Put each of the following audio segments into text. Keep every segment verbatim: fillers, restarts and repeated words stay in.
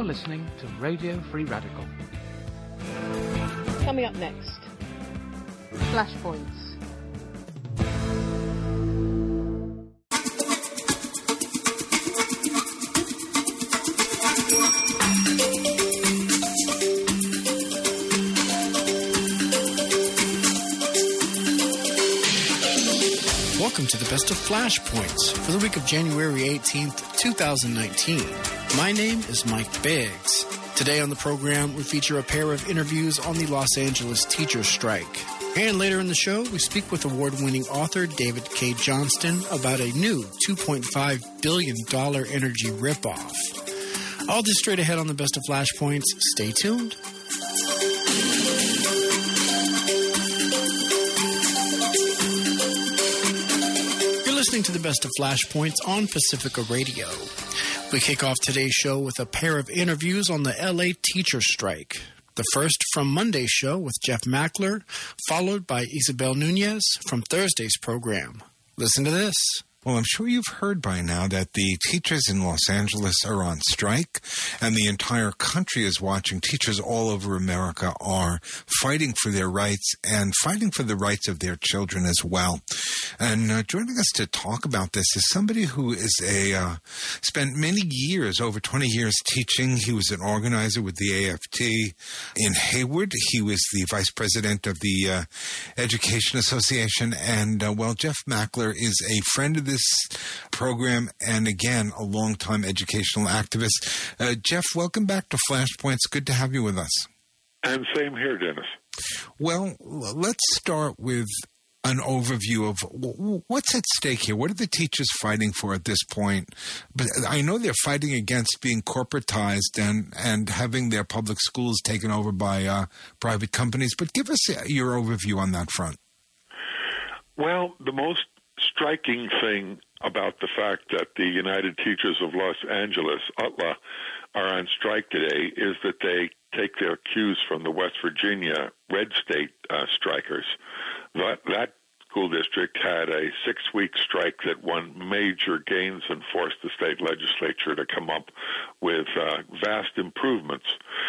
You're listening to Radio Free Radical. Coming up next, Flashpoints. Welcome to the best of Flashpoints for the week of January eighteenth, twenty nineteen. My name is Mike Biggs. Today on the program, we feature a pair of interviews on the Los Angeles teachers' strike. And later in the show, we speak with award-winning author David K. Johnston about a new two point five billion dollars energy ripoff. All this straight ahead on the best of Flashpoints. Stay tuned. Listening to the best of Flashpoints on Pacifica Radio. We kick off today's show with a pair of interviews on the L A teacher strike. The first from Monday's show with Jeff Mackler, followed by Isabel Nunez from Thursday's program. Listen to this. Well, I'm sure you've heard by now that the teachers in Los Angeles are on strike, and the entire country is watching. Teachers all over America are fighting for their rights and fighting for the rights of their children as well. And uh, joining us to talk about this is somebody who is a uh, spent many years, over twenty years, teaching. He was an organizer with the A F T in Hayward. He was the vice president of the uh, Education Association. And, uh, well, Jeff Mackler is a friend of the this program, and again, a longtime educational activist. Uh, Jeff, welcome back to Flashpoints. Good to have you with us. And same here, Dennis. Well, let's start with an overview of what's at stake here. What are the teachers fighting for at this point? But I know they're fighting against being corporatized and, and having their public schools taken over by uh, private companies, but give us your overview on that front. Well, the most striking thing about the fact that the United Teachers of Los Angeles, U T L A, are on strike today is that they take their cues from the West Virginia red state uh, strikers. That, that school district had a six-week strike that won major gains and forced the state legislature to come up with uh, vast improvements.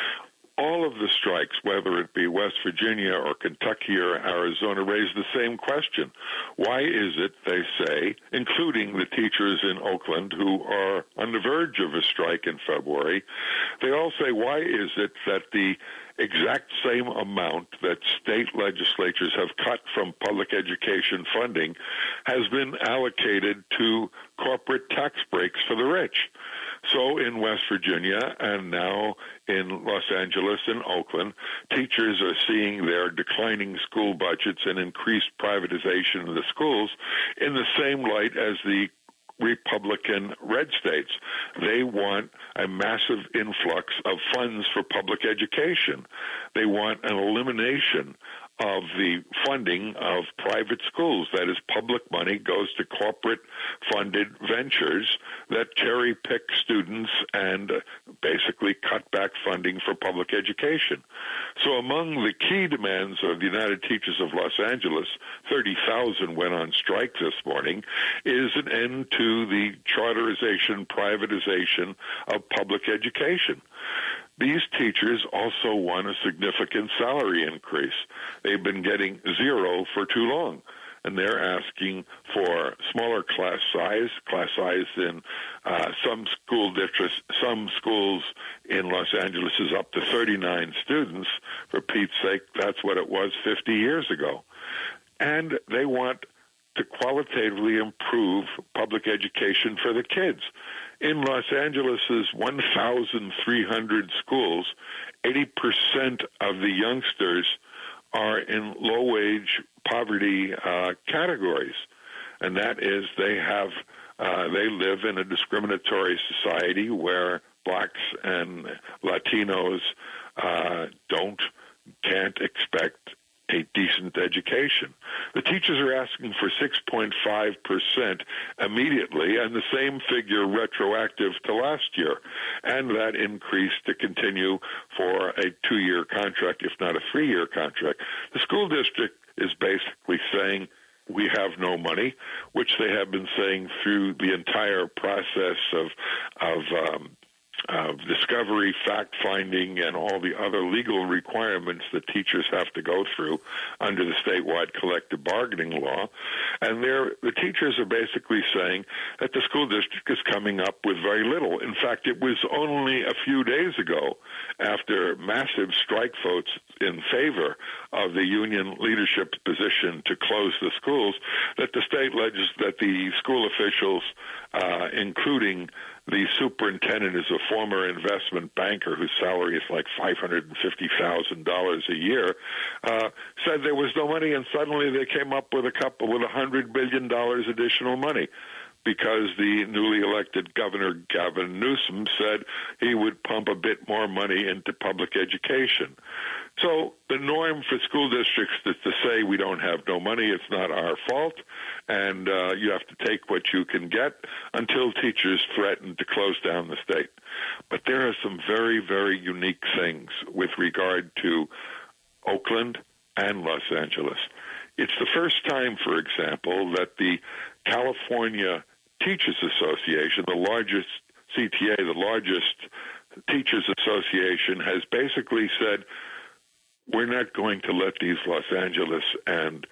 All of the strikes, whether it be West Virginia or Kentucky or Arizona, raise the same question. Why is it, they say, including the teachers in Oakland who are on the verge of a strike in February, they all say, why is it that the exact same amount that state legislatures have cut from public education funding has been allocated to corporate tax breaks for the rich? So in West Virginia and now in Los Angeles and Oakland, teachers are seeing their declining school budgets and increased privatization of the schools in the same light as the Republican red states. They want a massive influx of funds for public education. They want an elimination of the funding of private schools. That is, public money goes to corporate-funded ventures that cherry-pick students and basically cut back funding for public education. So among the key demands of the United Teachers of Los Angeles, thirty thousand went on strike this morning, is an end to the charterization, privatization of public education. These teachers also want a significant salary increase. They've been getting zero for too long, and they're asking for smaller class size, class size in uh, some school districts, some schools in Los Angeles is up to thirty-nine students. For Pete's sake, that's what it was fifty years ago. And they want to qualitatively improve public education for the kids. In Los Angeles' one thousand three hundred schools, eighty percent of the youngsters are in low-wage poverty uh, categories, and that is they have uh, they live in a discriminatory society where blacks and Latinos uh, don't can't expect a decent education. The teachers are asking for six point five percent immediately, and the same figure retroactive to last year, and that increase to continue for a two-year contract, if not a three-year contract. The school district is basically saying, we have no money, which they have been saying through the entire process of, of um, uh, discovery, fact-finding, and all the other legal requirements that teachers have to go through under the statewide collective bargaining law. And they're, the teachers are basically saying that the school district is coming up with very little. In fact, it was only a few days ago, after massive strike votes in favor of the union leadership's position to close the schools, that the state legis- that the school officials, uh, including the superintendent, is a former investment banker whose salary is like five hundred fifty thousand dollars a year, uh, said there was no money, and suddenly they came up with a couple with one hundred billion dollars additional money, because the newly elected Governor Gavin Newsom said he would pump a bit more money into public education. So the norm for school districts is to say we don't have no money, it's not our fault, and uh, you have to take what you can get, until teachers threaten to close down the state. But there are some very, very unique things with regard to Oakland and Los Angeles. It's the first time, for example, that the California Teachers Association, the largest C T A, the largest teachers association, has basically said, we're not going to let these Los Angeles and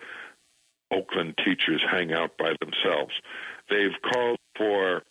Oakland teachers hang out by themselves. They've called for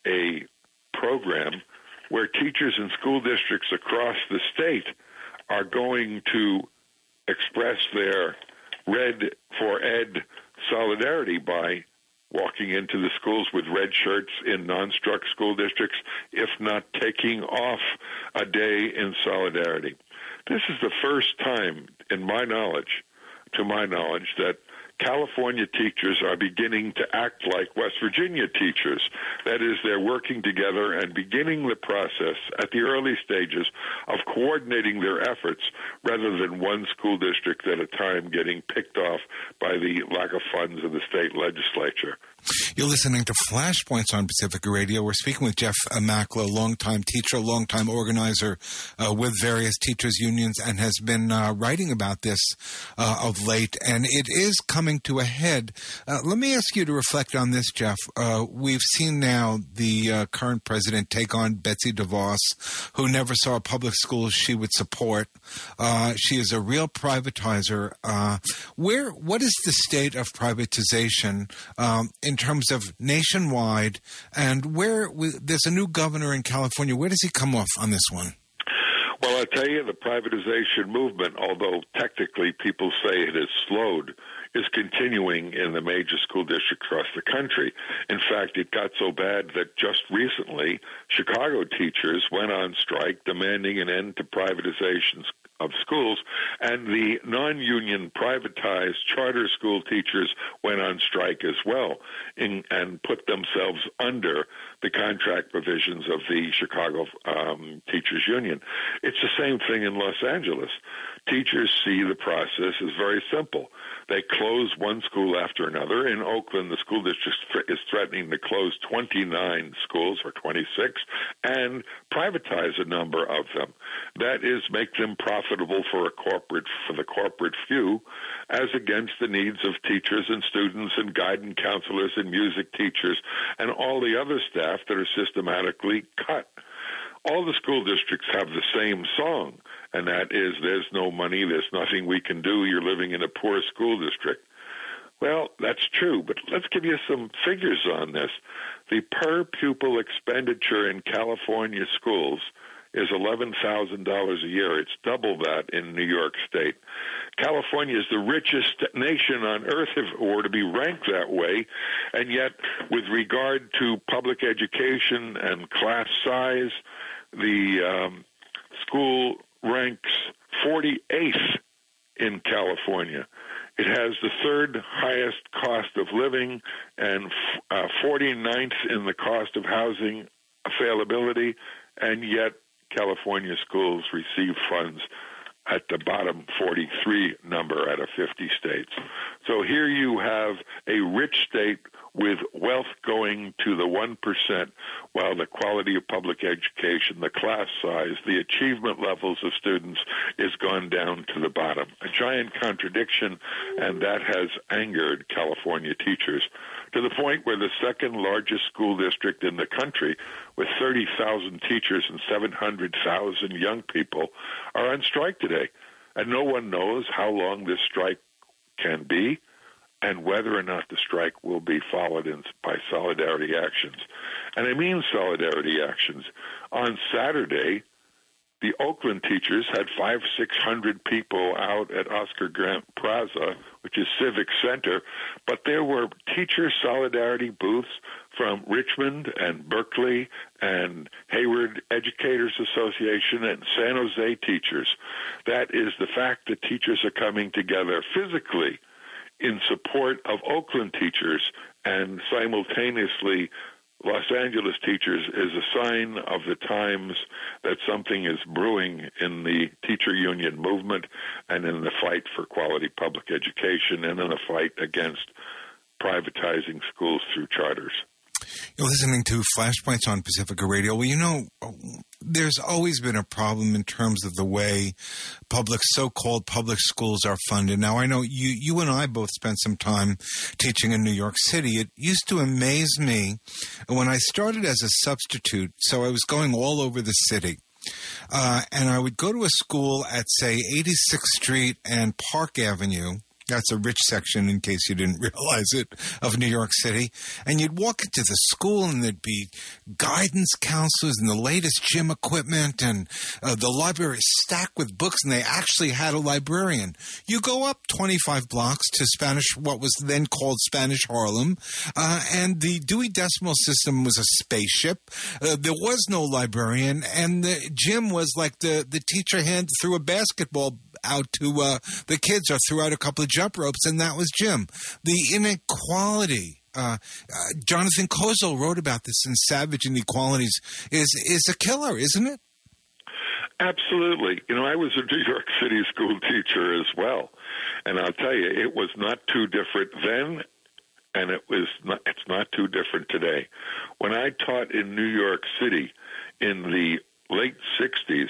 a program where teachers in school districts across the state are going to express their Red for Ed solidarity by walking into the schools with red shirts in non-struck school districts, if not taking off a day in solidarity. This is the first time, in my knowledge, to my knowledge, that California teachers are beginning to act like West Virginia teachers. That is, they're working together and beginning the process at the early stages of coordinating their efforts, rather than one school district at a time getting picked off by the lack of funds of the state legislature. You're listening to Flashpoints on Pacifica Radio. We're speaking with Jeff Makla, longtime teacher, longtime organizer uh, with various teachers' unions, and has been uh, writing about this uh, of late, and it is coming to a head. Uh, let me ask you to reflect on this, Jeff. Uh, we've seen now the uh, current president take on Betsy DeVos, who never saw public schools she would support. Uh, she is a real privatizer. Uh, where, what is the state of privatization um, in terms of nationwide, and where there's a new governor in California? Where does he come off on this one? Well, I tell you, the privatization movement, although technically people say it has slowed, is continuing in the major school districts across the country. In fact, it got so bad that just recently, Chicago teachers went on strike demanding an end to privatizations of schools, and the non-union privatized charter school teachers went on strike as well, in, and put themselves under the contract provisions of the Chicago um, Teachers Union. It's the same thing in Los Angeles. Teachers see the process as very simple. They close one school after another. In Oakland, the school district is threatening to close twenty-nine schools, or twenty-six, and privatize a number of them. That is, make them profitable for a corporate, for the corporate few, as against the needs of teachers and students and guidance counselors and music teachers and all the other staff that are systematically cut. All the school districts have the same song, and that is, there's no money, there's nothing we can do, you're living in a poor school district. Well, that's true, but let's give you some figures on this. The per-pupil expenditure in California schools is eleven thousand dollars a year. It's double that in New York State. California is the richest nation on earth, if it were to be ranked that way, and yet with regard to public education and class size, the um, school ranks forty-eighth in California. It has the third highest cost of living and uh, forty-ninth in the cost of housing availability, and yet California schools receive funds at the bottom forty-three number out of fifty states. So here you have a rich state with wealth going to the one percent, while the quality of public education, the class size, the achievement levels of students is gone down to the bottom. A giant contradiction, and that has angered California teachers to the point where the second largest school district in the country, with thirty thousand teachers and seven hundred thousand young people, are on strike today. And no one knows how long this strike can be and whether or not the strike will be followed in, by solidarity actions. And I mean solidarity actions. On Saturday, the Oakland teachers had five, six hundred people out at Oscar Grant Plaza, which is Civic Center, but there were teacher solidarity booths from Richmond and Berkeley and Hayward Educators Association and San Jose teachers. That is the fact that teachers are coming together physically in support of Oakland teachers, and simultaneously Los Angeles teachers is a sign of the times that something is brewing in the teacher union movement and in the fight for quality public education and in the fight against privatizing schools through charters. You're listening to Flashpoints on Pacifica Radio. Well, you know, there's always been a problem in terms of the way public, so-called public schools are funded. Now, I know you, you and I both spent some time teaching in New York City. It used to amaze me when I started as a substitute, so I was going all over the city. Uh, and I would go to a school at, say, eighty-sixth Street and Park Avenue. That's a rich section, in case you didn't realize it, of New York City. And you'd walk into the school, and there'd be guidance counselors and the latest gym equipment, and uh, the library stacked with books, and they actually had a librarian. You go up twenty-five blocks to Spanish, what was then called Spanish Harlem, uh, and the Dewey Decimal System was a spaceship. Uh, there was no librarian, and the gym was like the, the teacher hand threw a basketball out to uh, the kids or threw out a couple of jump ropes, and that was gym. The inequality, uh, uh, Jonathan Kozol wrote about this in Savage Inequalities, is is a killer, isn't it? Absolutely. You know, I was a New York City school teacher as well, and I'll tell you, it was not too different then, and it was not, it's not too different today. When I taught in New York City in the late sixties,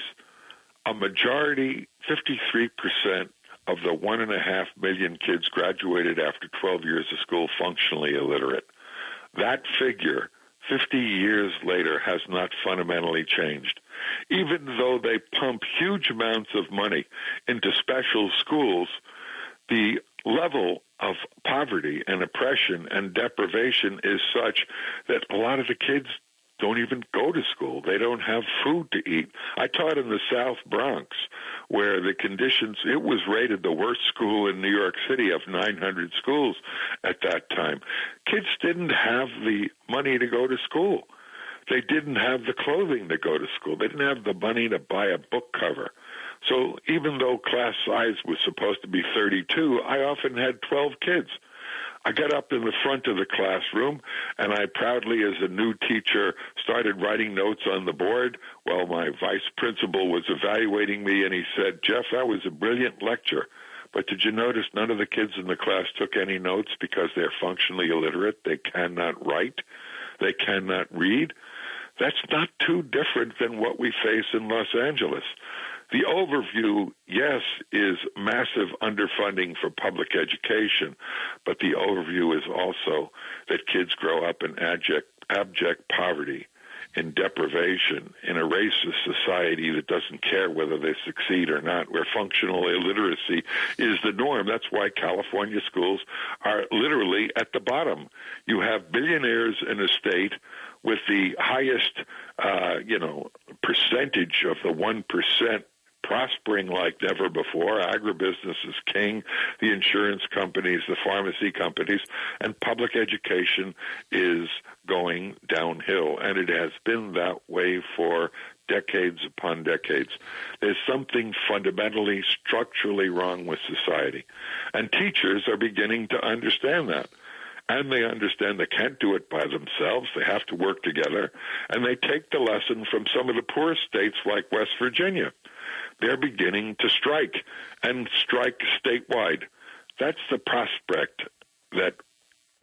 a majority, fifty-three percent of the one and a half million kids graduated after twelve years of school functionally illiterate. That figure, fifty years later, has not fundamentally changed. Even though they pump huge amounts of money into special schools, the level of poverty and oppression and deprivation is such that a lot of the kids don't even go to school. They don't have food to eat. I taught in the South Bronx, where the conditions, it was rated the worst school in New York City of nine hundred schools at that time. Kids didn't have the money to go to school. They didn't have the clothing to go to school. They didn't have the money to buy a book cover. So even though class size was supposed to be thirty-two, I often had twelve kids. I got up in the front of the classroom, and I proudly, as a new teacher, started writing notes on the board while my vice principal was evaluating me, and he said, "Jeff, that was a brilliant lecture, but did you notice none of the kids in the class took any notes because they're functionally illiterate? They cannot write. They cannot read." That's not too different than what we face in Los Angeles. The overview, yes, is massive underfunding for public education, but the overview is also that kids grow up in abject, abject poverty, in deprivation, in a racist society that doesn't care whether they succeed or not, where functional illiteracy is the norm. That's why California schools are literally at the bottom. You have billionaires in a state with the highest, uh, you know, percentage of the one percent prospering like never before. Agribusiness is king, the insurance companies, the pharmacy companies, and public education is going downhill, and it has been that way for decades upon decades. There's something fundamentally, structurally wrong with society, and teachers are beginning to understand that. And they understand they can't do it by themselves. They have to work together. And they take the lesson from some of the poorest states like West Virginia. They're beginning to strike, and strike statewide. That's the prospect that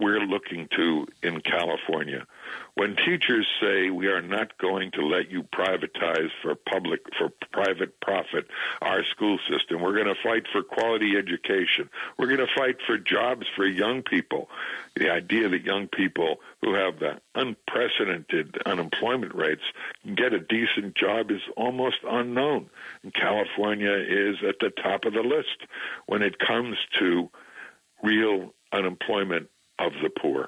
we're looking to in California. When teachers say we are not going to let you privatize for public, for private profit our school system, we're going to fight for quality education. We're going to fight for jobs for young people. The idea that young people who have the unprecedented unemployment rates can get a decent job is almost unknown. And California is at the top of the list when it comes to real unemployment of the poor.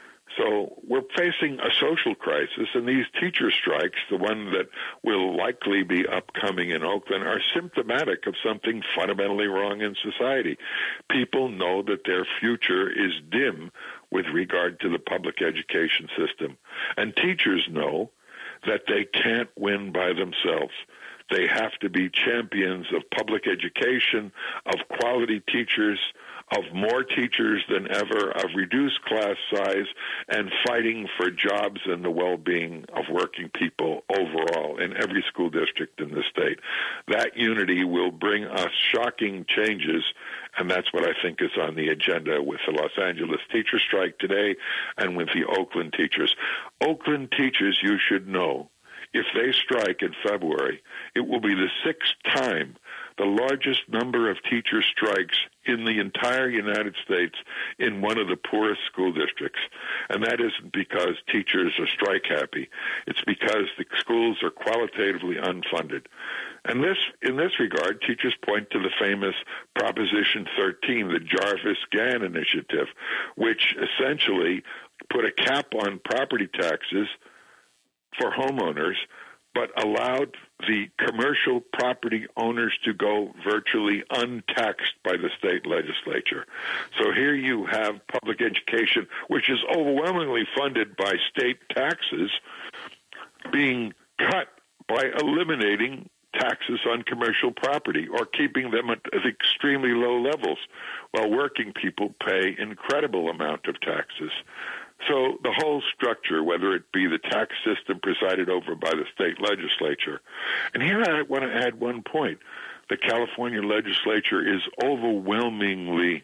So we're facing a social crisis, and these teacher strikes, the one that will likely be upcoming in Oakland, are symptomatic of something fundamentally wrong in society. People know that their future is dim with regard to the public education system, and teachers know that they can't win by themselves. They have to be champions of public education, of quality teachers, of more teachers than ever, of reduced class size, and fighting for jobs and the well-being of working people overall in every school district in the state. That unity will bring us shocking changes, and that's what I think is on the agenda with the Los Angeles teacher strike today and with the Oakland teachers. Oakland teachers, you should know, if they strike in February, it will be the sixth time, the largest number of teacher strikes in the entire United States in one of the poorest school districts. And that isn't because teachers are strike happy. It's because the schools are qualitatively unfunded. And this, in this regard, teachers point to the famous Proposition thirteen, the Jarvis-Gann Initiative, which essentially put a cap on property taxes for homeowners, but allowed the commercial property owners to go virtually untaxed by the state legislature. So here you have public education, which is overwhelmingly funded by state taxes, being cut by eliminating taxes on commercial property or keeping them at, at extremely low levels, while working people pay incredible amount of taxes. So the whole structure, whether it be the tax system presided over by the state legislature, and here I want to add one point. The California legislature is overwhelmingly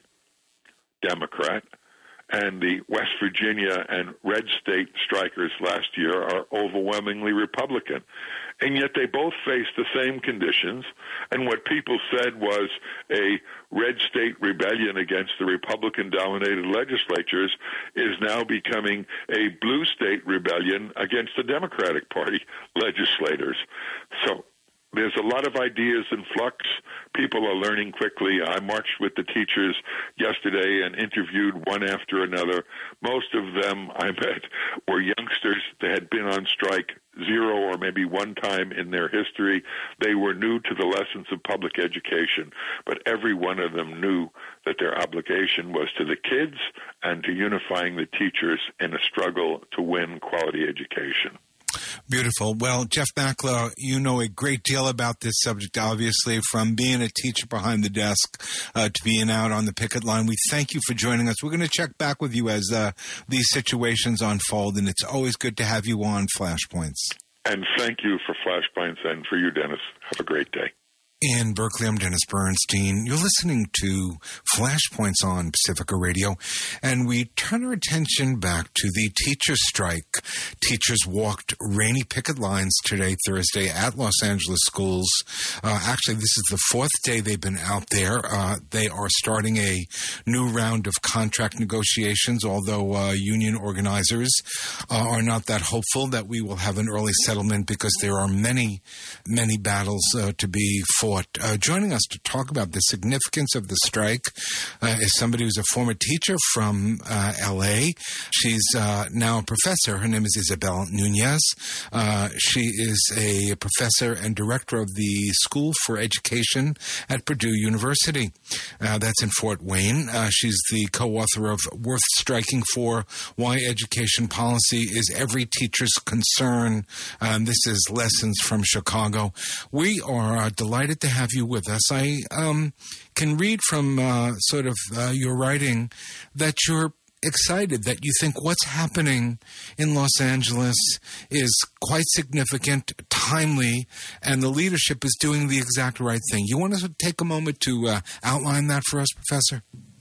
Democrat, and the West Virginia and red state strikers last year are overwhelmingly Republican. And yet they both face the same conditions, and what people said was a red state rebellion against the Republican-dominated legislatures is now becoming a blue state rebellion against the Democratic Party legislators. So there's a lot of ideas in flux. People are learning quickly. I marched with the teachers yesterday and interviewed one after another. Most of them I met were youngsters that had been on strike zero or maybe one time in their history. They were new to the lessons of public education, but every one of them knew that their obligation was to the kids and to unifying the teachers in a struggle to win quality education. Beautiful. Well, Jeff Mackler, you know a great deal about this subject, obviously, from being a teacher behind the desk uh, to being out on the picket line. We thank you for joining us. We're going to check back with you as uh, these situations unfold, and it's always good to have you on Flashpoints. And thank you for Flashpoints and for you, Dennis. Have a great day. In Berkeley, I'm Dennis Bernstein. You're listening to Flashpoints on Pacifica Radio, and we turn our attention back to the teacher strike. Teachers walked rainy picket lines today, Thursday, at Los Angeles schools. Uh, actually, this is the fourth day they've been out there. Uh, they are starting a new round of contract negotiations, although uh, union organizers uh, are not that hopeful that we will have an early settlement because there are many, many battles uh, to be fought. Uh, joining us to talk about the significance of the strike uh, is somebody who's a former teacher from uh, L A. She's uh, now a professor. Her name is Isabel Nunez. Uh, she is a professor and director of the School for Education at Purdue University. Uh, that's in Fort Wayne. Uh, she's the co-author of Worth Striking For, Why Education Policy is Every Teacher's Concern. Um, this is Lessons from Chicago. We are uh, delighted to have you with us. I um, can read from uh, sort of uh, your writing that you're excited, that you think what's happening in Los Angeles is quite significant, timely, and the leadership is doing the exact right thing. You want to take a moment to uh, outline that for us, Professor?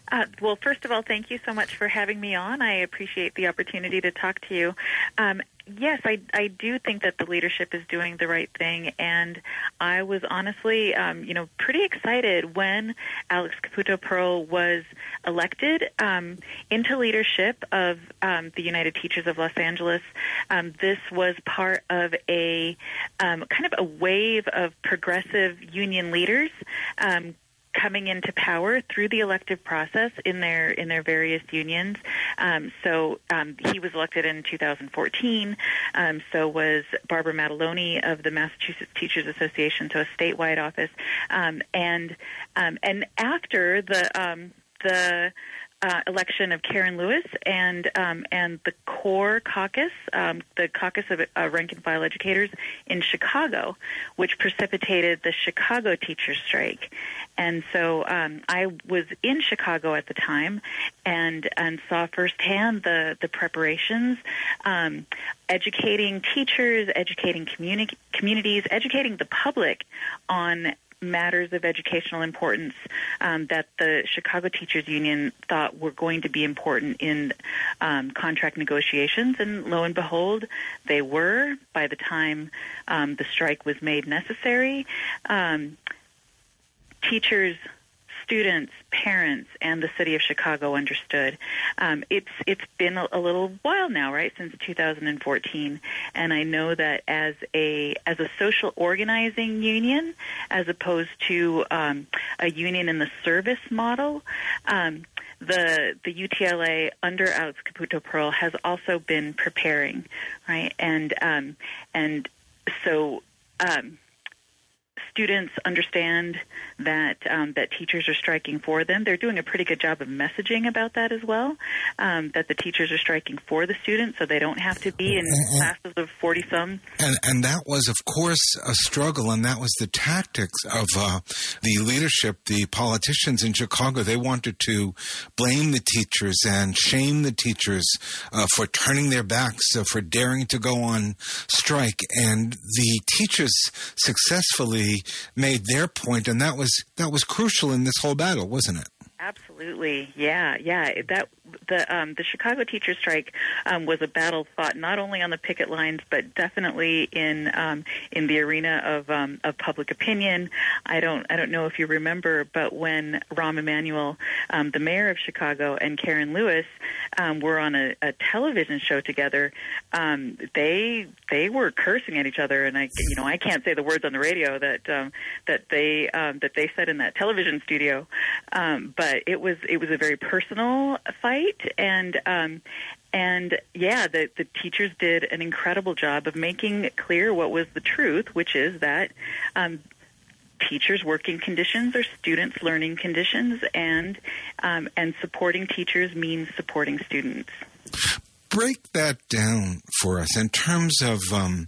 Uh, well, first of all, thank you so much for having me on. I appreciate the opportunity to talk to you. Um, yes, I, I do think that the leadership is doing the right thing, and I was honestly, um, you know, pretty excited when Alex Caputo Pearl was elected um, into leadership of um, the United Teachers of Los Angeles. Um, this was part of a um, kind of a wave of progressive union leaders um, coming into power through the elective process in their in their various unions. Um, so um, he was elected in two thousand fourteen. Um, so was Barbara Mataloni of the Massachusetts Teachers Association, so a statewide office. Um, and um, and after the um, the Uh, election of Karen Lewis and um, and the CORE caucus, um, the caucus of uh, rank-and-file educators in Chicago, which precipitated the Chicago teachers' strike. And so um, I was in Chicago at the time and and saw firsthand the, the preparations, um, educating teachers, educating communi- communities, educating the public on matters of educational importance um, that the Chicago Teachers Union thought were going to be important in um, contract negotiations, and lo and behold, they were by the time um, the strike was made necessary. Um, teachers, students, parents, and the city of Chicago understood. Um, it's it's been a, a little while now, right, since two thousand fourteen, and I know that as a as a social organizing union, as opposed to um, a union in the service model, um, the the U T L A under Alex Caputo Pearl has also been preparing, right, and um, and so. Um, Students understand that um, that teachers are striking for them. They're doing a pretty good job of messaging about that as well, um, that the teachers are striking for the students so they don't have to be in and, classes of forty-some. And, and that was, of course, a struggle, and that was the tactics of uh, the leadership, the politicians in Chicago. They wanted to blame the teachers and shame the teachers uh, for turning their backs, uh, for daring to go on strike. And the teachers successfully made their point, and that was that was crucial in this whole battle, wasn't it? Absolutely, yeah, yeah. That the um, the Chicago teacher strike um, was a battle fought not only on the picket lines, but definitely in um, in the arena of um, of public opinion. I don't I don't know if you remember, but when Rahm Emanuel, um, the mayor of Chicago, and Karen Lewis um, were on a, a television show together, um, they they were cursing at each other, and I you know I can't say the words on the radio that um, that they um, that they said in that television studio, um, but it was it was a very personal fight, and um, and yeah, the the teachers did an incredible job of making clear what was the truth, which is that um, teachers' working conditions are students' learning conditions, and um, and supporting teachers means supporting students. Break that down for us in terms of um,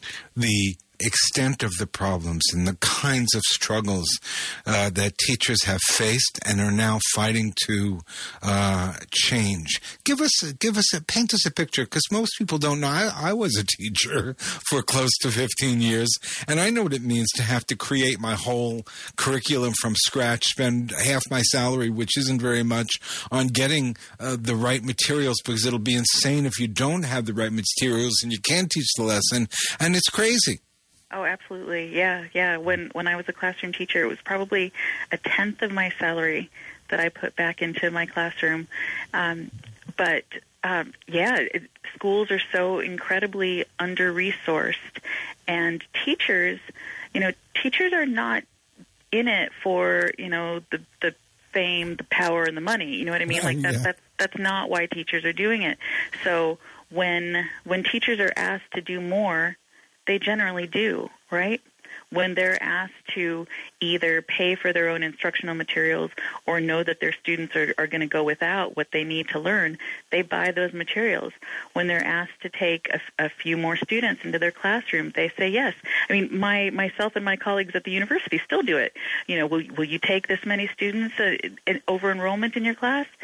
the extent of the problems and the kinds of struggles uh, that teachers have faced and are now fighting to uh, change. Give us, give us, a, paint us a picture, because most people don't know. I, I was a teacher for close to fifteen years, and I know what it means to have to create my whole curriculum from scratch, spend half my salary, which isn't very much, on getting uh, the right materials, because it'll be insane if you don't have the right materials and you can't teach the lesson, and it's crazy. Oh, absolutely. Yeah, yeah. When when I was a classroom teacher, it was probably a tenth of my salary that I put back into my classroom. Um, but, um, yeah, it, schools are so incredibly under-resourced. And teachers, you know, teachers are not in it for, you know, the, the fame, the power, and the money. You know what I mean? Like, that, yeah. that's, that's not why teachers are doing it. So when when teachers are asked to do more, they generally do, right? When they're asked to either pay for their own instructional materials or know that their students are, are going to go without what they need to learn, they buy those materials. When they're asked to take a, a few more students into their classroom, they say yes. I mean, my myself and my colleagues at the university still do it. You know, will will you take this many students uh, in, over enrollment in your class?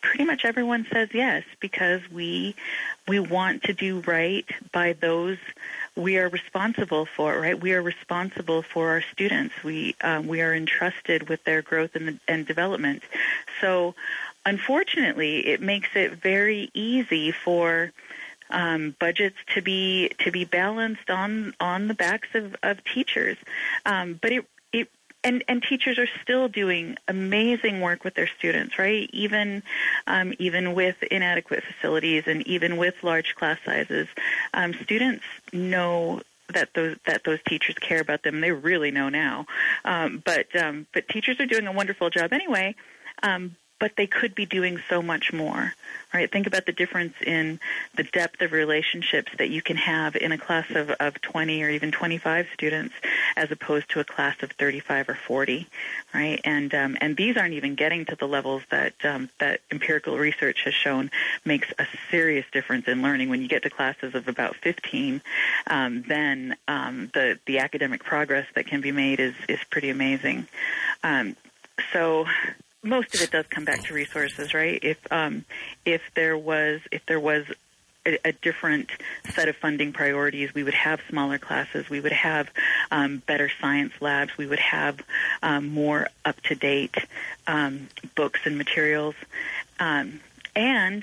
pretty much everyone says yes, because we we want to do right by those we are responsible for, right? We are responsible for our students. We um, we are entrusted with their growth and, and development. So, unfortunately, it makes it very easy for um, budgets to be to be balanced on on the backs of, of teachers. Um, but it it and and teachers are still doing amazing work with their students, right? Even um, even with inadequate facilities and even with large class sizes, um, students know that those that those teachers care about them. They really know now. Um, but um, but teachers are doing a wonderful job anyway. Um, but they could be doing so much more, right? Think about the difference in the depth of relationships that you can have in a class of, of twenty or even twenty-five students as opposed to a class of thirty-five or forty, right? And um, and these aren't even getting to the levels that um, that empirical research has shown makes a serious difference in learning. When you get to classes of about fifteen, um, then um, the, the academic progress that can be made is, is pretty amazing. Um, so... Most of it does come back to resources, right? If um, if there was if there was a, a different set of funding priorities, we would have smaller classes, we would have um, better science labs, we would have um, more up to date um, books and materials, um, and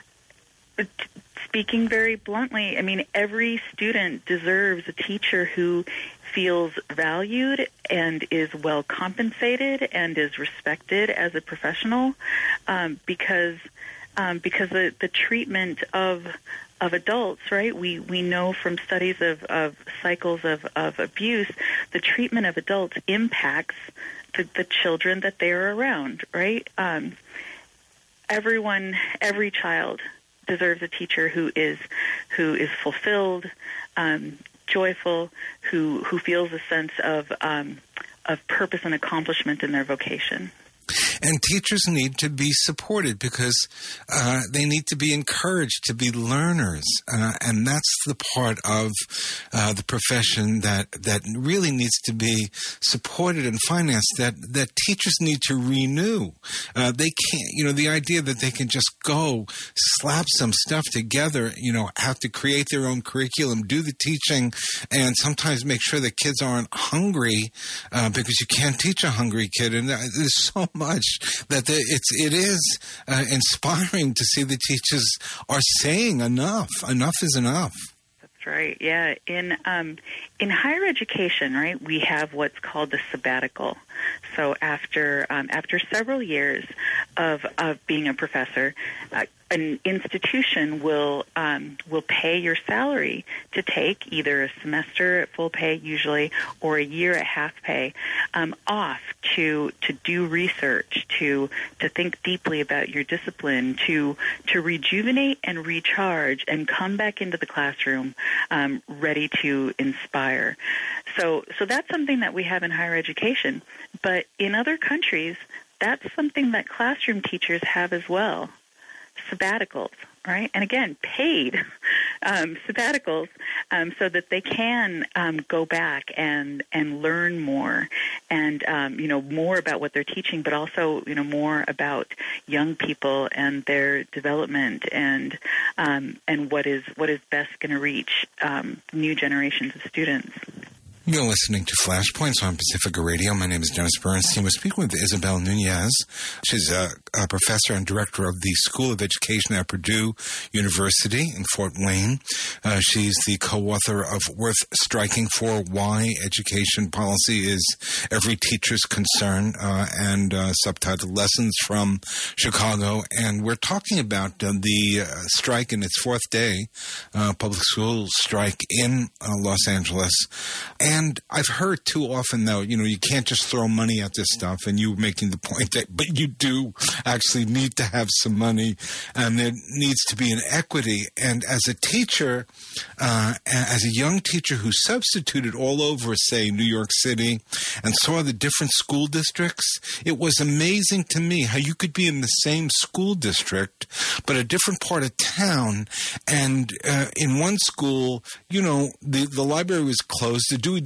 speaking very bluntly, I mean, every student deserves a teacher who feels valued and is well compensated and is respected as a professional, um, because um, because the, the treatment of of adults, right? We we know from studies of, of cycles of, of abuse, the treatment of adults impacts the, the children that they are around, right? Um, everyone, every child deserves a teacher who is who is fulfilled, um, joyful, who who feels a sense of um, of purpose and accomplishment in their vocation. And teachers need to be supported because uh, they need to be encouraged to be learners. Uh, and that's the part of uh, the profession that, that really needs to be supported and financed, that, that teachers need to renew. Uh, they can't, you know, the idea that they can just go slap some stuff together, you know, have to create their own curriculum, do the teaching, and sometimes make sure that kids aren't hungry uh, because you can't teach a hungry kid. And there's so much that the, it's it is uh, inspiring to see the teachers are saying enough. Enough is enough. That's right. Yeah. In um, in higher education, right, we have what's called the sabbatical. So after um, after several years of of being a professor, uh, an institution will um, will pay your salary to take either a semester at full pay, usually, or a year at half pay, um, off to to do research, to to think deeply about your discipline, to to rejuvenate and recharge, and come back into the classroom um, ready to inspire. So so that's something that we have in higher education, but in other countries, that's something that classroom teachers have as well. Sabbaticals, right? And again, paid um, sabbaticals um, so that they can um, go back and and learn more and, um, you know, more about what they're teaching, but also, you know, more about young people and their development and um, and what is what is best going to reach um, new generations of students. You're listening to Flashpoints on Pacifica Radio. My name is Dennis Bernstein. We're speaking with Isabel Nunez. She's a, a professor and director of the School of Education at Purdue University in Fort Wayne. Uh, she's the co-author of Worth Striking For, Why Education Policy is Every Teacher's Concern, uh, and uh, subtitled Lessons from Chicago. And we're talking about uh, the uh, strike in its fourth day, uh, public school strike in uh, Los Angeles. And And I've heard too often, though, you know, you can't just throw money at this stuff, and you were making the point that, but you do actually need to have some money, and there needs to be an equity. And as a teacher, uh, as a young teacher who substituted all over, say, New York City, and saw the different school districts, it was amazing to me how you could be in the same school district, but a different part of town, and uh, in one school, you know, the, the library was closed, the Dewey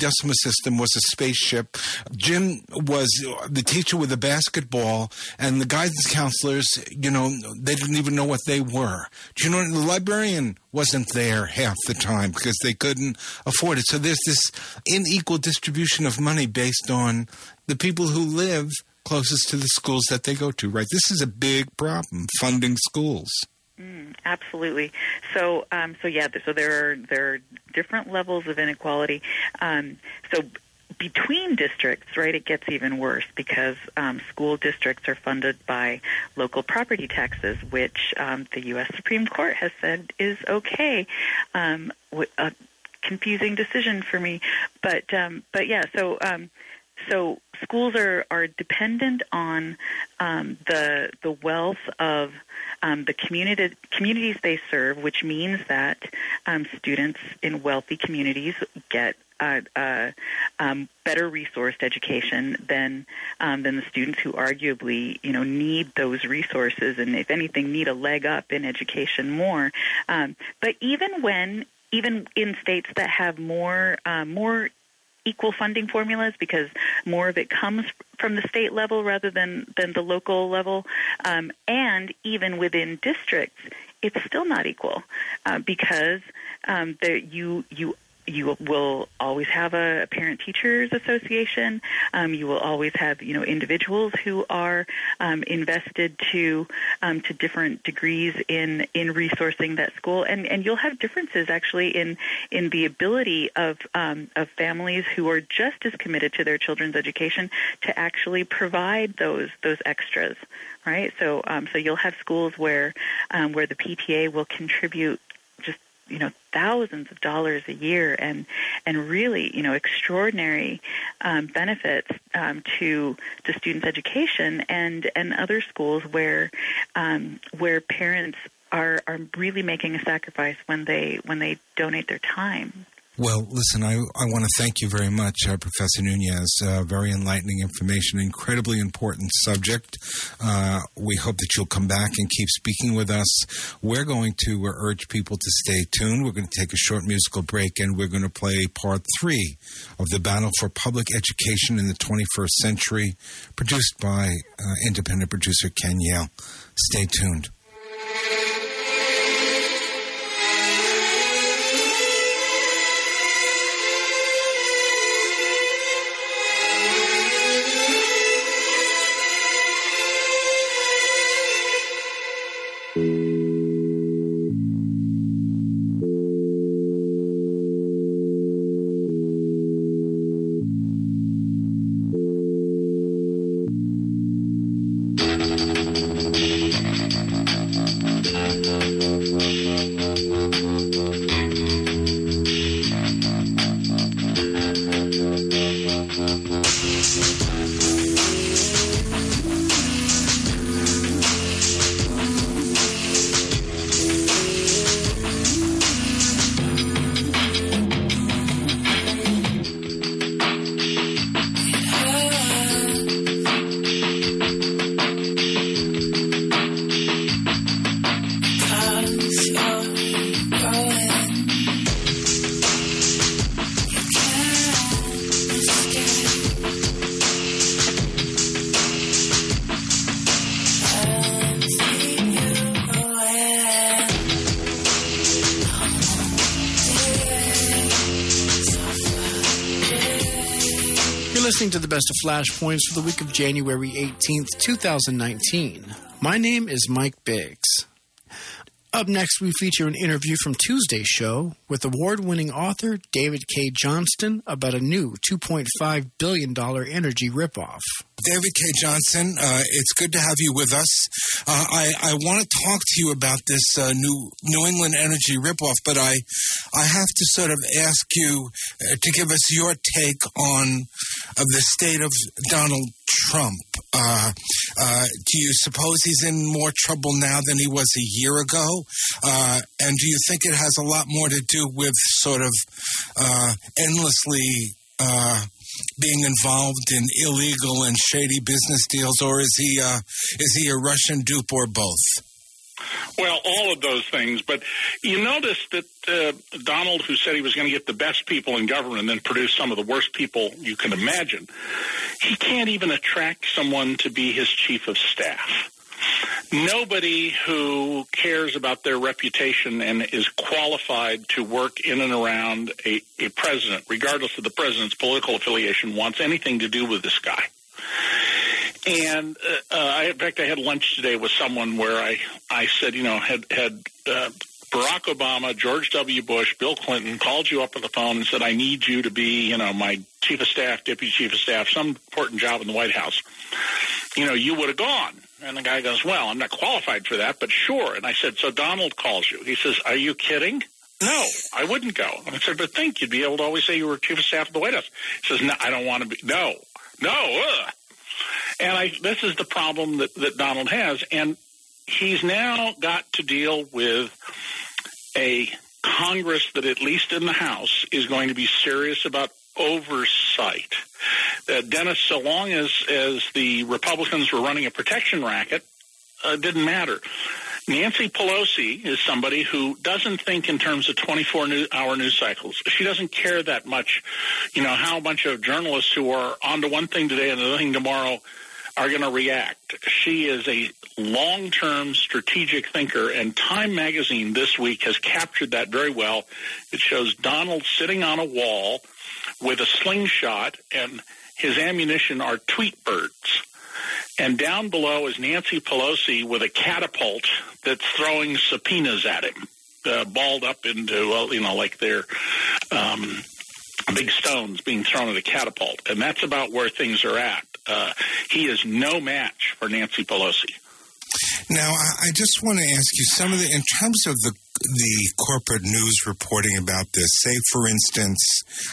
Decimal System was a spaceship. Jim was the teacher with the basketball, and the guidance counselors, you know, they didn't even know what they were. Do you know, the librarian wasn't there half the time because they couldn't afford it. So there's this unequal distribution of money based on the people who live closest to the schools that they go to, right? This is a big problem, funding schools. Mm, absolutely. So, um, so yeah. So there are there are different levels of inequality. Um, so between districts, right, it gets even worse because um, school districts are funded by local property taxes, which um, the U S Supreme Court has said is okay. Um, a confusing decision for me, but um, but yeah. So. Um, So schools are, are dependent on um, the the wealth of um, the community communities they serve, which means that um, students in wealthy communities get a, a um, better resourced education than um, than the students who arguably, you know, need those resources and, if anything, need a leg up in education more. Um, but even when even in states that have more uh, more equal funding formulas, because more of it comes from the state level rather than, than the local level, um, and even within districts, it's still not equal uh, because um, there, you you you will always have a parent-teachers association. Um, you will always have, you know, individuals who are um, invested to um, to different degrees in, in resourcing that school, and, and you'll have differences actually in in the ability of um, of families who are just as committed to their children's education to actually provide those those extras, right? So um, so you'll have schools where um, where the P T A will contribute just you know, thousands of dollars a year and and really, you know, extraordinary um, benefits um, to to students' education, and, and other schools where um, where parents are, are really making a sacrifice when they when they donate their time. Well, listen, I, I want to thank you very much, uh, Professor Nunez. Uh, very enlightening information, incredibly important subject. Uh, we hope that you'll come back and keep speaking with us. We're going to uh, urge people to stay tuned. We're going to take a short musical break, and we're going to play part three of the Battle for Public Education in the twenty-first century, produced by uh, independent producer Ken Yale. Stay tuned. Listening to the best of Flashpoints for the week of January eighteenth, twenty nineteen. My name is Mike Biggs. Up next, we feature an interview from Tuesday's show with award-winning author David K. Johnston about a new two point five billion dollars energy ripoff. David K. Johnston, uh, it's good to have you with us. Uh, I, I want to talk to you about this uh, new New England energy ripoff, but I I have to sort of ask you uh, to give us your take on uh, the state of Donald Trump. Uh, uh, do you suppose he's in more trouble now than he was a year ago? Uh, and do you think it has a lot more to do with sort of uh, endlessly uh, being involved in illegal and shady business deals, or is he uh, is he a Russian dupe, or both? Well, all of those things. But you notice that uh, Donald, who said he was going to get the best people in government and then produce some of the worst people you can imagine, he can't even attract someone to be his chief of staff. Nobody who cares about their reputation and is qualified to work in and around a, a president, regardless of the president's political affiliation, wants anything to do with this guy. And uh, I, in fact, I had lunch today with someone where I, I said, you know, had had uh, Barack Obama, George W. Bush, Bill Clinton called you up on the phone and said, I need you to be, you know, my chief of staff, deputy chief of staff, some important job in the White House. You know, you would have gone. And the guy goes, well, I'm not qualified for that, but sure. And I said, so Donald calls you. He says, are you kidding? No, I wouldn't go. And I said, but think, you'd be able to always say you were chief of staff of the White House. He says, no, I don't want to be. No, no. Ugh. And I, this is the problem that, that Donald has. And he's now got to deal with a Congress that, at least in the House, is going to be serious about oversight. Uh, Dennis, so long as, as the Republicans were running a protection racket, uh, didn't matter. Nancy Pelosi is somebody who doesn't think in terms of twenty-four hour news cycles. She doesn't care that much, you know, how a bunch of journalists who are on to one thing today and another thing tomorrow are going to react. She is a long-term strategic thinker, and Time magazine this week has captured that very well. It shows Donald sitting on a wall with a slingshot, and his ammunition are tweet birds. And down below is Nancy Pelosi with a catapult that's throwing subpoenas at him, uh, balled up into, well, you know, like they're um, big stones being thrown at a catapult. And that's about where things are at. Uh, he is no match for Nancy Pelosi. Now, I just want to ask you some of the, in terms of the the corporate news reporting about this, say, for instance,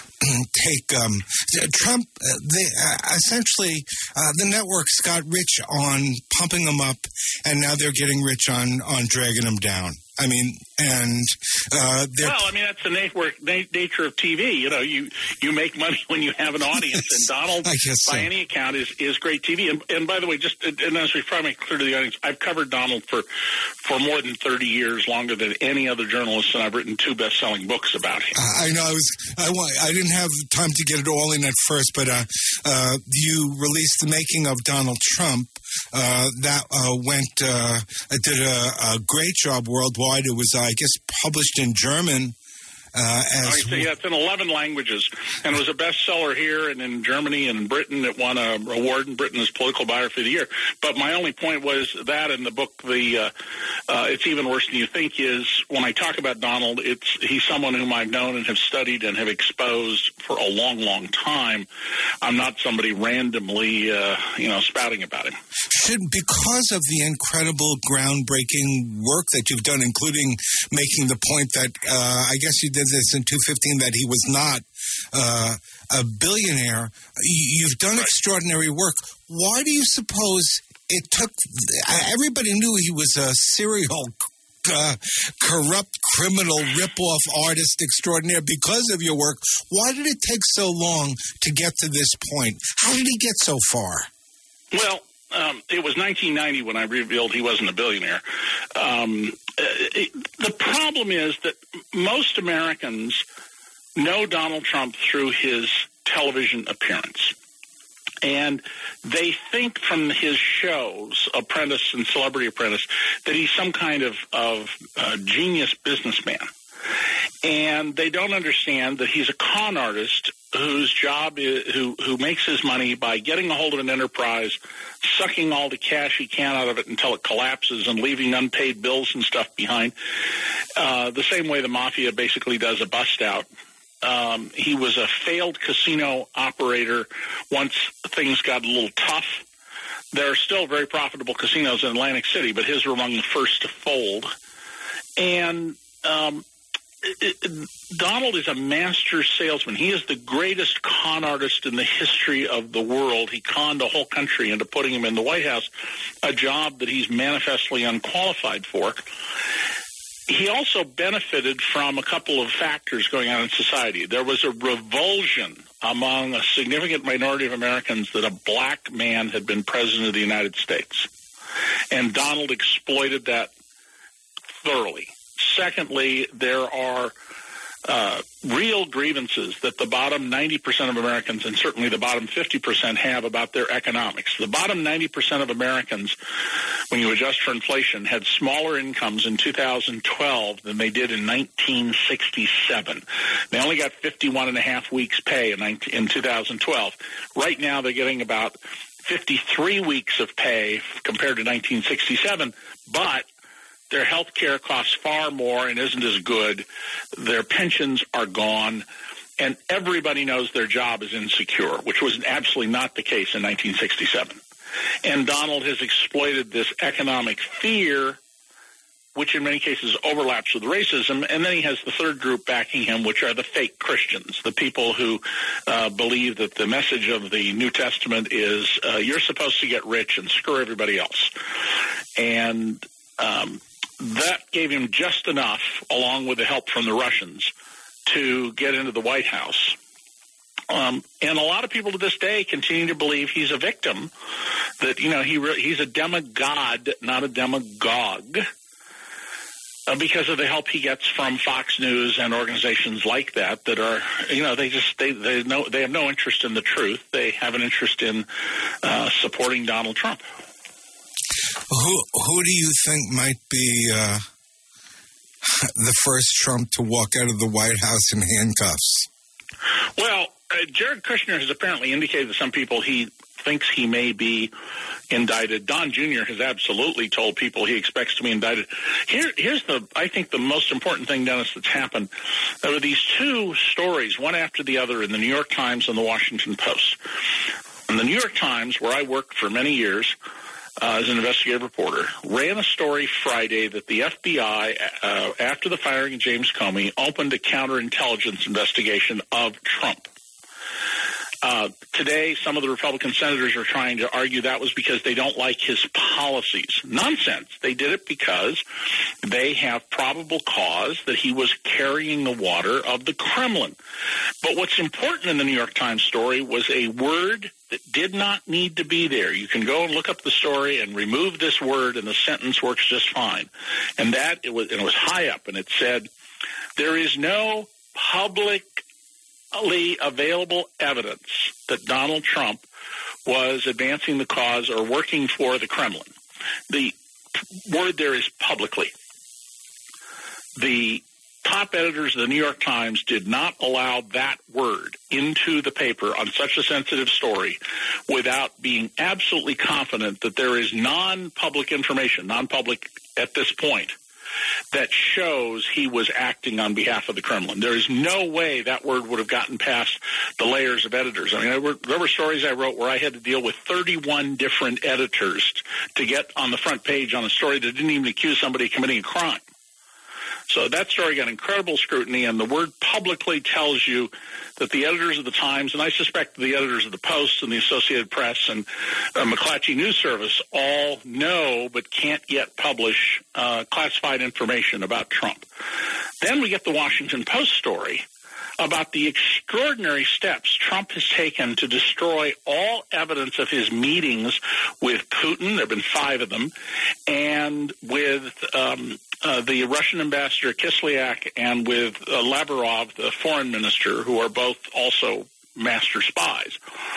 take um, Trump, uh, they, uh, essentially, uh, the networks got rich on pumping them up, and now they're getting rich on, on dragging them down. I mean, and uh, they're... Well, I mean, that's the network, na- nature of T V. You know, you, you make money when you have an audience, and Donald, by so. any account, is, is great T V. And, and by the way, just and as we probably make clear to the audience, I've covered Donald for, for more than thirty years, longer than any other journalist, and I've written two best-selling books about him. Uh, I know. I was. I, want, I didn't have time to get it all in at first, but uh, uh, you released The Making of Donald Trump. Uh, that uh, went, uh, did a, a great job worldwide. It was, uh, I guess, published in German. Uh, as I see, yeah, it's in eleven languages, and it was a bestseller here and in Germany and in Britain. It won a award in Britain as Political Biography of the Year. But my only point was that in the book, the uh, uh, it's even worse than you think is when I talk about Donald, it's he's someone whom I've known and have studied and have exposed for a long, long time. I'm not somebody randomly, uh, you know, spouting about him. Should, because of the incredible groundbreaking work that you've done, including making the point that uh, I guess you did this in two fifteen, that he was not uh, a billionaire. You've done right. extraordinary work. Why do you suppose it took... Everybody knew he was a serial uh, corrupt, criminal, rip-off artist extraordinaire because of your work. Why did it take so long to get to this point? How did he get so far? Well, Um, it was nineteen ninety when I revealed he wasn't a billionaire. Um, it, the problem is that most Americans know Donald Trump through his television appearance. And they think from his shows, Apprentice and Celebrity Apprentice, that he's some kind of, of uh, genius businessman. And they don't understand that he's a con artist whose job is, who, who makes his money by getting a hold of an enterprise, sucking all the cash he can out of it until it collapses and leaving unpaid bills and stuff behind. Uh, the same way the mafia basically does a bust out. Um, he was a failed casino operator once things got a little tough. There are still very profitable casinos in Atlantic City, but his were among the first to fold. And um, it, it, Donald is a master salesman. He is the greatest con artist in the history of the world. He conned a whole country into putting him in the White House, a job that he's manifestly unqualified for. He also benefited from a couple of factors going on in society. There was a revulsion among a significant minority of Americans that a black man had been president of the United States. And Donald exploited that thoroughly. Secondly, there are uh, real grievances that the bottom ninety percent of Americans and certainly the bottom fifty percent have about their economics. The bottom ninety percent of Americans, when you adjust for inflation, had smaller incomes in two thousand twelve than they did in nineteen sixty-seven. They only got fifty-one and a half weeks pay in, in two thousand twelve. Right now they're getting about fifty-three weeks of pay compared to nineteen sixty-seven, but their health care costs far more and isn't as good. Their pensions are gone, and everybody knows their job is insecure, which was absolutely not the case in nineteen sixty-seven. And Donald has exploited this economic fear, which in many cases overlaps with racism, and then he has the third group backing him, which are the fake Christians, the people who uh, believe that the message of the New Testament is uh, you're supposed to get rich and screw everybody else. And um, that gave him just enough, along with the help from the Russians, to get into the White House. Um, and a lot of people to this day continue to believe he's a victim, that, you know, he re- he's a demigod, not a demagogue, uh, because of the help he gets from Fox News and organizations like that that are, you know, they just, they, they, know, they have no interest in the truth. They have an interest in uh, supporting Donald Trump. Who who do you think might be uh, the first Trump to walk out of the White House in handcuffs? Well, uh, Jared Kushner has apparently indicated to some people he thinks he may be indicted. Don Junior has absolutely told people he expects to be indicted. Here, here's the, I think, the most important thing, Dennis, that's happened. There were these two stories, one after the other, in the New York Times and the Washington Post. In the New York Times, where I worked for many years, Uh, as an investigative reporter, ran a story Friday that the F B I, uh, after the firing of James Comey, opened a counterintelligence investigation of Trump. Uh, today, some of the Republican senators are trying to argue that was because they don't like his policies. Nonsense. They did it because they have probable cause that he was carrying the water of the Kremlin. But what's important in the New York Times story was a word that did not need to be there. You can go and look up the story and remove this word, and the sentence works just fine. And that it was, and it was high up, and it said, "There is no publicly available evidence that Donald Trump was advancing the cause or working for the Kremlin." The word there is publicly. The top editors of the New York Times did not allow that word into the paper on such a sensitive story without being absolutely confident that there is non-public information, non-public at this point, that shows he was acting on behalf of the Kremlin. There is no way that word would have gotten past the layers of editors. I mean, there were, there were stories I wrote where I had to deal with thirty-one different editors to get on the front page on a story that didn't even accuse somebody of committing a crime. So that story got incredible scrutiny, and the word publicly tells you that the editors of the Times, and I suspect the editors of the Post and the Associated Press and uh, McClatchy News Service all know but can't yet publish uh, classified information about Trump. Then we get the Washington Post story about the extraordinary steps Trump has taken to destroy all evidence of his meetings with Putin. There have been five of them, and with um, uh, the Russian ambassador Kislyak and with uh, Lavrov, the foreign minister, who are both also master spies.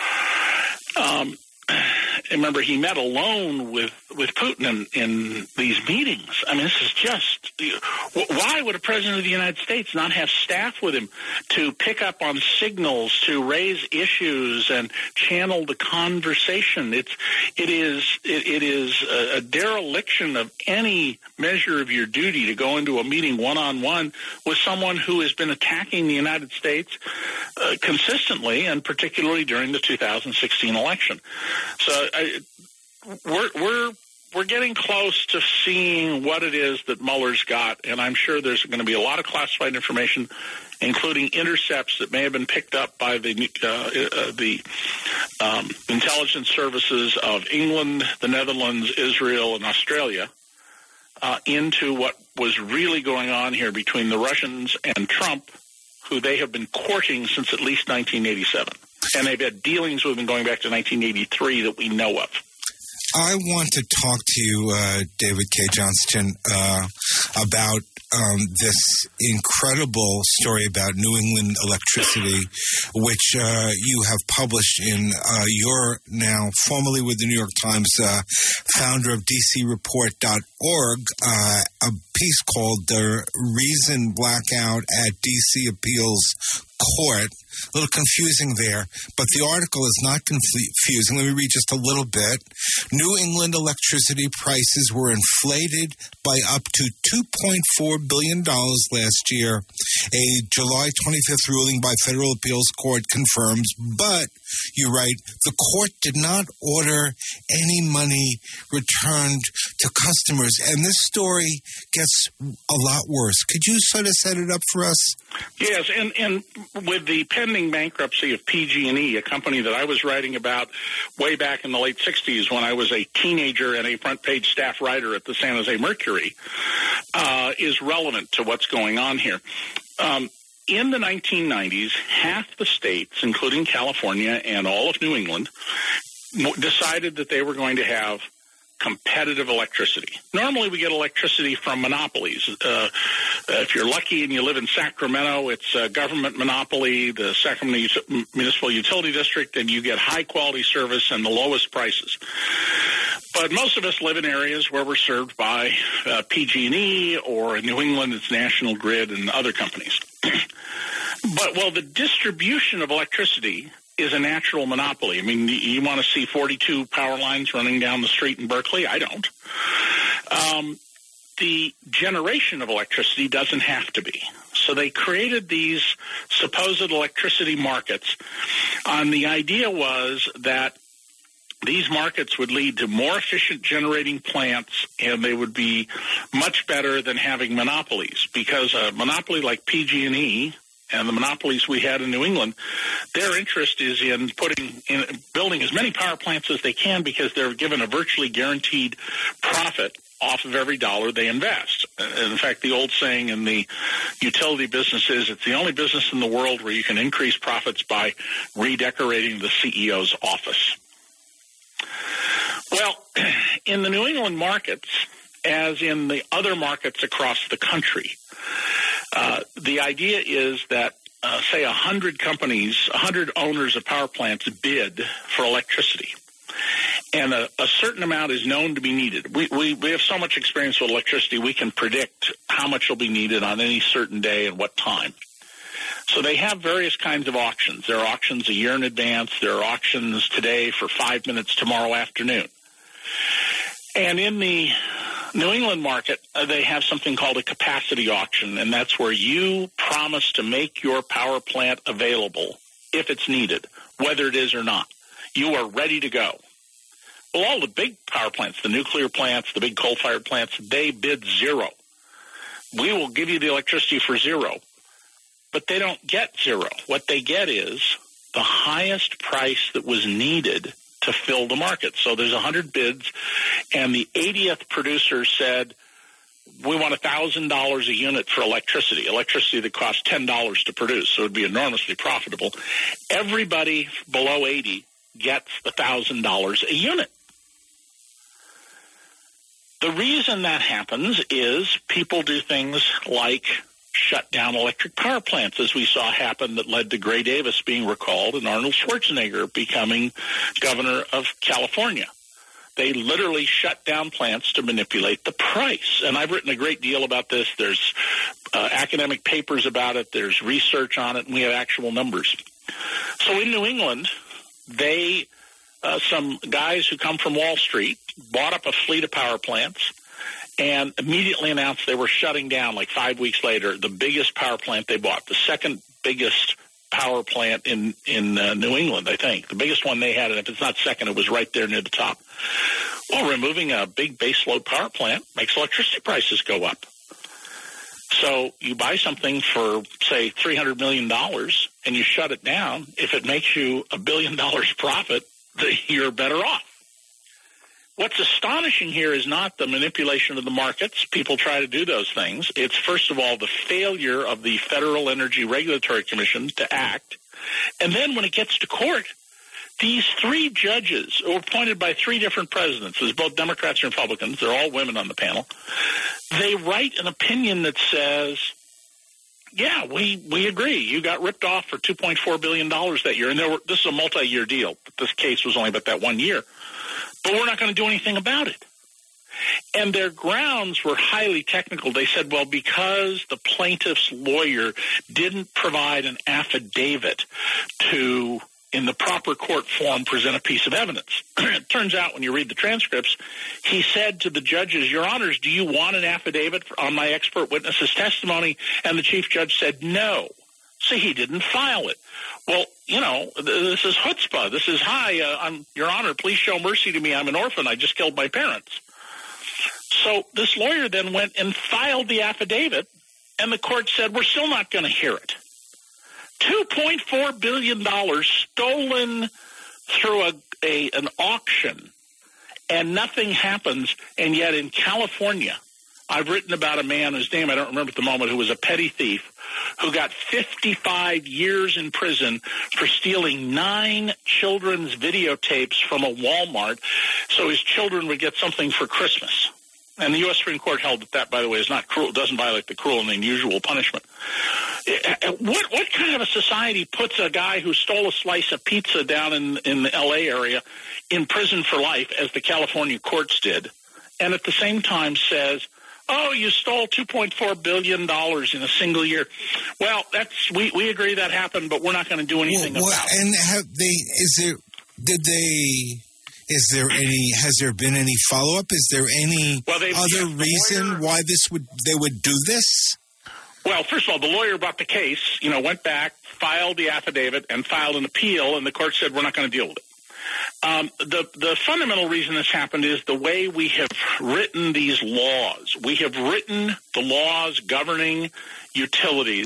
Um, remember, he met alone with, with Putin in, in these meetings. I mean, this is just, why would a president of the United States not have staff with him to pick up on signals, to raise issues and channel the conversation? It's, it is, it, it is a, a dereliction of any measure of your duty to go into a meeting one-on-one with someone who has been attacking the United States uh, consistently, and particularly during the two thousand sixteen election. So I, we're we're we're getting close to seeing what it is that Mueller's got, and I'm sure there's going to be a lot of classified information, including intercepts that may have been picked up by the uh, uh, the um, intelligence services of England, the Netherlands, Israel, and Australia, uh, into what was really going on here between the Russians and Trump, who they have been courting since at least nineteen eighty-seven. And they've had dealings with them going back to nineteen eighty-three that we know of. I want to talk to you, uh, David Cay Johnston, uh, about um, this incredible story about New England electricity, which uh, you have published in uh, your now formerly with the New York Times uh, founder of D C report dot org, uh, a piece called The Reason Blackout at D C Appeals Court. A little confusing there, but the article is not confusing. Let me read just a little bit. New England electricity prices were inflated by up to two point four billion dollars last year. A July twenty-fifth ruling by Federal Appeals Court confirms, but, you write, the court did not order any money returned to customers. And this story gets a lot worse. Could you sort of set it up for us? Yes, and, and with the pending bankruptcy of P G and E, a company that I was writing about way back in the late sixties when I was a teenager and a front-page staff writer at the San Jose Mercury, uh, is relevant to what's going on here. Um, in the nineteen nineties, half the states, including California and all of New England, decided that they were going to have competitive electricity. Normally we get electricity from monopolies. Uh, if you're lucky and you live in Sacramento, it's a government monopoly, the Sacramento Municipal Utility District, and you get high-quality service and the lowest prices. But most of us live in areas where we're served by uh, P G and E, or in New England it's National Grid and other companies. But, well, the distribution of electricity is a natural monopoly. I mean, you want to see forty-two power lines running down the street in Berkeley? I don't. Um, the generation of electricity doesn't have to be. So they created these supposed electricity markets, and the idea was that these markets would lead to more efficient generating plants, and they would be much better than having monopolies, because a monopoly like P G and E and the monopolies we had in New England, their interest is in putting in building as many power plants as they can, because they're given a virtually guaranteed profit off of every dollar they invest. In fact, the old saying in the utility business is it's the only business in the world where you can increase profits by redecorating the C E O's office. Well, in the New England markets, as in the other markets across the country, Uh, the idea is that, uh, say, one hundred companies, one hundred owners of power plants bid for electricity, and a, a certain amount is known to be needed. We, we, we have so much experience with electricity, we can predict how much will be needed on any certain day and what time. So they have various kinds of auctions. There are auctions a year in advance. There are auctions today for five minutes tomorrow afternoon. And in the New England market, uh, they have something called a capacity auction, and that's where you promise to make your power plant available if it's needed, whether it is or not. You are ready to go. Well, all the big power plants, the nuclear plants, the big coal-fired plants, they bid zero. We will give you the electricity for zero, but they don't get zero. What they get is the highest price that was needed to fill the market. So there's one hundred bids, and the eightieth producer said, we want one thousand dollars a unit for electricity, electricity that costs ten dollars to produce, so it would be enormously profitable. Everybody below eighty gets one thousand dollars a unit. The reason that happens is people do things like shut down electric power plants, as we saw happen, that led to Gray Davis being recalled and Arnold Schwarzenegger becoming governor of California. They literally shut down plants to manipulate the price. And I've written a great deal about this. There's uh, academic papers about it. There's research on it, and we have actual numbers. So in New England, they, uh, some guys who come from Wall Street, bought up a fleet of power plants and immediately announced they were shutting down, like five weeks later, the biggest power plant they bought, the second biggest power plant in, in uh, New England, I think. The biggest one they had, and if it's not second, it was right there near the top. Well, removing a big baseload power plant makes electricity prices go up. So you buy something for, say, three hundred million dollars, and you shut it down. If it makes you a billion dollars profit, you're better off. What's astonishing here is not the manipulation of the markets. People try to do those things. It's, first of all, the failure of the Federal Energy Regulatory Commission to act. And then when it gets to court, These three judges were appointed by three different presidents. There's both Democrats and Republicans. They're all women on the panel. They write an opinion that says, yeah, we, we agree. You got ripped off for two point four billion dollars that year. And there were, this is a multi-year deal. But this case was only about that one year. But we're not going to do anything about it. And their grounds were highly technical. They said, well, because the plaintiff's lawyer didn't provide an affidavit to, in the proper court form, present a piece of evidence. It turns out when you read the transcripts, he said to the judges, Your Honors, do you want an affidavit on my expert witness's testimony? And the chief judge said no. So he didn't file it. Well, you know, this is chutzpah. This is, hi, uh, I'm, Your Honor, please show mercy to me. I'm an orphan. I just killed my parents. So this lawyer then went and filed the affidavit, and the court said, we're still not going to hear it. two point four billion dollars stolen through a, a an auction, and nothing happens. And yet in California, I've written about a man whose name I don't remember at the moment, who was a petty thief, who got fifty-five years in prison for stealing nine children's videotapes from a Walmart so his children would get something for Christmas. And the U S Supreme Court held that that, by the way, is not cruel, doesn't violate the cruel and unusual punishment. What what kind of a society puts a guy who stole a slice of pizza down in, in the L A area in prison for life, as the California courts did, and at the same time says, oh, you stole two point four billion dollars in a single year. Well, that's we, we agree that happened, but we're not going to do anything well, well, about it. And have they, is there, did they... Is there any? Has there been any follow up? Is there any well, other reason lawyer, why this would they would do this? Well, first of all, the lawyer brought the case. You know, went back, filed the affidavit, and filed an appeal, and the court said we're not going to deal with it. Um, the the fundamental reason this happened is the way we have written these laws. We have written the laws governing utilities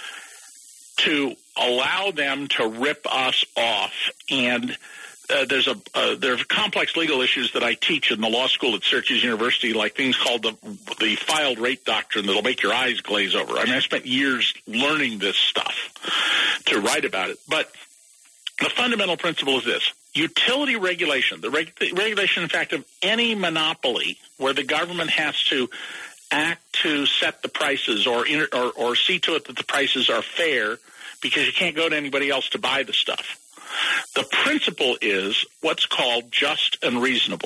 to allow them to rip us off. And Uh, there's a uh, there are complex legal issues that I teach in the law school at Syracuse University, like things called the the filed rate doctrine that'll make your eyes glaze over. I mean, I spent years learning this stuff to write about it. But the fundamental principle is this: utility regulation, the reg- regulation, in fact, of any monopoly where the government has to act to set the prices or, inter- or or see to it that the prices are fair, because you can't go to anybody else to buy the stuff. The principle is what's called just and reasonable.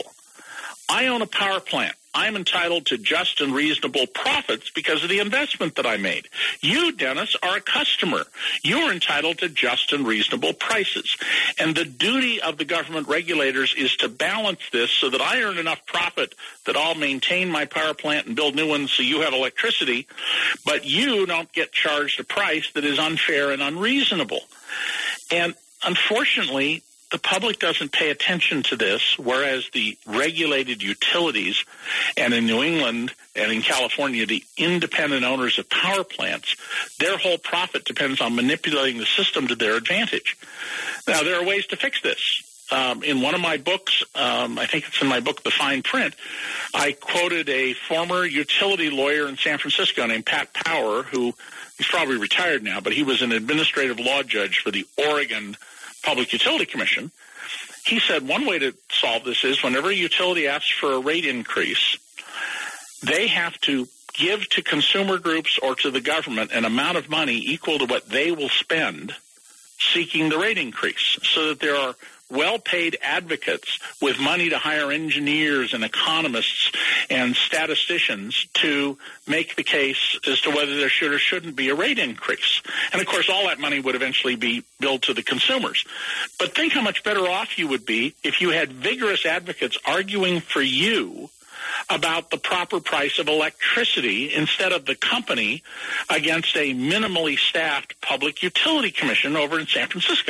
I own a power plant. I'm entitled to just and reasonable profits because of the investment that I made. You, Dennis, are a customer. You're entitled to just and reasonable prices. And the duty of the government regulators is to balance this so that I earn enough profit that I'll maintain my power plant and build new ones so you have electricity, but you don't get charged a price that is unfair and unreasonable. And unfortunately, the public doesn't pay attention to this, whereas the regulated utilities, and in New England and in California, the independent owners of power plants, their whole profit depends on manipulating the system to their advantage. Now, there are ways to fix this. Um, in one of my books, um, I think it's in my book, The Fine Print, I quoted a former utility lawyer in San Francisco named Pat Power, who he's probably retired now, but he was an administrative law judge for the Oregon Public Utility Commission. He said one way to solve this is whenever a utility asks for a rate increase, they have to give to consumer groups or to the government an amount of money equal to what they will spend seeking the rate increase, so that there are well-paid advocates with money to hire engineers and economists and statisticians to make the case as to whether there should or shouldn't be a rate increase. And, of course, all that money would eventually be billed to the consumers. But think how much better off you would be if you had vigorous advocates arguing for you about the proper price of electricity instead of the company against a minimally staffed public utility commission over in San Francisco.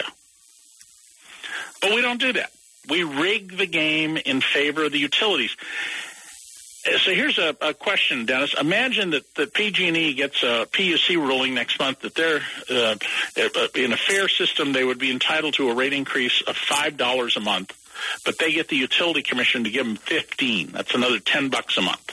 But we don't do that. We rig the game in favor of the utilities. So here's a, a question, Dennis. Imagine that, that P G and E gets a P U C ruling next month that they're, uh, in a fair system, they would be entitled to a rate increase of five dollars a month, but they get the utility commission to give them fifteen dollars. That's another ten bucks a month.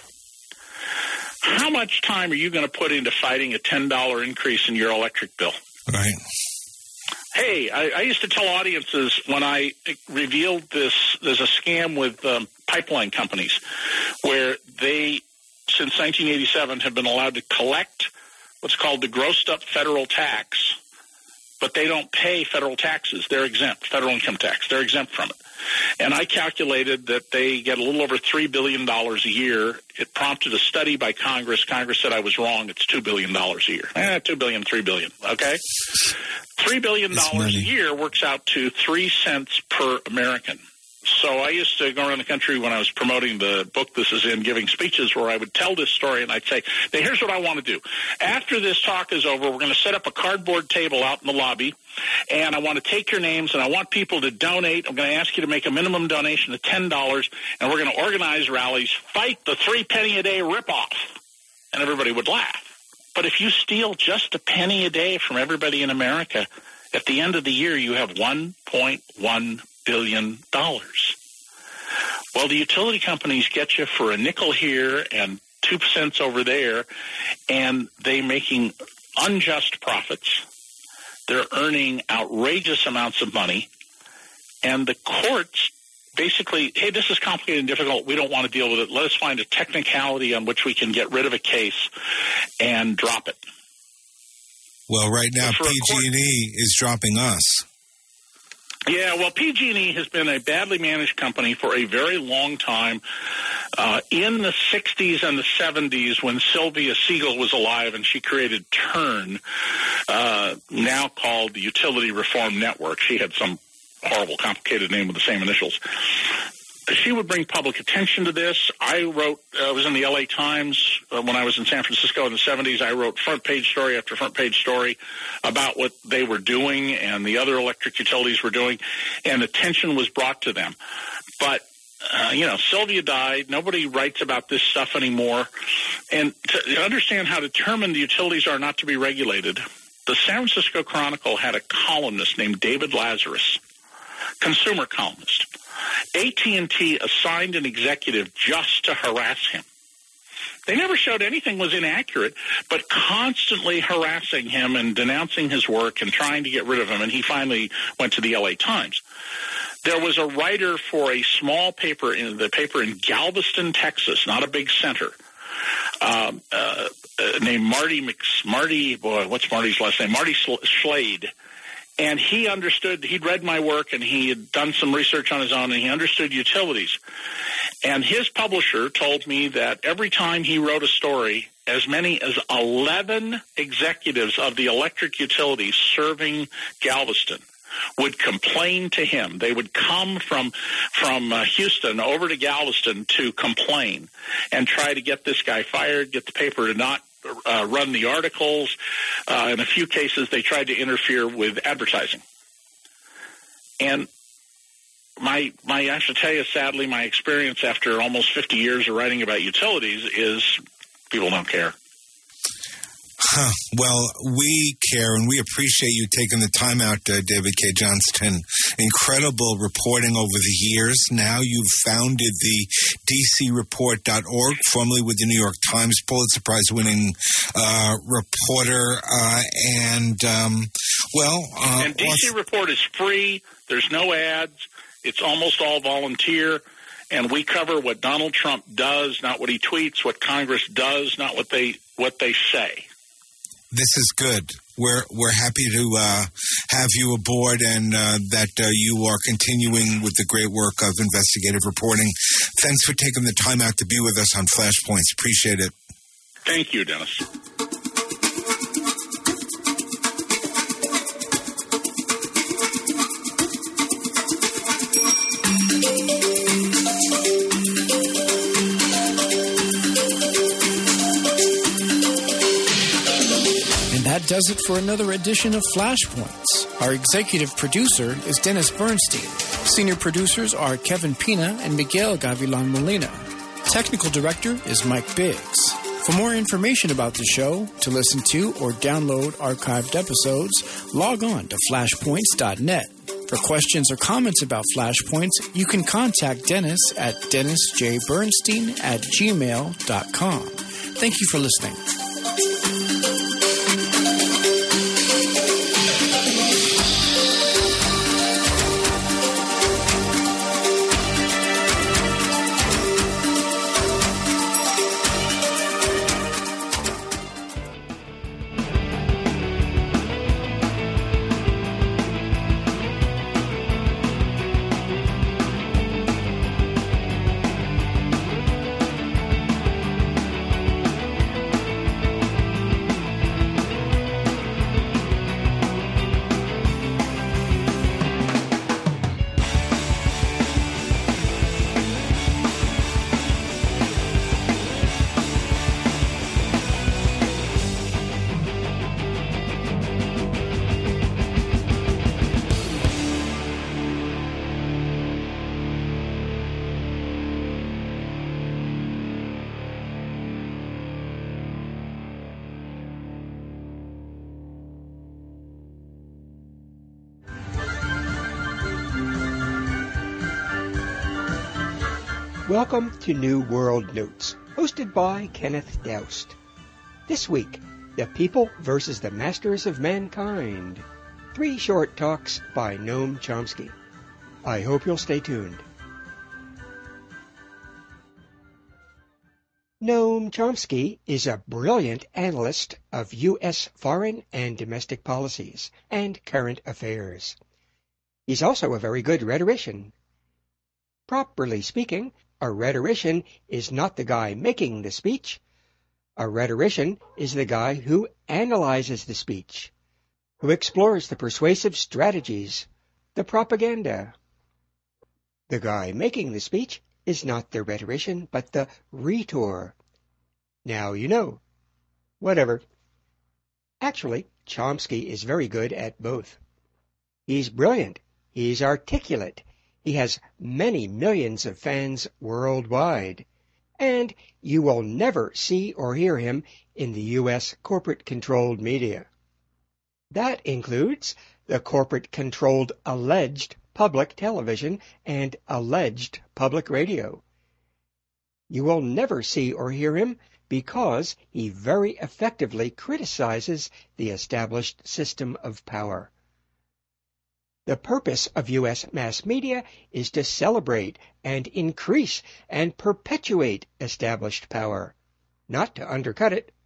How much time are you going to put into fighting a ten dollars increase in your electric bill? Right. Hey, I, I used to tell audiences when I revealed this, there's a scam with um, pipeline companies where they, since nineteen eighty-seven, have been allowed to collect what's called the grossed up federal tax, but they don't pay federal taxes. They're exempt, federal income tax. They're exempt from it. And I calculated that they get a little over three billion dollars a year. It prompted a study by Congress. Congress said I was wrong. It's two billion dollars a year. Eh, two billion dollars, three billion dollars, okay? three billion dollars a year works out to three cents per American. So I used to go around the country when I was promoting the book this is in, giving speeches where I would tell this story, and I'd say, now here's what I want to do. After this talk is over, we're going to set up a cardboard table out in the lobby, and I want to take your names, and I want people to donate. I'm going to ask you to make a minimum donation of ten dollars, and we're going to organize rallies, fight the three penny a day ripoff. And everybody would laugh. But if you steal just a penny a day from everybody in America, at the end of the year, you have one point one billion dollars. Well, the utility companies get you for a nickel here and two cents over there, and they're making unjust profits. They're earning outrageous amounts of money, and the courts basically, hey, this is complicated and difficult. We don't want to deal with it. Let us find a technicality on which we can get rid of a case and drop it. Well, right now, P G and E is dropping us. Yeah, well, P G and E has been a badly managed company for a very long time. Uh, in the sixties and the seventies, when Sylvia Siegel was alive and she created TURN, uh, now called the Utility Reform Network. She had some horrible, complicated name with the same initials. She would bring public attention to this. I wrote, I uh, was in the L A Times uh, when I was in San Francisco in the seventies. I wrote front page story after front page story about what they were doing and the other electric utilities were doing, and attention was brought to them. But, uh, you know, Sylvia died. Nobody writes about this stuff anymore. And to understand how determined the utilities are not to be regulated, the San Francisco Chronicle had a columnist named David Lazarus, consumer columnist. A T and T assigned an executive just to harass him. They never showed anything was inaccurate, but constantly harassing him and denouncing his work and trying to get rid of him, and he finally went to the L A Times. There was a writer for a small paper, in the paper in Galveston, Texas, not a big center, um, uh, uh, named Marty Mc, Marty, boy, what's Marty's last name? Marty Schlade. And he understood, he'd read my work, and he had done some research on his own, and he understood utilities. And his publisher told me that every time he wrote a story, as many as eleven executives of the electric utilities serving Galveston would complain to him. They would come from from uh, Houston over to Galveston to complain and try to get this guy fired, get the paper to not Uh, run the articles. Uh, in a few cases, they tried to interfere with advertising. And my, my, I should tell you, sadly, my experience after almost fifty years of writing about utilities is people don't care. Huh. Well, we care, and we appreciate you taking the time out, uh, David K. Johnston. Incredible reporting over the years. Now you've founded the D C report dot org, formerly with the New York Times, Pulitzer Prize-winning uh, reporter. Uh, and, um, well... Uh, and D C Report is free. There's no ads. It's almost all volunteer. And we cover what Donald Trump does, not what he tweets, what Congress does, not what they what they say. This is good. We're we're happy to uh, have you aboard, and uh, that uh, you are continuing with the great work of investigative reporting. Thanks for taking the time out to be with us on Flashpoints. Appreciate it. Thank you, Dennis. That does it for another edition of Flashpoints. Our executive producer is Dennis Bernstein. Senior producers are Kevin Pina and Miguel Gavilan Molina. Technical director is Mike Biggs. For more information about the show, to listen to or download archived episodes, log on to flashpoints dot net. For questions or comments about Flashpoints, you can contact Dennis at dennis j bernstein at gmail dot com. Thank you for listening. Welcome to New World Notes, hosted by Kenneth Doust. This week, the people versus the masters of mankind. Three short talks by Noam Chomsky. I hope you'll stay tuned. Noam Chomsky is a brilliant analyst of U S foreign and domestic policies and current affairs. He's also a very good rhetorician. Properly speaking, a rhetorician is not the guy making the speech. A rhetorician is the guy who analyzes the speech, who explores the persuasive strategies, the propaganda. The guy making the speech is not the rhetorician, but the rhetor. Now you know. Whatever. Actually, Chomsky is very good at both. He's brilliant. He's articulate. He has many millions of fans worldwide. And you will never see or hear him in the U S corporate-controlled media. That includes the corporate-controlled alleged public television and alleged public radio. You will never see or hear him because he very effectively criticizes the established system of power. The purpose of U S mass media is to celebrate and increase and perpetuate established power, not to undercut it.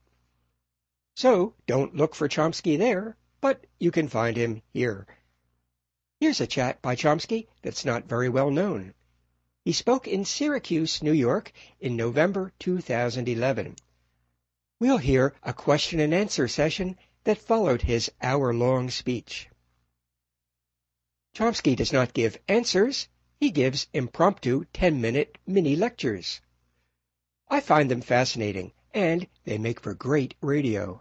So don't look for Chomsky there, but you can find him here. Here's a chat by Chomsky that's not very well known. He spoke in Syracuse, New York in November two thousand eleven. We'll hear a question and answer session that followed his hour-long speech. Chomsky does not give answers, he gives impromptu ten-minute mini-lectures. I find them fascinating, and they make for great radio.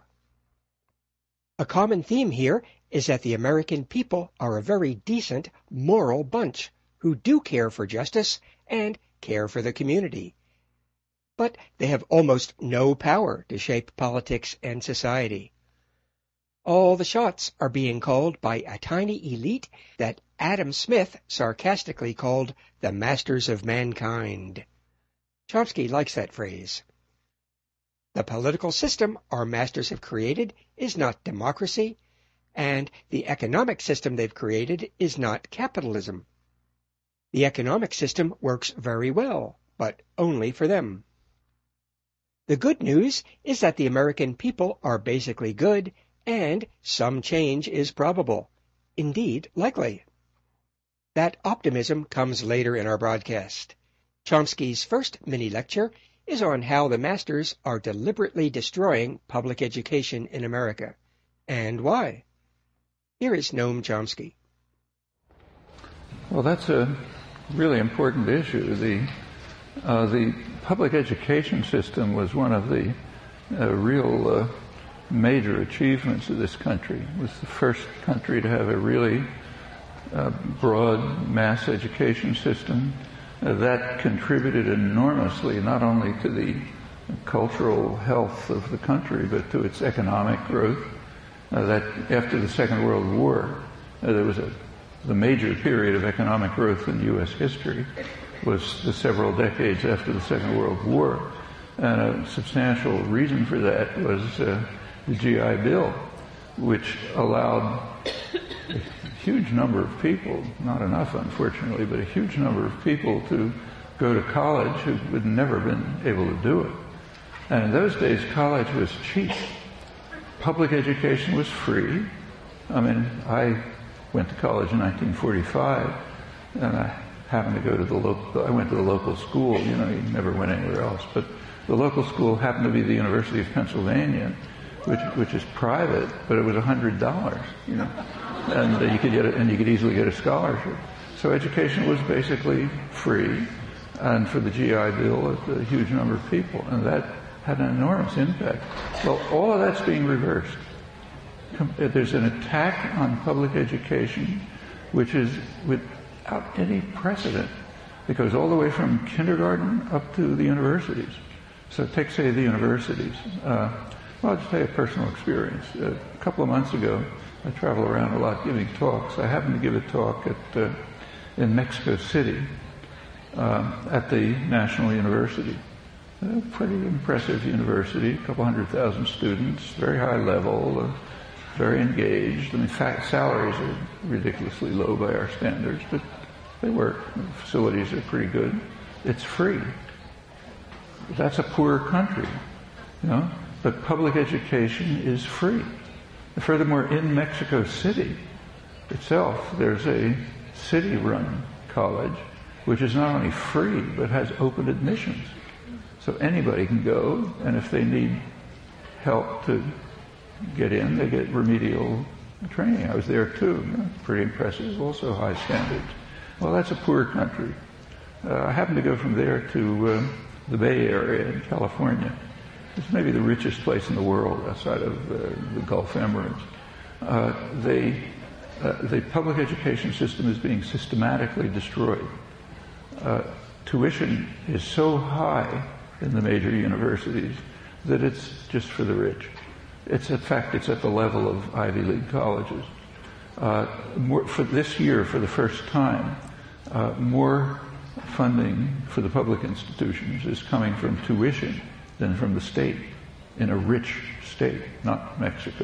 A common theme here is that the American people are a very decent, moral bunch who do care for justice and care for the community. But they have almost no power to shape politics and society. All the shots are being called by a tiny elite that Adam Smith sarcastically called the masters of mankind. Chomsky likes that phrase. The political system our masters have created is not democracy, and the economic system they've created is not capitalism. The economic system works very well, but only for them. The good news is that the American people are basically good, and some change is probable, indeed likely. That optimism comes later in our broadcast. Chomsky's first mini-lecture is on how the masters are deliberately destroying public education in America, and why. Here is Noam Chomsky. Well, that's a really important issue. The uh, the public education system was one of the uh, real uh, major achievements of this country. It was the first country to have a really uh, broad mass education system uh, that contributed enormously not only to the cultural health of the country but to its economic growth. Uh, that after the Second World War, uh, there was a the major period of economic growth in U S history was the several decades after the Second World War, and a substantial reason for that was uh, the G I Bill, which allowed a huge number of people, not enough unfortunately, but a huge number of people to go to college who would never been able to do it. And in those days, college was cheap. Public education was free. I mean, I went to college in nineteen forty-five, and I happened to go to the local, I went to the local school, you know, you never went anywhere else, but the local school happened to be the University of Pennsylvania, which which is private, but it was a hundred dollars, you know, and uh, you could get it, and you could easily get a scholarship. So education was basically free, and for the G I Bill, a huge number of people, and that had an enormous impact. Well, all of that's being reversed. There's an attack on public education which is without any precedent. It goes all the way from kindergarten up to the universities. So take, say, the universities. Uh, well, I'll just tell you a personal experience. Uh, a couple of months ago, I travel around a lot giving talks. I happened to give a talk at uh, in Mexico City, uh, at the National University. A pretty impressive university, a couple hundred thousand students, very high level, uh, very engaged. I mean, fact, salaries are ridiculously low by our standards, but they work. The facilities are pretty good. It's free. That's a poor country, you know, but public education is free. Furthermore, in Mexico City itself, there's a city-run college which is not only free but has open admissions. So anybody can go, and if they need help to get in, they get remedial training. I was there too. You know, pretty impressive. Also high standards. Well, that's a poor country. Uh, I happened to go from there to uh, the Bay Area in California. It's maybe the richest place in the world outside of uh, the Gulf Emirates. Uh, they, uh, the public education system is being systematically destroyed. Uh, tuition is so high in the major universities that it's just for the rich. It's, in fact, it's at the level of Ivy League colleges. Uh, more, for this year, for the first time, uh, more funding for the public institutions is coming from tuition than from the state, in a rich state, not Mexico.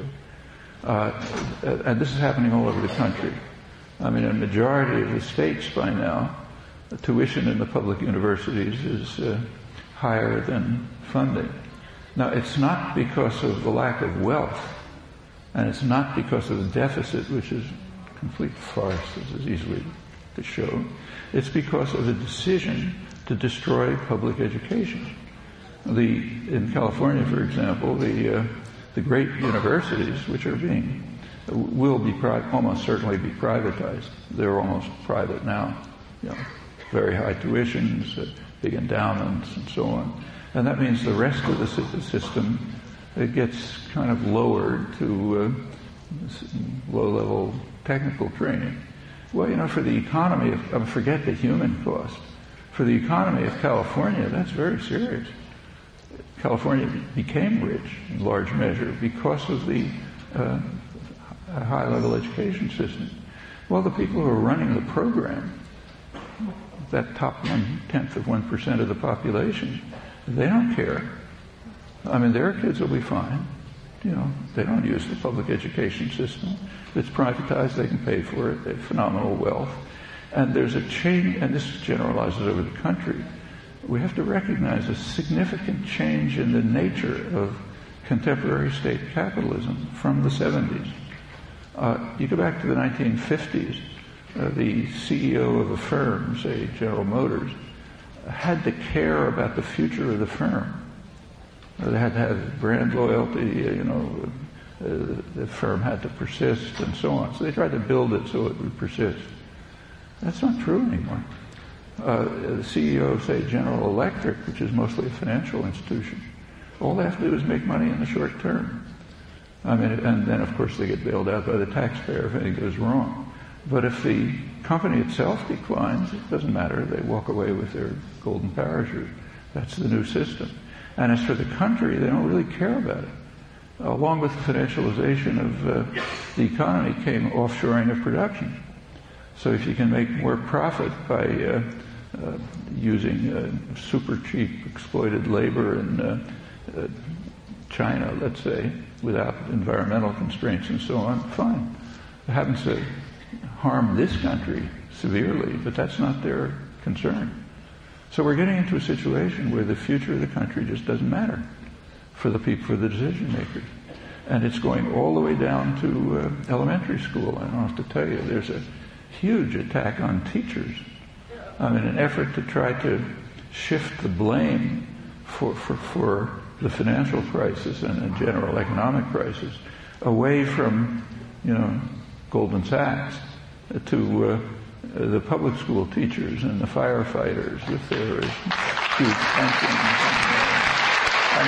Uh, and this is happening all over the country. I mean, a majority of the states by now, the tuition in the public universities is uh, higher than funding. Now, it's not because of the lack of wealth, and it's not because of the deficit, which is a complete farce, as is easily to show. It's because of the decision to destroy public education. The, in California, for example, the uh, the great universities, which are being, will be pri- almost certainly be privatized. They're almost private now. You know, very high tuitions, uh, big endowments, and so on. And that means the rest of the system, it gets kind of lowered to uh, low-level technical training. Well, you know, for the economy of, uh, forget the human cost. For the economy of California, that's very serious. California became rich in large measure because of the uh, high-level education system. Well, the people who are running the program, that top one-tenth of one percent of the population, they don't care. I mean, their kids will be fine. You know, they don't use the public education system. If it's privatized, they can pay for it. They have phenomenal wealth. And there's a change, and this generalizes over the country. We have to recognize a significant change in the nature of contemporary state capitalism from the seventies. Uh, you go back to the nineteen fifties, uh, the C E O of a firm, say General Motors, had to care about the future of the firm. Uh, they had to have brand loyalty, you know, uh, the firm had to persist and so on. So they tried to build it so it would persist. That's not true anymore. Uh, the C E O of, say, General Electric, which is mostly a financial institution, all they have to do is make money in the short term. I mean, and then, of course, they get bailed out by the taxpayer if anything goes wrong. But if the company itself declines, it doesn't matter. They walk away with their golden parachute. That's the new system. And as for the country, they don't really care about it. Along with the financialization of uh, the economy came offshoring of production. So if you can make more profit by uh, uh, using uh, super cheap exploited labor in uh, uh, China, let's say, without environmental constraints and so on, fine. It happens to harm this country severely, but that's not their concern. So we're getting into a situation where the future of the country just doesn't matter for the people, for the decision makers. And it's going all the way down to uh, elementary school. I don't have to tell you, there's a huge attack on teachers. I mean, an effort to try to shift the blame for, for, for the financial crisis and a general economic crisis away from, you know, Goldman Sachs to uh, the public school teachers and the firefighters with their huge pensions. I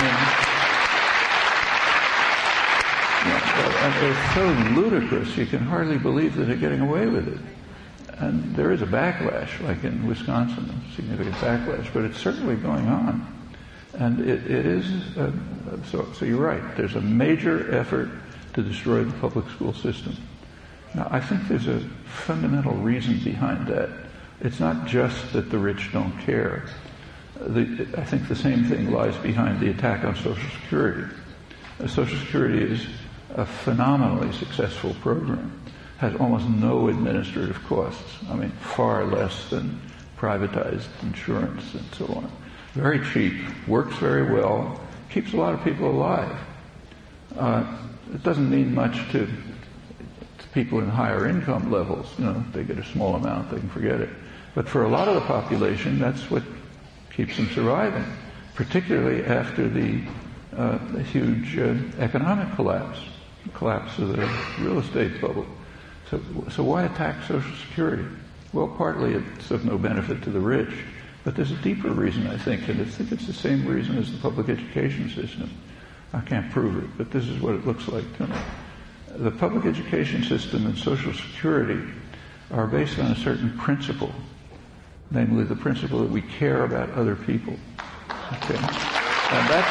mean, you know, and they're so ludicrous you can hardly believe that they're getting away with it. And there is a backlash, like in Wisconsin, a significant backlash, but it's certainly going on. And it, it is, uh, so, so you're right, there's a major effort to destroy the public school system. Now, I think there's a fundamental reason behind that. It's not just that the rich don't care. The, I think the same thing lies behind the attack on Social Security. Uh, Social Security is a phenomenally successful program, has almost no administrative costs. I mean, far less than privatized insurance and so on. Very cheap, works very well, keeps a lot of people alive. Uh, it doesn't mean much to, to people in higher income levels. You know, they get a small amount, they can forget it. But for a lot of the population, that's what keeps them surviving, particularly after the, uh, the huge uh, economic collapse, collapse of the real estate bubble. So, so why attack Social Security? Well, partly it's of no benefit to the rich, but there's a deeper reason, I think, and I think it's the same reason as the public education system. I can't prove it, but this is what it looks like to me. The public education system and Social Security are based on a certain principle, namely the principle that we care about other people. Okay? And that's,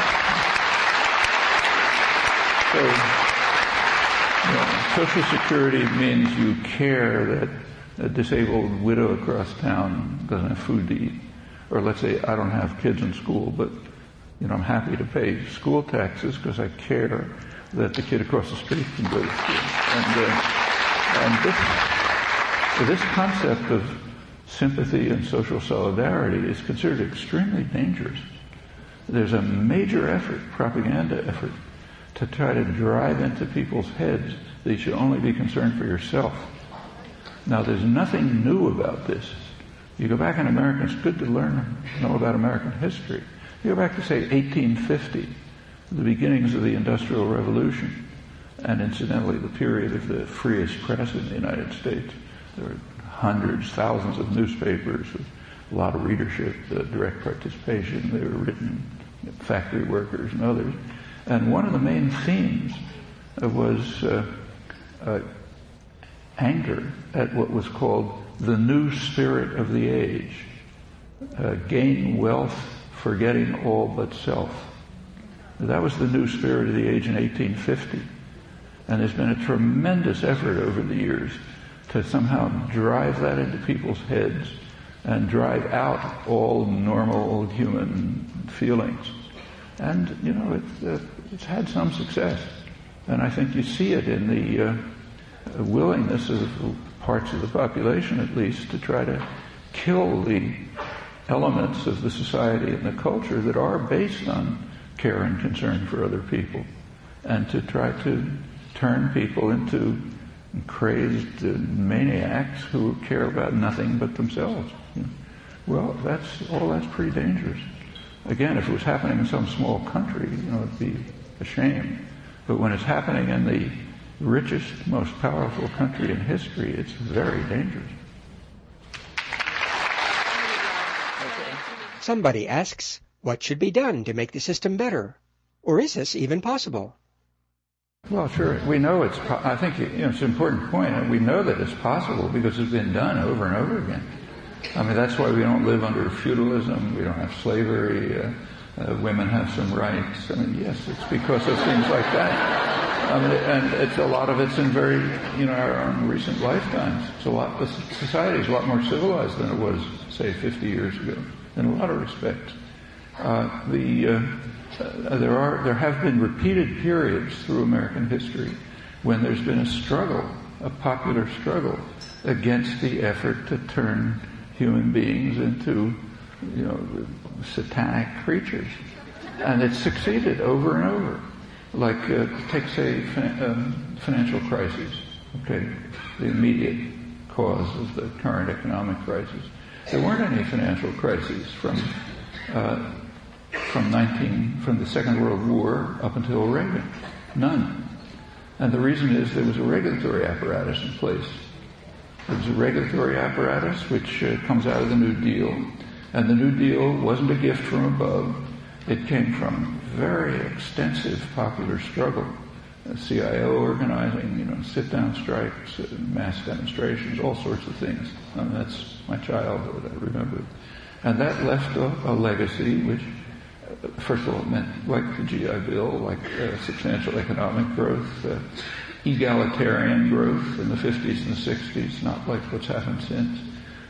so, you know, Social Security means you care that a disabled widow across town doesn't have food to eat. Or let's say I don't have kids in school, but you know, I'm happy to pay school taxes because I care that the kid across the street can go to school. And, uh, and this, this concept of sympathy and social solidarity is considered extremely dangerous. There's a major effort, propaganda effort, to try to drive into people's heads that you should only be concerned for yourself. Now, there's nothing new about this. You go back in America, it's good to learn, know about American history. You go back to, say, eighteen fifty, the beginnings of the Industrial Revolution, and incidentally, the period of the freest press in the United States. There were hundreds, thousands of newspapers with a lot of readership, uh, direct participation. They were written, you know, factory workers and others. And one of the main themes uh, was uh, uh, anger at what was called the new spirit of the age. Uh, gain wealth, forgetting all but self. That was the new spirit of the age in eighteen fifty. And there's been a tremendous effort over the years to somehow drive that into people's heads and drive out all normal human feelings. And, you know, it, uh, it's had some success. And I think you see it in the uh, willingness of parts of the population, at least, to try to kill the elements of the society and the culture that are based on care and concern for other people, and to try to turn people into crazed uh, maniacs who care about nothing but themselves. You know? Well, that's all that's pretty dangerous. Again, if it was happening in some small country, you know, it'd be a shame. But when it's happening in the richest, most powerful country in history, it's very dangerous. Somebody asks, what should be done to make the system better? Or is this even possible? Well, sure. We know it's, po- I think, you know, it's an important point, and we know that it's possible because it's been done over and over again. I mean, that's why we don't live under feudalism, we don't have slavery, uh, uh, women have some rights. I mean, yes, it's because of things like that. I mean, and it's a lot of it's in very, you know, our own recent lifetimes. It's a lot, the society is a lot more civilized than it was, say, fifty years ago, in a lot of respects. Uh, the, uh, uh, there are, there have been repeated periods through American history when there's been a struggle, a popular struggle, against the effort to turn human beings into, you know, satanic creatures. And it's succeeded over and over. Like, uh, take, say, fin- um, financial crises, okay, the immediate cause of the current economic crisis. There weren't any financial crises from uh, from nineteen from the Second World War up until Reagan. None. And the reason is there was a regulatory apparatus in place. There was a regulatory apparatus which uh, comes out of the New Deal. And the New Deal wasn't a gift from above. It came from very extensive popular struggle. Uh, C I O organizing, you know, sit-down strikes, uh, mass demonstrations, all sorts of things. I mean, that's my childhood, I remember. And that left a, a legacy which, uh, first of all, meant, like the G I Bill, like uh, substantial economic growth, uh, egalitarian growth in the fifties and the sixties, not like what's happened since.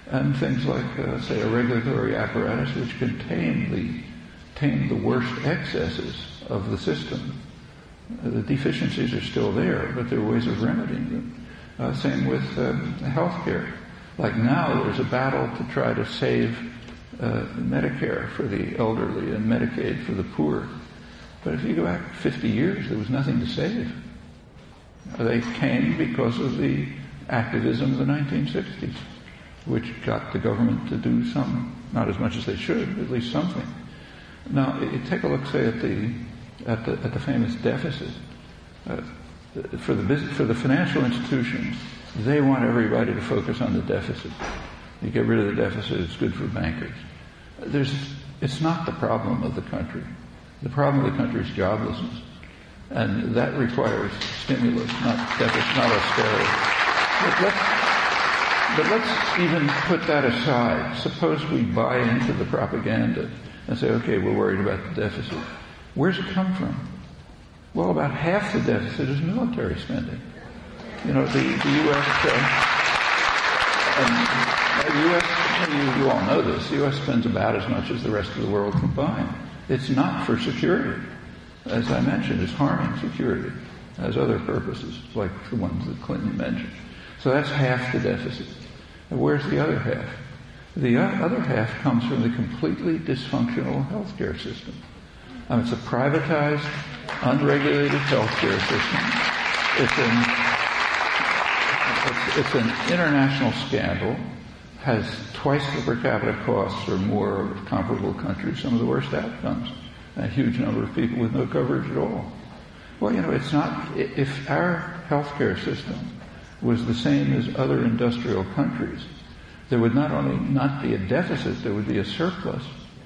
and things like, uh, say, a regulatory apparatus which can tame the, tame the worst excesses of the system. Uh, the deficiencies are still there, but there are ways of remedying them. Uh, same with um, healthcare. Like now, there's a battle to try to save uh, Medicare for the elderly and Medicaid for the poor. But if you go back fifty years, there was nothing to save. They came because of the activism of the nineteen sixties, which got the government to do some, not as much as they should, at least something. Now, you take a look, say, at the at the at the famous deficit. Uh, for the business, for the financial institutions, they want everybody to focus on the deficit. You get rid of the deficit; it's good for bankers. There's, it's not the problem of the country. The problem of the country is joblessness. And that requires stimulus, not deficit, not austerity. But let's, but let's even put that aside. Suppose we buy into the propaganda and say, okay, we're worried about the deficit. Where's it come from? Well, about half the deficit is military spending. You know, the, the U S, uh, and the U S, you, you all know this, the U S spends about as much as the rest of the world combined. It's not for security. As I mentioned, it's harming security. It has other purposes, like the ones that Clinton mentioned. So that's half the deficit. And where's the other half? The other half comes from the completely dysfunctional healthcare system. Um, it's a privatized, unregulated healthcare system. It's an, it's, it's an international scandal, has twice the per capita costs or more of comparable countries, some of the worst outcomes. A huge number of people with no coverage at all. Well, you know, it's not, if our healthcare system was the same as other industrial countries, there would not only not be a deficit, there would be a surplus.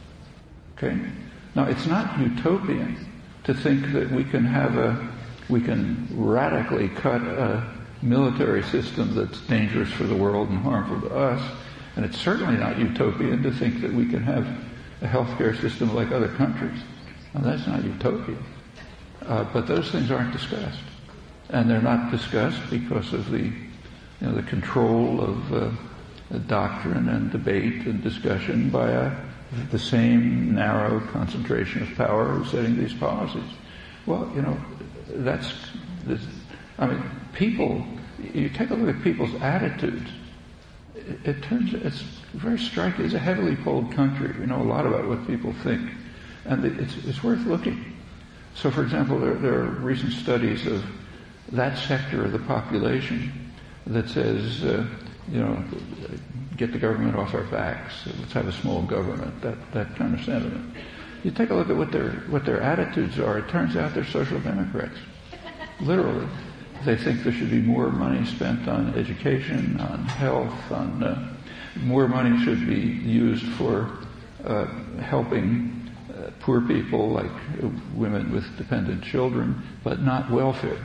Okay? Now, it's not utopian to think that we can have a, we can radically cut a military system that's dangerous for the world and harmful to us, and it's certainly not utopian to think that we can have a healthcare system like other countries. Now, that's not utopia. Uh, but those things aren't discussed. And they're not discussed because of the, you know, the control of uh, the doctrine and debate and discussion by a, the same narrow concentration of power who's setting these policies. Well, you know, that's, this, I mean, people, you take a look at people's attitudes, it, it turns, it's very striking. It's a heavily polled country. We know a lot about what people think. And it's, it's worth looking. So, for example, there, there are recent studies of that sector of the population that says, uh, you know, get the government off our backs. Let's have a small government. That that kind of sentiment. You take a look at what their what their attitudes are. It turns out they're social democrats. Literally, they think there should be more money spent on education, on health, on uh, more money should be used for uh, helping Uh, poor people, like uh, women with dependent children, but not welfare.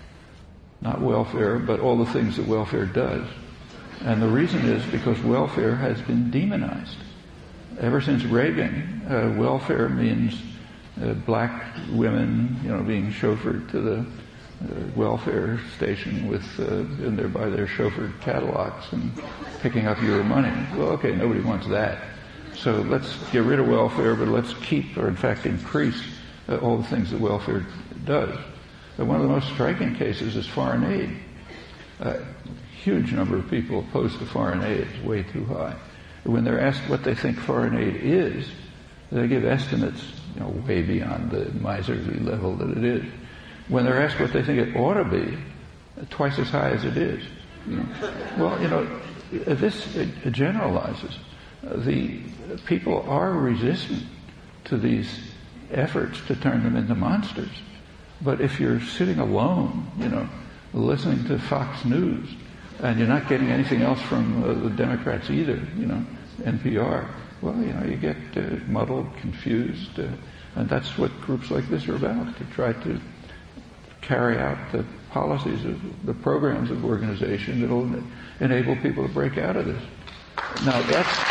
Not welfare, but all the things that welfare does. And the reason is because welfare has been demonized. Ever since Reagan, uh, welfare means uh, black women, you know, being chauffeured to the uh, welfare station with, uh, in there by their chauffeured Cadillacs and picking up your money. Well, okay, nobody wants that. So let's get rid of welfare, but let's keep, or in fact increase, uh, all the things that welfare does. But one of the most striking cases is foreign aid. A huge number of people opposed to foreign aid. It's way too high. When they're asked what they think foreign aid is, they give estimates, you know, way beyond the miserly level that it is. When they're asked what they think it ought to be, twice as high as it is. You know. Well, you know, this it generalizes. The people are resistant to these efforts to turn them into monsters. But if you're sitting alone, you know, listening to Fox News, and you're not getting anything else from uh, the Democrats either, you know, N P R, well, you know, you get uh, muddled, confused, uh, and that's what groups like this are about, to try to carry out the policies of the programs of organization that will enable people to break out of this. Now, that's...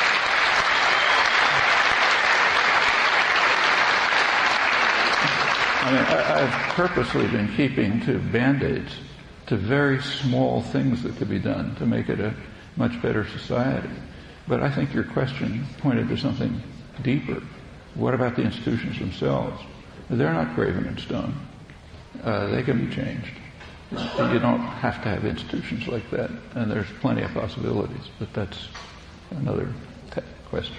I mean, I, I've purposely been keeping to Band-Aids, to very small things that could be done to make it a much better society. But I think your question pointed to something deeper. What about the institutions themselves? They're not graven in stone. Uh, they can be changed. You don't have to have institutions like that, and there's plenty of possibilities, but that's another te- question.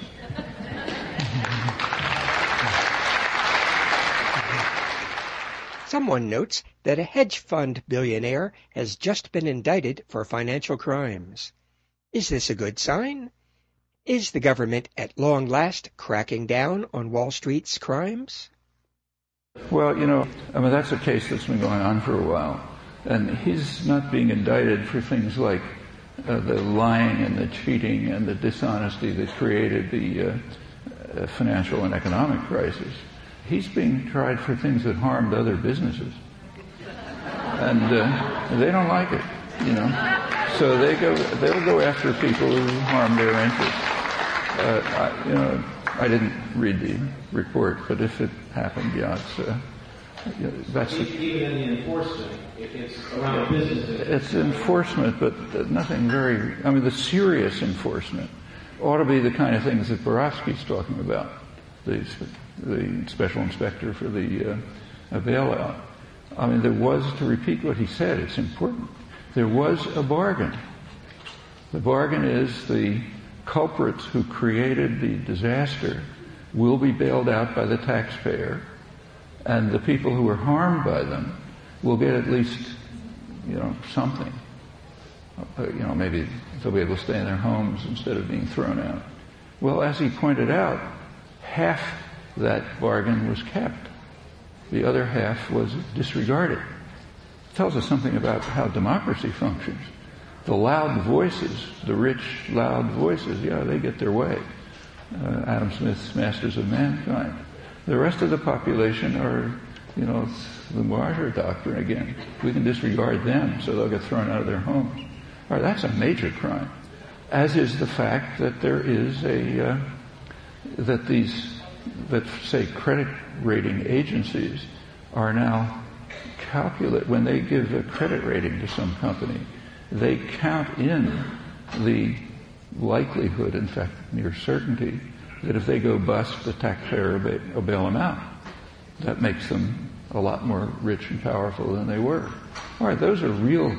Someone notes that a hedge fund billionaire has just been indicted for financial crimes. Is this a good sign? Is the government at long last cracking down on Wall Street's crimes? Well, you know, I mean, that's a case that's been going on for a while. And he's not being indicted for things like uh, the lying and the cheating and the dishonesty that created the uh, uh, financial and economic crisis. He's being tried for things that harmed other businesses. And uh, they don't like it, you know. So they go, they'll go after people who harm their interests. Uh, I, you know, I didn't read the report, but if it happened, yeah, it's, uh, yeah, that's even in the enforcement, if it's around businesses. It's enforcement, but nothing very. I mean, the serious enforcement ought to be the kind of things that Borowski's talking about, the the special inspector for the uh, bailout. I mean, there was, to repeat what he said, it's important. There was a bargain. The bargain is the culprits who created the disaster will be bailed out by the taxpayer, and the people who were harmed by them will get at least, you know, something. Uh, you know, maybe they'll be able to stay in their homes instead of being thrown out. Well, as he pointed out, half that bargain was kept. The other half was disregarded. It tells us something about how democracy functions. The loud voices, the rich, loud voices, yeah, they get their way. Uh, Adam Smith's Masters of Mankind. The rest of the population are, you know, it's the Moiré doctrine again. We can disregard them, so they'll get thrown out of their homes. All right, that's a major crime. As is the fact that there is a, uh, that these, that say credit rating agencies are now calculate, when they give a credit rating to some company, they count in the likelihood, in fact, near certainty, that if they go bust, the taxpayer will bail them out. That makes them a lot more rich and powerful than they were. All right, those are real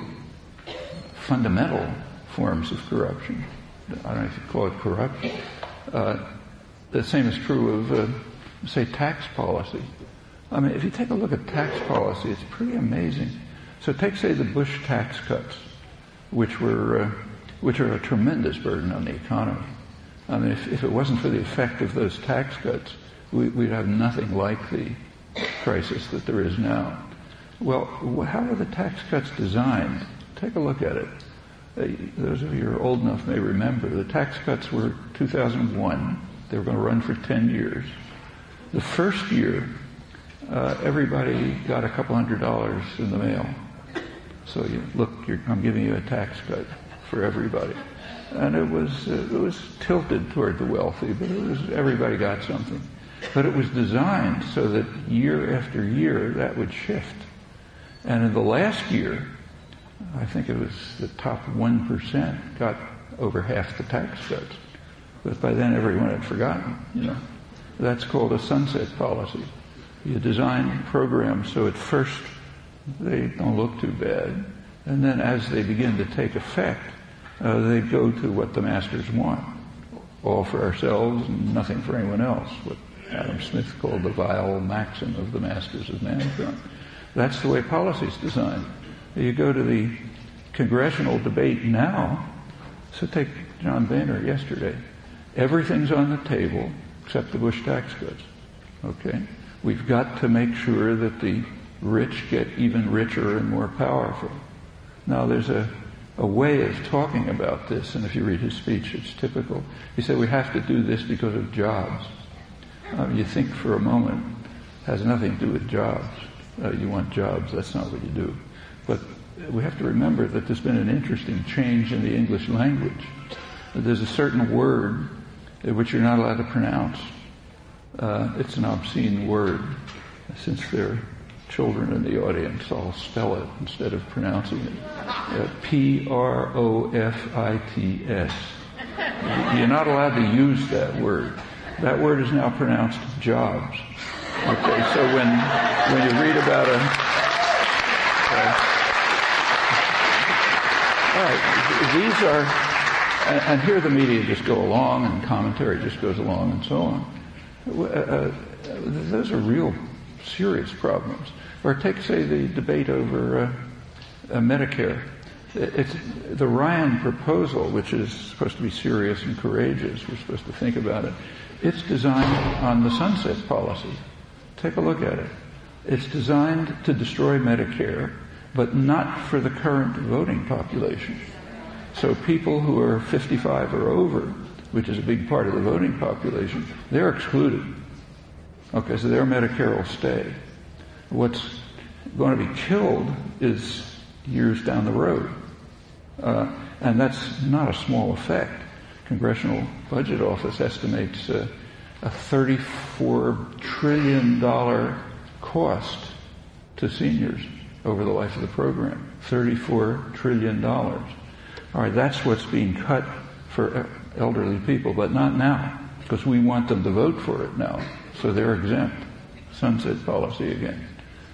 fundamental forms of corruption. I don't know if you call it corruption. Uh, the same is true of, uh, say, tax policy. I mean, if you take a look at tax policy, it's pretty amazing. So take, say, the Bush tax cuts, which were uh, which are a tremendous burden on the economy. I mean, if, if it wasn't for the effect of those tax cuts, we, we'd have nothing like the crisis that there is now. Well, how were the tax cuts designed? Take a look at it. Uh, those of you who are old enough may remember, the tax cuts were two thousand one. They were going to run for ten years. The first year, uh, everybody got a couple hundred dollars in the mail. So you look, you're, I'm giving you a tax cut for everybody, and it was uh, it was tilted toward the wealthy, but it was everybody got something. But it was designed so that year after year that would shift, and in the last year, I think it was the top one percent got over half the tax cuts, but by then everyone had forgotten. You know, that's called a sunset policy. You design programs so at first they don't look too bad, and then as they begin to take effect, uh, they go to what the masters want, all for ourselves and nothing for anyone else, what Adam Smith called the vile maxim of the masters of mankind. That's the way policy is designed. You go to the congressional debate now, so take John Boehner yesterday. Everything's on the table except the Bush tax cuts. Okay? We've got to make sure that the rich get even richer and more powerful. Now, there's a, a way of talking about this, and if you read his speech, it's typical. He said, we have to do this because of jobs. Um, you think for a moment, it has nothing to do with jobs. Uh, you want jobs, that's not what you do. But we have to remember that there's been an interesting change in the English language. There's a certain word which you're not allowed to pronounce. Uh, it's an obscene word. Since there are children in the audience, I'll spell it instead of pronouncing it. Uh, P R O F I T S. You're not allowed to use that word. That word is now pronounced jobs. Okay, so when when you read about a... Uh, all right, these are... And, and here the media just go along, and commentary just goes along, and so on. Uh, uh, those are real serious problems. Or take, say, the debate over uh, uh, Medicare. It's the Ryan proposal, which is supposed to be serious and courageous. We're supposed to think about it. It's designed on the sunset policy. Take a look at it. It's designed to destroy Medicare, but not for the current voting population. So people who are fifty-five or over, which is a big part of the voting population, they're excluded. Okay, so their Medicare will stay. What's going to be killed is years down the road. Uh, and that's not a small effect. Congressional Budget Office estimates uh, a thirty-four trillion dollars cost to seniors over the life of the program. thirty-four trillion dollars. All right, that's what's being cut for elderly people, but not now, because we want them to vote for it now, so they're exempt. Sunset policy again.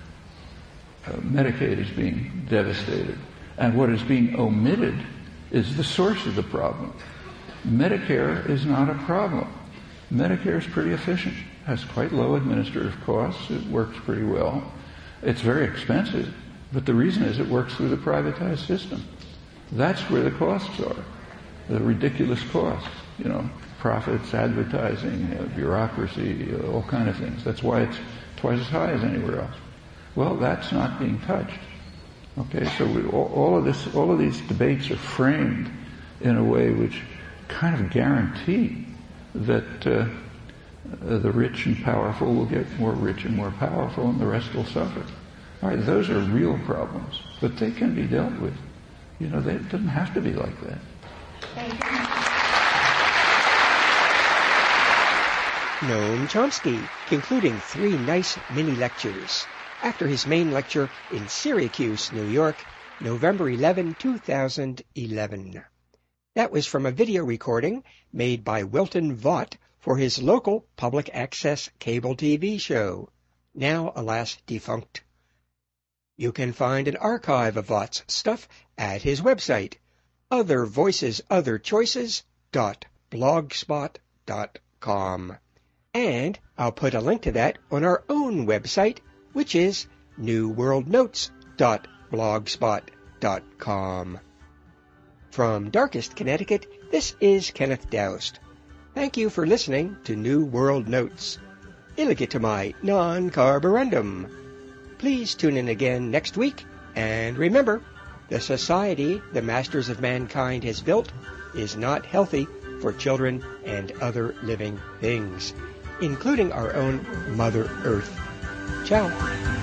Uh, Medicaid is being devastated. And what is being omitted is the source of the problem. Medicare is not a problem. Medicare is pretty efficient, has quite low administrative costs, it works pretty well. It's very expensive, but the reason is it works through the privatized system. That's where the costs are, the ridiculous costs, you know, profits, advertising, uh, bureaucracy, uh, all kind of things. That's why it's twice as high as anywhere else. Well, that's not being touched. Okay, so we, all, all of this, all of these debates are framed in a way which kind of guarantee that uh, uh, the rich and powerful will get more rich and more powerful, and the rest will suffer. All right, those are real problems, but they can be dealt with. You know, they, it doesn't have to be like that. Thank you. Noam Chomsky, concluding three nice mini lectures after his main lecture in Syracuse, New York, November eleventh, two thousand eleven. That was from a video recording made by Wilton Vaught for his local public access cable T V show, now alas defunct. You can find an archive of Vaught's stuff at his website, other voices other choices dot blogspot dot com. And I'll put a link to that on our own website, which is new world notes dot blogspot dot com. From Darkest, Connecticut, this is Kenneth Doust. Thank you for listening to New World Notes. Illicit mai non carborundum. Please tune in again next week, and remember, the society the Masters of Mankind has built is not healthy for children and other living things, including our own Mother Earth. Ciao.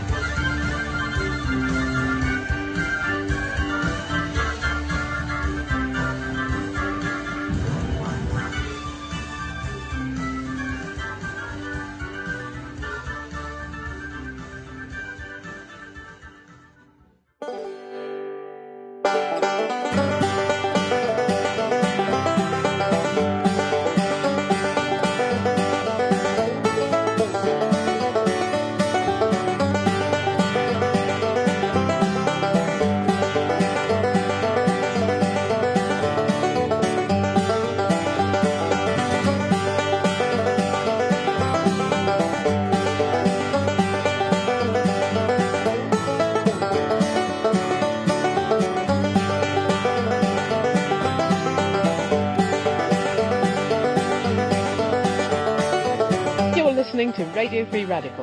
To Radio Free Radical.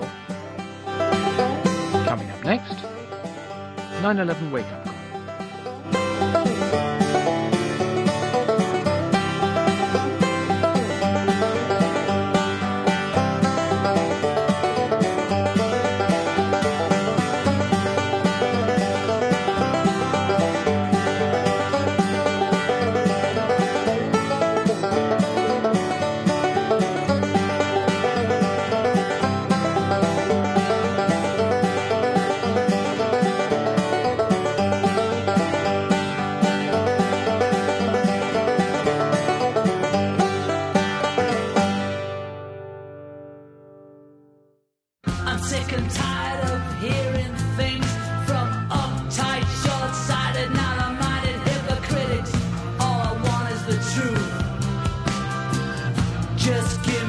Coming up next, nine eleven Wake Up Call.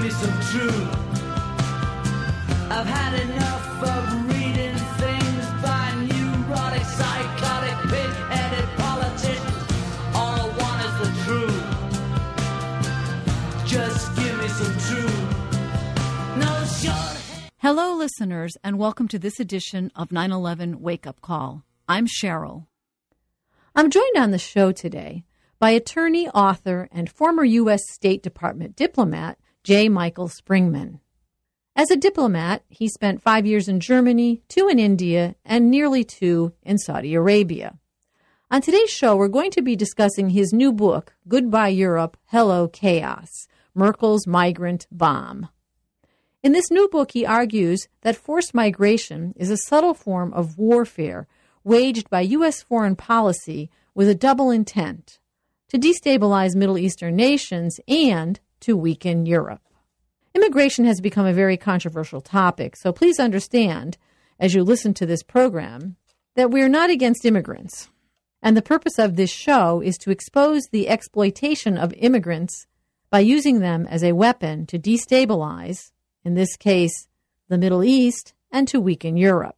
me some truth. I've had enough of reading things by neurotic, psychotic, pig-headed politicians. All I want is the truth. Just give me some truth. No short. Hello, listeners, and welcome to this edition of nine eleven Wake Up Call. I'm Cheryl. I'm joined on the show today by attorney, author, and former U S State Department diplomat, J. Michael Springman. As a diplomat, he spent five years in Germany, two in India, and nearly two in Saudi Arabia. On today's show, we're going to be discussing his new book, Goodbye Europe, Hello Chaos, Merkel's Migrant Bomb. In this new book, he argues that forced migration is a subtle form of warfare waged by U S foreign policy with a double intent, to destabilize Middle Eastern nations and to weaken Europe. Immigration has become a very controversial topic, so please understand, as you listen to this program, that we are not against immigrants. And the purpose of this show is to expose the exploitation of immigrants by using them as a weapon to destabilize, in this case, the Middle East, and to weaken Europe.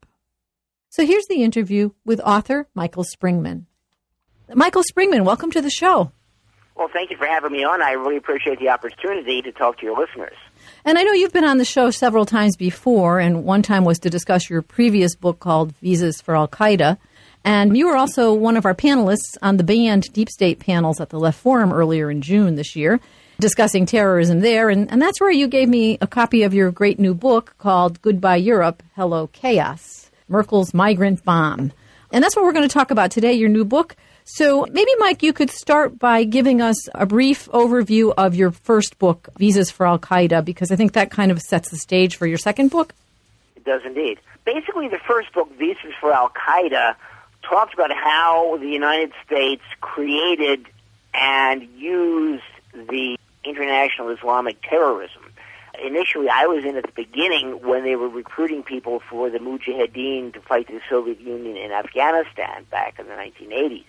So here's the interview with author Michael Springman. Michael Springman, welcome to the show. Well, thank you for having me on. I really appreciate the opportunity to talk to your listeners. And I know you've been on the show several times before, and one time was to discuss your previous book called Visas for Al-Qaeda. And you were also one of our panelists on the banned Deep State panels at the Left Forum earlier in June this year, discussing terrorism there. And, and that's where you gave me a copy of your great new book called Goodbye Europe, Hello Chaos, Merkel's Migrant Bomb. And that's what we're going to talk about today, your new book. So maybe, Mike, you could start by giving us a brief overview of your first book, Visas for Al-Qaeda, because I think that kind of sets the stage for your second book. It does indeed. Basically, the first book, Visas for Al-Qaeda, talked about how the United States created and used the international Islamic terrorism. Initially, I was in at the beginning when they were recruiting people for the Mujahideen to fight the Soviet Union in Afghanistan back in the nineteen eighties.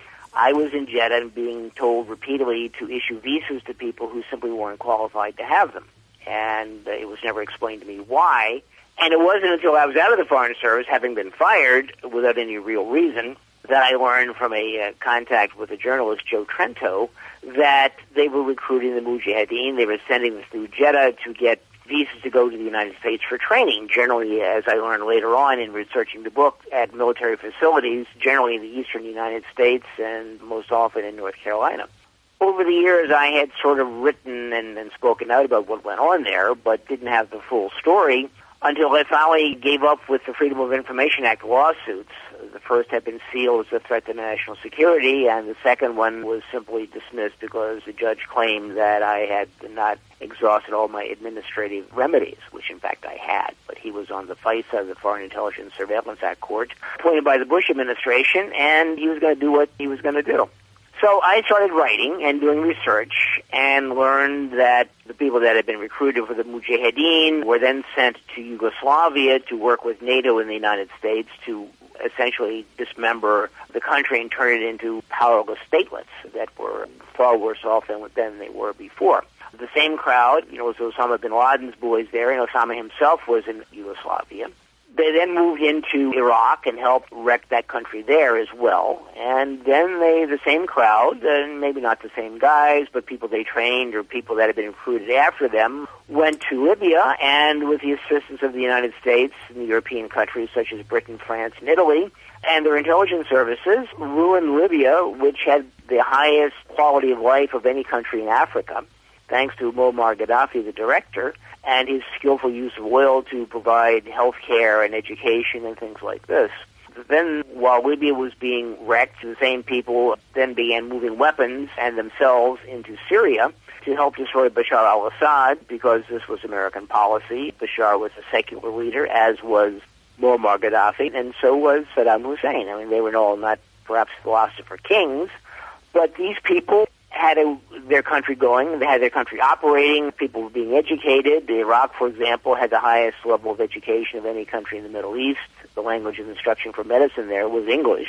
I was in Jeddah and being told repeatedly to issue visas to people who simply weren't qualified to have them. And uh, it was never explained to me why. And it wasn't until I was out of the Foreign Service, having been fired without any real reason, that I learned from a uh, contact with a journalist, Joe Trento, that they were recruiting the Mujahideen. They were sending them through Jeddah to get visas to go to the United States for training, generally, as I learned later on in researching the book, at military facilities, generally in the eastern United States and most often in North Carolina. Over the years, I had sort of written and, and spoken out about what went on there, but didn't have the full story until I finally gave up with the Freedom of Information Act lawsuits. The first had been sealed as a threat to national security, and the second one was simply dismissed because the judge claimed that I had not exhausted all my administrative remedies, which in fact I had. But he was on the FISA, the Foreign Intelligence Surveillance Act court, appointed by the Bush administration, and he was going to do what he was going to do. So I started writing and doing research and learned that the people that had been recruited for the Mujahideen were then sent to Yugoslavia to work with NATO in the United States to essentially dismember the country and turn it into powerless statelets that were far worse off than, than they were before. The same crowd, you know, was Osama bin Laden's boys there, and Osama himself was in Yugoslavia. They then moved into Iraq and helped wreck that country there as well. And then they, the same crowd, and maybe not the same guys, but people they trained or people that had been recruited after them, went to Libya, and with the assistance of the United States and the European countries such as Britain, France, and Italy, and their intelligence services, ruined Libya, which had the highest quality of life of any country in Africa, thanks to Muammar Gaddafi, the director, and his skillful use of oil to provide health care and education and things like this. Then, while Libya was being wrecked, the same people then began moving weapons and themselves into Syria to help destroy Bashar al-Assad, because this was American policy. Bashar was a secular leader, as was Muammar Gaddafi, and so was Saddam Hussein. I mean, they were all not perhaps philosopher kings, but these people had a, their country going, they had their country operating, people were being educated. Iraq, for example, had the highest level of education of any country in the Middle East. The language of instruction for medicine there was English.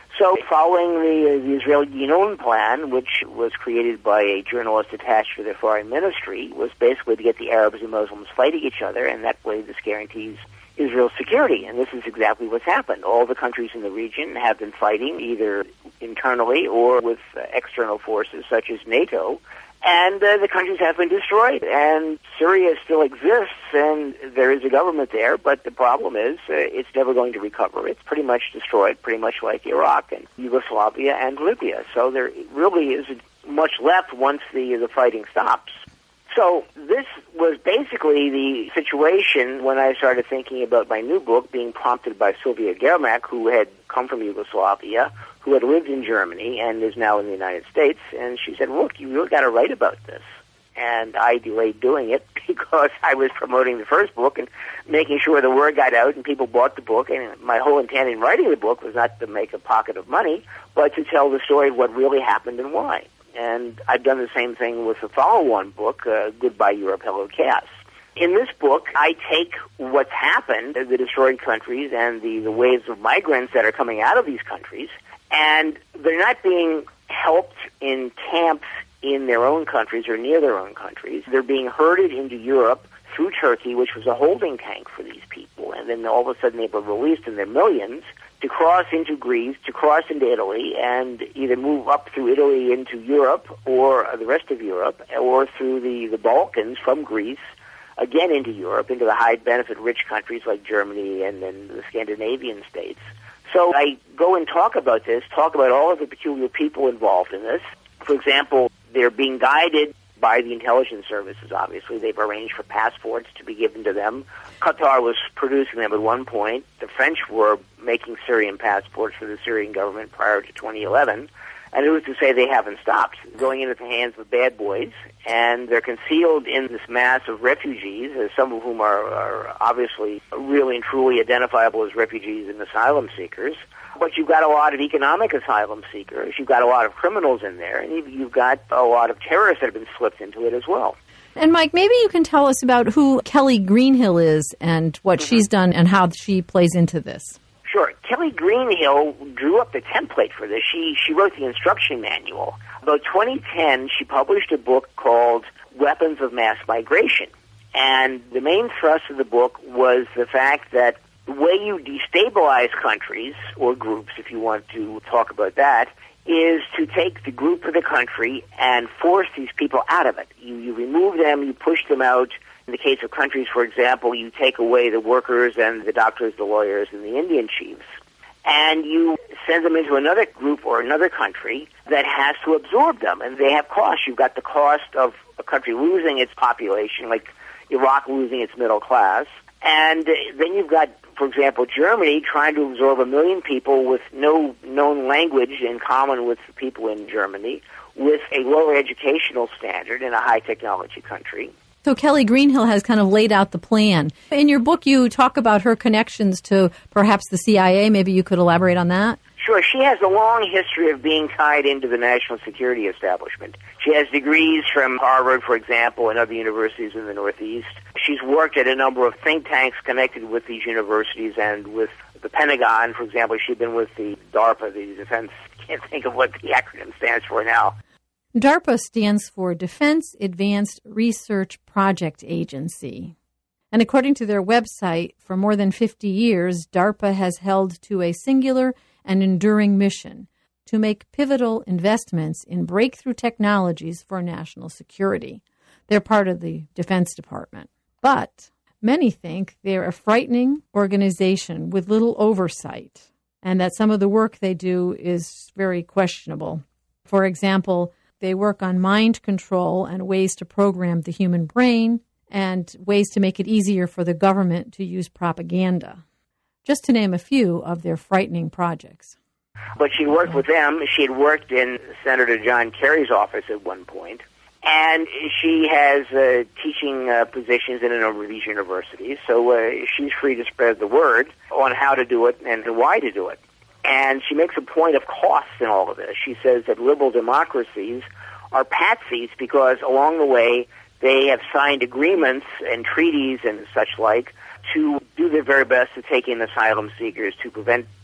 So following the, the Israeli Ginon plan, which was created by a journalist attached to their foreign ministry, was basically to get the Arabs and Muslims fighting each other, and that way this guarantees Israel's security. And this is exactly what's happened. All the countries in the region have been fighting either internally or with uh, external forces such as NATO, and uh, the countries have been destroyed. And Syria still exists, and there is a government there, but the problem is uh, it's never going to recover. It's pretty much destroyed, pretty much like Iraq and Yugoslavia and Libya. So there really isn't much left once the, the fighting stops. So this was basically the situation when I started thinking about my new book, being prompted by Sylvia Germak, who had come from Yugoslavia, who had lived in Germany and is now in the United States. And she said, look, you really got to write about this. And I delayed doing it because I was promoting the first book and making sure the word got out and people bought the book. And my whole intent in writing the book was not to make a pocket of money, but to tell the story of what really happened and why. And I've done the same thing with the follow-on book, uh, Goodbye Europe, Hello Chaos. In this book, I take what's happened, the destroyed countries and the, the waves of migrants that are coming out of these countries, and they're not being helped in camps in their own countries or near their own countries. They're being herded into Europe through Turkey, which was a holding tank for these people, and then all of a sudden they were released in their millions to cross into Greece, to cross into Italy, and either move up through Italy into Europe or the rest of Europe, or through the, the Balkans from Greece, again into Europe, into the high-benefit rich countries like Germany and then the Scandinavian states. So I go and talk about this, talk about all of the peculiar people involved in this. For example, they're being guided by the intelligence services, obviously. They've arranged for passports to be given to them. Qatar was producing them at one point. The French were making Syrian passports for the Syrian government prior to twenty eleven. And it was to say they haven't stopped, going into the hands of bad boys, and they're concealed in this mass of refugees, uh, some of whom are, are obviously really and truly identifiable as refugees and asylum seekers. But you've got a lot of economic asylum seekers, you've got a lot of criminals in there, and you've, you've got a lot of terrorists that have been slipped into it as well. And Mike, maybe you can tell us about who Kelly Greenhill is and what mm-hmm. she's done and how she plays into this. Sure. Kelly Greenhill drew up the template for this. She she wrote the instruction manual. About twenty ten, she published a book called Weapons of Mass Migration. And the main thrust of the book was the fact that the way you destabilize countries, or groups if you want to talk about that, is to take the group of the country and force these people out of it. You, you remove them, you push them out. In the case of countries, for example, you take away the workers and the doctors, the lawyers, and the Indian chiefs, and you send them into another group or another country that has to absorb them, and they have costs. You've got the cost of a country losing its population, like Iraq losing its middle class, and then you've got, for example, Germany trying to absorb a million people with no known language in common with the people in Germany, with a lower educational standard in a high-technology country. So Kelly Greenhill has kind of laid out the plan. In your book, you talk about her connections to perhaps the C I A. Maybe you could elaborate on that? Sure. She has a long history of being tied into the national security establishment. She has degrees from Harvard, for example, and other universities in the Northeast. She's worked at a number of think tanks connected with these universities and with the Pentagon. For example, she's been with the DARPA, the Defense, I can't think of what the acronym stands for now. DARPA stands for Defense Advanced Research Project Agency. And according to their website, for more than fifty years, DARPA has held to a singular and enduring mission to make pivotal investments in breakthrough technologies for national security. They're part of the Defense Department. But many think they're a frightening organization with little oversight, and that some of the work they do is very questionable. For example, they work on mind control and ways to program the human brain and ways to make it easier for the government to use propaganda, just to name a few of their frightening projects. But she worked with them. She had worked in Senator John Kerry's office at one point, and she has uh, teaching uh, positions in a number of these universities, so uh, she's free to spread the word on how to do it and why to do it. And she makes a point of costs in all of this. She says that liberal democracies are patsies because along the way they have signed agreements and treaties and such like to do their very best to take in asylum seekers, to prevent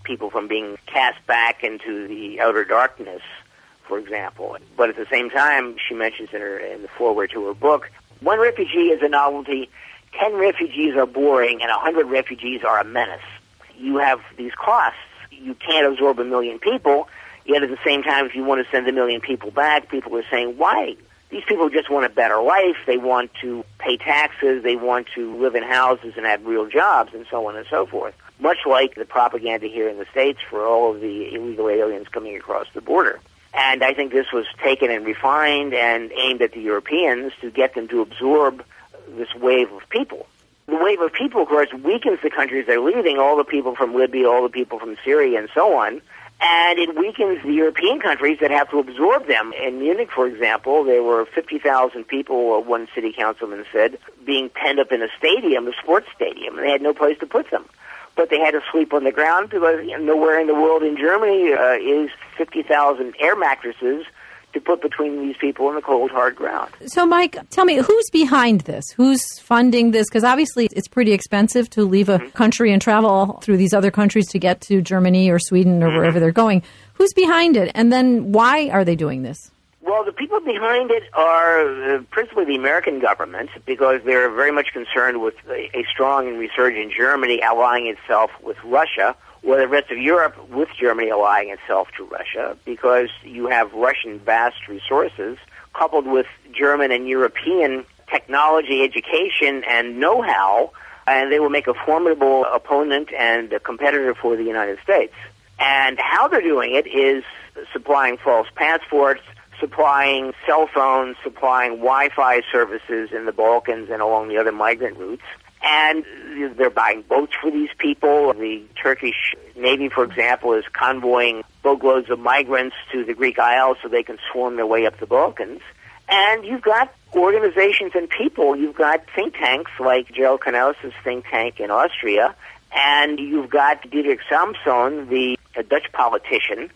people from being cast back into the outer darkness, for example. But at the same time, she mentions in, her, in the foreword to her book, one refugee is a novelty, ten refugees are boring, and a hundred refugees are a menace. You have these costs. You can't absorb a million people, yet at the same time, if you want to send a million people back, people are saying, why? These people just want a better life. They want to pay taxes. They want to live in houses and have real jobs, and so on and so forth. Much like the propaganda here in the States for all of the illegal aliens coming across the border. And I think this was taken and refined and aimed at the Europeans to get them to absorb this wave of people. The wave of people, of course, weakens the countries they're leaving, all the people from Libya, all the people from Syria, and so on. And it weakens the European countries that have to absorb them. In Munich, for example, there were fifty thousand people, one city councilman said, being penned up in a stadium, a sports stadium, and they had no place to put them. But they had to sleep on the ground because you know, nowhere in the world in Germany uh, is fifty thousand air mattresses to put between these people in the cold, hard ground. So, Mike, tell me, who's behind this? Who's funding this? Because obviously it's pretty expensive to leave a mm-hmm. country and travel through these other countries to get to Germany or Sweden or mm-hmm. wherever they're going. Who's behind it? And then why are they doing this? Well, the people behind it are uh, principally the American government because they're very much concerned with a, a strong and resurgent Germany allying itself with Russia, or the rest of Europe with Germany allying itself to Russia, because you have Russian vast resources coupled with German and European technology, education, and know-how, and they will make a formidable opponent and a competitor for the United States. And how they're doing it is supplying false passports, supplying cell phones, supplying Wi-Fi services in the Balkans and along the other migrant routes. And they're buying boats for these people. The Turkish Navy, for example, is convoying boatloads of migrants to the Greek Isles so they can swarm their way up the Balkans. And you've got organizations and people. You've got think tanks like Gerald Knaus's think tank in Austria. And you've got Diederik Samson, the Dutch politician.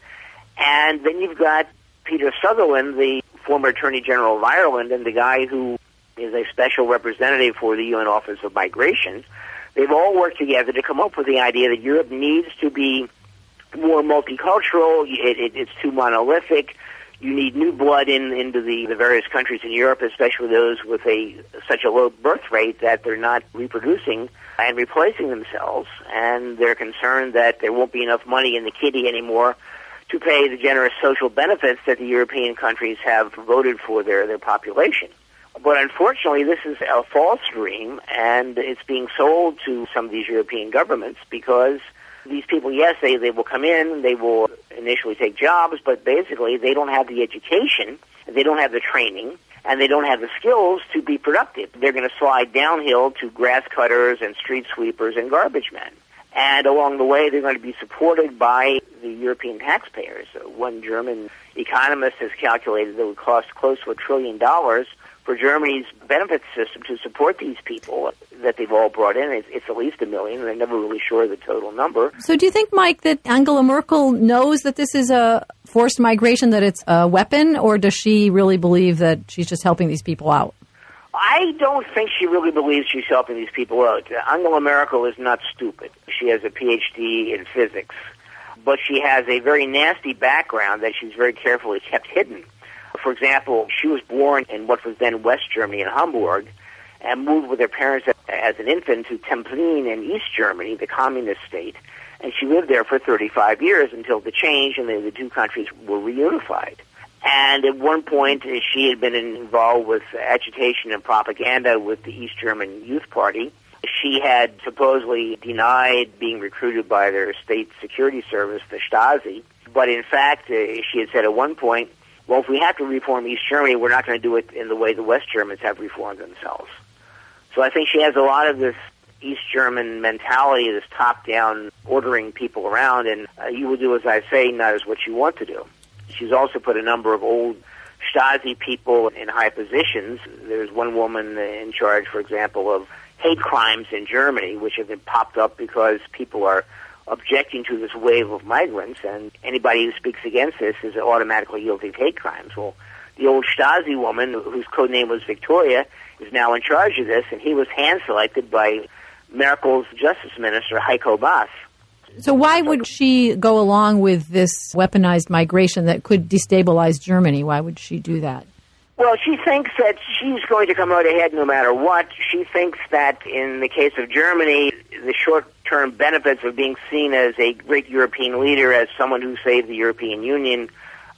And then you've got Peter Sutherland, the former Attorney General of Ireland, and the guy who is a special representative for the U N Office of Migration. They've all worked together to come up with the idea that Europe needs to be more multicultural. It, it, it's too monolithic. You need new blood in into the, the various countries in Europe, especially those with a such a low birth rate that they're not reproducing and replacing themselves. And they're concerned that there won't be enough money in the kitty anymore to pay the generous social benefits that the European countries have voted for their, their population. But unfortunately, this is a false dream, and it's being sold to some of these European governments because these people, yes, they, they will come in, they will initially take jobs, but basically they don't have the education, they don't have the training, and they don't have the skills to be productive. They're going to slide downhill to grass cutters and street sweepers and garbage men. And along the way, they're going to be supported by the European taxpayers. One German economist has calculated that it would cost close to a trillion dollars for Germany's benefits system to support these people that they've all brought in. It's, it's at least a million. They're never really sure of the total number. So do you think, Mike, that Angela Merkel knows that this is a forced migration, that it's a weapon, or does she really believe that she's just helping these people out? I don't think she really believes she's helping these people out. Angela Merkel is not stupid. She has a P H D in physics. But she has a very nasty background that she's very carefully kept hidden. For example, she was born in what was then West Germany in Hamburg and moved with her parents as an infant to Templin in East Germany, the communist state. And she lived there for thirty-five years until the change and the, the two countries were reunified. And at one point, she had been involved with agitation and propaganda with the East German Youth Party. She had supposedly denied being recruited by their state security service, the Stasi. But in fact, uh, she had said at one point, well, if we have to reform East Germany, we're not going to do it in the way the West Germans have reformed themselves. So I think she has a lot of this East German mentality, this top-down ordering people around, and uh, you will do as I say, not as what you want to do. She's also put a number of old Stasi people in high positions. There's one woman in charge, for example, of hate crimes in Germany, which have been popped up because people are objecting to this wave of migrants, and anybody who speaks against this is automatically guilty of hate crimes. Well, the old Stasi woman, whose code name was Victoria, is now in charge of this, and he was hand-selected by Merkel's justice minister, Heiko Maas. So why would she go along with this weaponized migration that could destabilize Germany? Why would she do that? Well, she thinks that she's going to come out ahead no matter what. She thinks that in the case of Germany, the short-term benefits of being seen as a great European leader, as someone who saved the European Union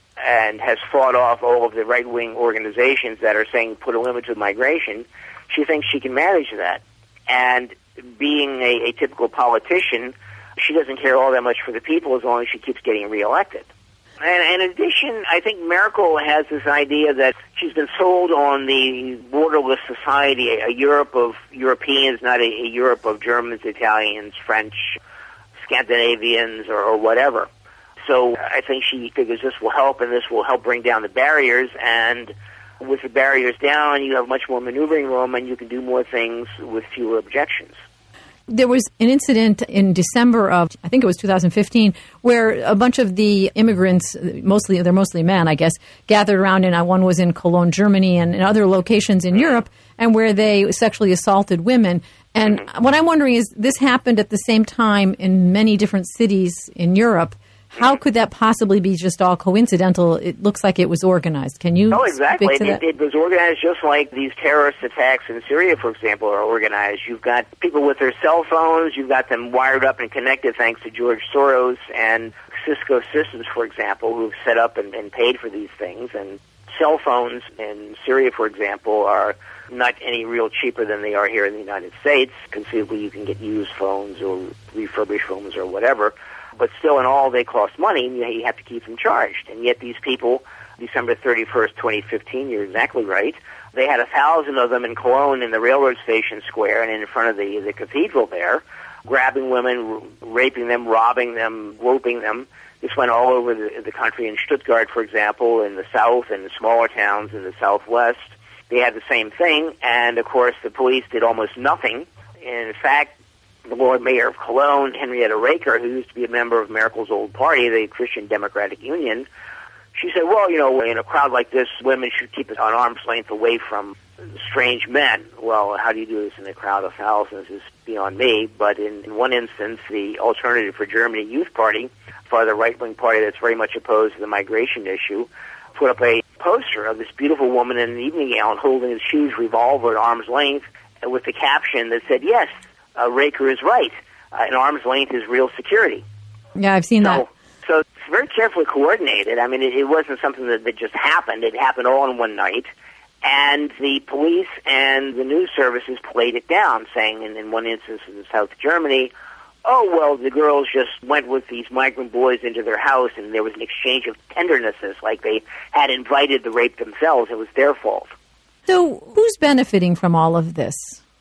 and has fought off all of the right-wing organizations that are saying put a limit to migration, she thinks she can manage that. And being a, a typical politician, she doesn't care all that much for the people as long as she keeps getting reelected. And in addition, I think Merkel has this idea that she's been sold on the borderless society, a, a Europe of Europeans, not a, a Europe of Germans, Italians, French, Scandinavians, or, or whatever. So I think she figures this will help, and this will help bring down the barriers. And with the barriers down, you have much more maneuvering room, and you can do more things with fewer objections. There was an incident in December of, I think it was two thousand fifteen, where a bunch of the immigrants, mostly they're mostly men, I guess, gathered around, and one was in Cologne, Germany, and in other locations in Europe, and where they sexually assaulted women. And what I'm wondering is, this happened at the same time in many different cities in Europe. How could that possibly be just all coincidental? It looks like it was organized. Can you Oh, exactly. speak to It, that? it was organized just like these terrorist attacks in Syria, for example, are organized. You've got people with their cell phones. You've got them wired up and connected thanks to George Soros and Cisco Systems, for example, who've set up and, and paid for these things. And cell phones in Syria, for example, are not any real cheaper than they are here in the United States. Conceivably, you can get used phones or refurbished phones or whatever. But still, in all, they cost money, and you have to keep them charged. And yet these people, December thirty-first, twenty fifteen, you're exactly right, they had a thousand of them in Cologne in the railroad station square and in front of the, the cathedral there, grabbing women, r- raping them, robbing them, groping them. This went all over the, the country. In Stuttgart, for example, in the south and the smaller towns in the southwest, they had the same thing. And, of course, the police did almost nothing. And in fact, the Lord Mayor of Cologne, Henrietta Raker, who used to be a member of Merkel's old party, the Christian Democratic Union, she said, well, you know, in a crowd like this, women should keep it on arm's length away from strange men. Well, how do you do this in a crowd of thousands is beyond me. But in, in one instance, the Alternative for Germany Youth Party, for the right-wing party that's very much opposed to the migration issue, put up a poster of this beautiful woman in an evening gown holding this huge revolver at arm's length with the caption that said, yes, Uh, Raker is right. Uh, an arm's length is real security. Yeah, I've seen so, that. So it's very carefully coordinated. I mean, it, it wasn't something that, that just happened. It happened all in one night. And the police and the news services played it down, saying in, in one instance in South Germany, oh, well, the girls just went with these migrant boys into their house and there was an exchange of tendernesses, like they had invited the rape themselves. It was their fault. So who's benefiting from all of this?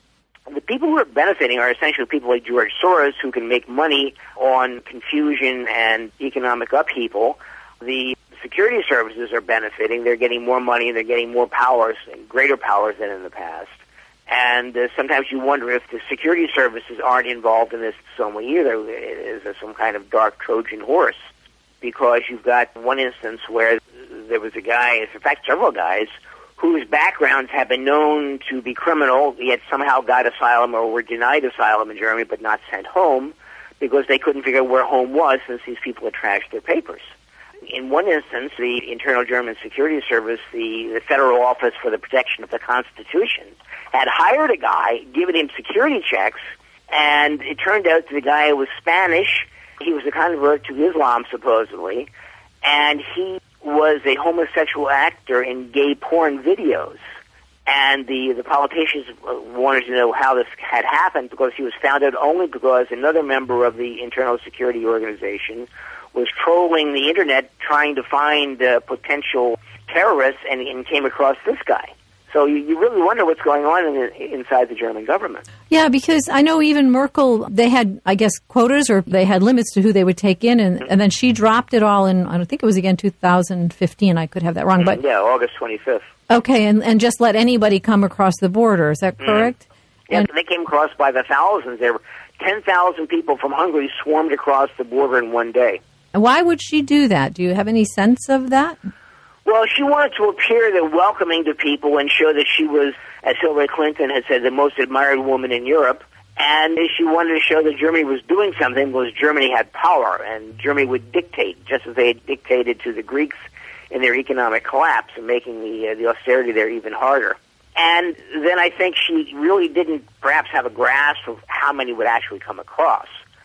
The people who are benefiting are essentially people like George Soros, who can make money on confusion and economic upheaval. The security services are benefiting. They're getting more money. They're getting more powers, greater powers than in the past. And uh, sometimes you wonder if the security services aren't involved in this so much either. Is there some kind of dark Trojan horse? Because you've got one instance where there was a guy, in fact, several guys, whose backgrounds have been known to be criminal, yet somehow got asylum or were denied asylum in Germany but not sent home because they couldn't figure out where home was since these people had trashed their papers. In one instance, the Internal German Security Service, the, the Federal Office for the Protection of the Constitution, had hired a guy, given him security checks, and it turned out that the guy was Spanish. He was a convert to Islam, supposedly, and he was a homosexual actor in gay porn videos. And the, the politicians wanted to know how this had happened because he was found out only because another member of the Internal Security Organization was trolling the Internet trying to find uh, potential terrorists and, and came across this guy. So you, you really wonder what's going on in the, inside the German government. Yeah, because I know even Merkel, they had, I guess, quotas or they had limits to who they would take in, and, and then she dropped it all in, I don't think it was again two thousand fifteen, I could have that wrong. but Yeah, August twenty-fifth. Okay, and, and just let anybody come across the border, is that correct? Mm-hmm. Yeah, and, they came across by the thousands. There were ten thousand people from Hungary swarmed across the border in one day. and why would she do that? Do you have any sense of that? Well, she wanted to appear that welcoming to people and show that she was, as Hillary Clinton had said, the most admired woman in Europe. And she wanted to show that Germany was doing something because Germany had power, and Germany would dictate, just as they had dictated to the Greeks in their economic collapse and making the uh, the austerity there even harder. And then I think she really didn't perhaps have a grasp of how many would actually come across.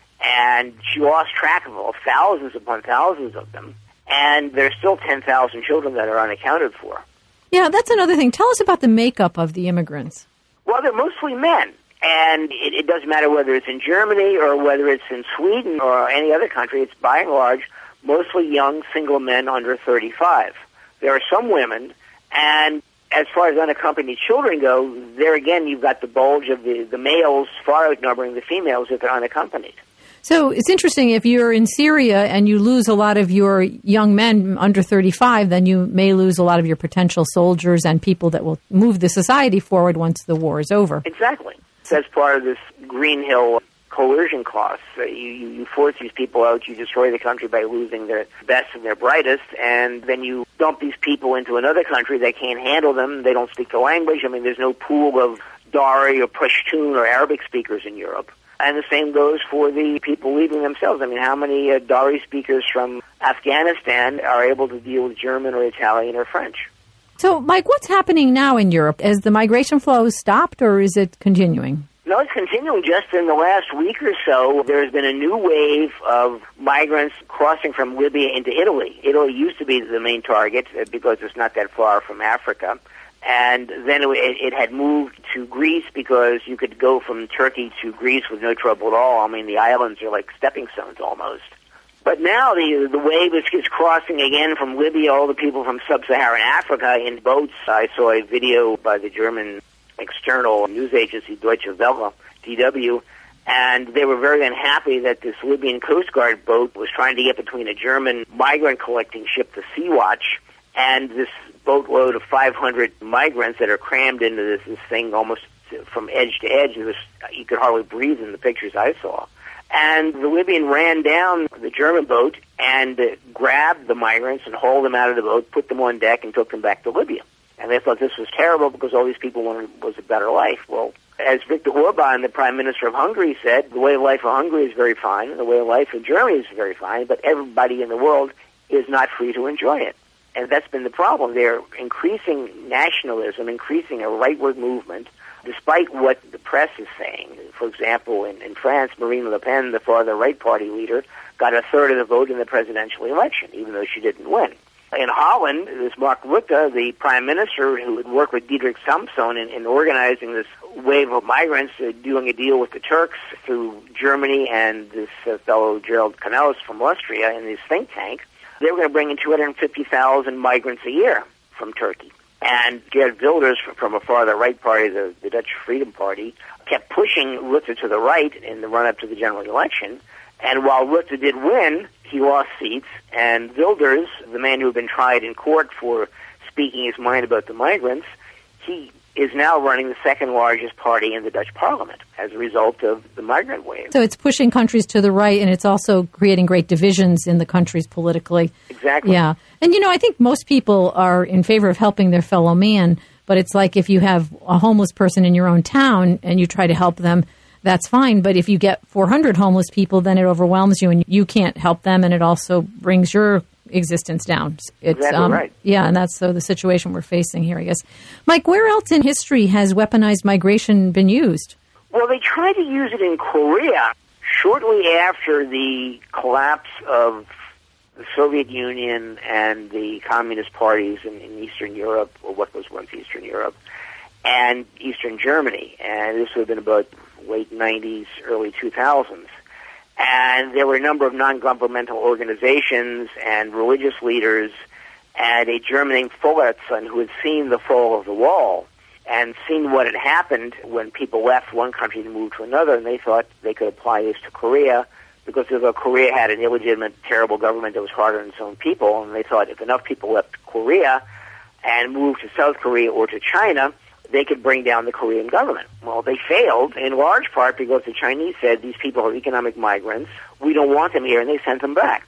And she lost track of all, thousands upon thousands of them. And there's still ten thousand children that are unaccounted for. Yeah, that's another thing. Tell us about the makeup of the immigrants. Well, they're mostly men. And it, it doesn't matter whether it's in Germany or whether it's in Sweden or any other country. It's by and large mostly young single men under thirty-five. There are some women, and as far as unaccompanied children go, there again you've got the bulge of the, the males far outnumbering the females if they're unaccompanied. So it's interesting, if you're in Syria and you lose a lot of your young men under thirty-five, then you may lose a lot of your potential soldiers and people that will move the society forward once the war is over. Exactly. That's part of this Green Hill coercion clause. Uh, you, you, you force these people out, you destroy the country by losing their best and their brightest, and then you dump these people into another country that can't handle them. They don't speak the language. I mean, there's no pool of Dari or Pashtun or Arabic speakers in Europe. And the same goes for the people leaving themselves. I mean, how many uh, Dari speakers from Afghanistan are able to deal with German or Italian or French? So, Mike, what's happening now in Europe? Has the migration flow stopped, or is it continuing? No, it's continuing. Just in the last week or so, there's been a new wave of migrants crossing from Libya into Italy. Italy used to be the main target because it's not that far from Africa. And then it, it had moved to Greece because you could go from Turkey to Greece with no trouble at all. I mean, the islands are like stepping stones almost. But now the the wave is, is crossing again from Libya, all the people from sub-Saharan Africa in boats. I saw a video by the German external news agency Deutsche Welle, D W, and they were very unhappy that this Libyan Coast Guard boat was trying to get between a German migrant collecting ship, the Sea-Watch, and this boatload of five hundred migrants that are crammed into this, this thing almost from edge to edge. It was, you could hardly breathe in the pictures I saw. And the Libyan ran down the German boat and uh, grabbed the migrants and hauled them out of the boat, put them on deck, and took them back to Libya. And they thought this was terrible because all these people wanted was a better life. Well, as Viktor Orban, the Prime Minister of Hungary, said, the way of life of Hungary is very fine, and the way of life of Germany is very fine, but everybody in the world is not free to enjoy it. And that's been the problem. They're increasing nationalism, increasing a rightward movement, despite what the press is saying. For example, in, in France, Marine Le Pen, the far-right party leader, got a third of the vote in the presidential election, even though she didn't win. In Holland, this Mark Rutte, the prime minister who had worked with Diederik Samson in, in organizing this wave of migrants, uh, doing a deal with the Turks through Germany and this uh, fellow Gerald Cornelis from Austria in his think tank, they were going to bring in two hundred fifty thousand migrants a year from Turkey. And Geert Wilders, from a farther right party, the, the Dutch Freedom Party, kept pushing Rutte to the right in the run-up to the general election. And while Rutte did win, he lost seats. And Wilders, the man who had been tried in court for speaking his mind about the migrants, he is now running the second largest party in the Dutch parliament as a result of the migrant wave. So it's pushing countries to the right, and it's also creating great divisions in the countries politically. Exactly. Yeah. And, you know, I think most people are in favor of helping their fellow man, but it's like if you have a homeless person in your own town and you try to help them, that's fine. But if you get four hundred homeless people, then it overwhelms you and you can't help them, and it also brings your existence down. It's, exactly um, right. Yeah, and that's so the situation we're facing here, I guess. Mike, where else in history has weaponized migration been used? Well, they tried to use it in Korea shortly after the collapse of the Soviet Union and the communist parties in, in Eastern Europe, or what was once Eastern Europe, and Eastern Germany. And this would have been about late nineties, early two thousands. And there were a number of non-governmental organizations and religious leaders and a German named Fullerton who had seen the fall of the wall and seen what had happened when people left one country to move to another, and they thought they could apply this to Korea because although Korea had an illegitimate, terrible government that was harder on its own people, and they thought if enough people left Korea and moved to South Korea or to China, they could bring down the Korean government. Well, they failed in large part because the Chinese said these people are economic migrants. We don't want them here, and they sent them back.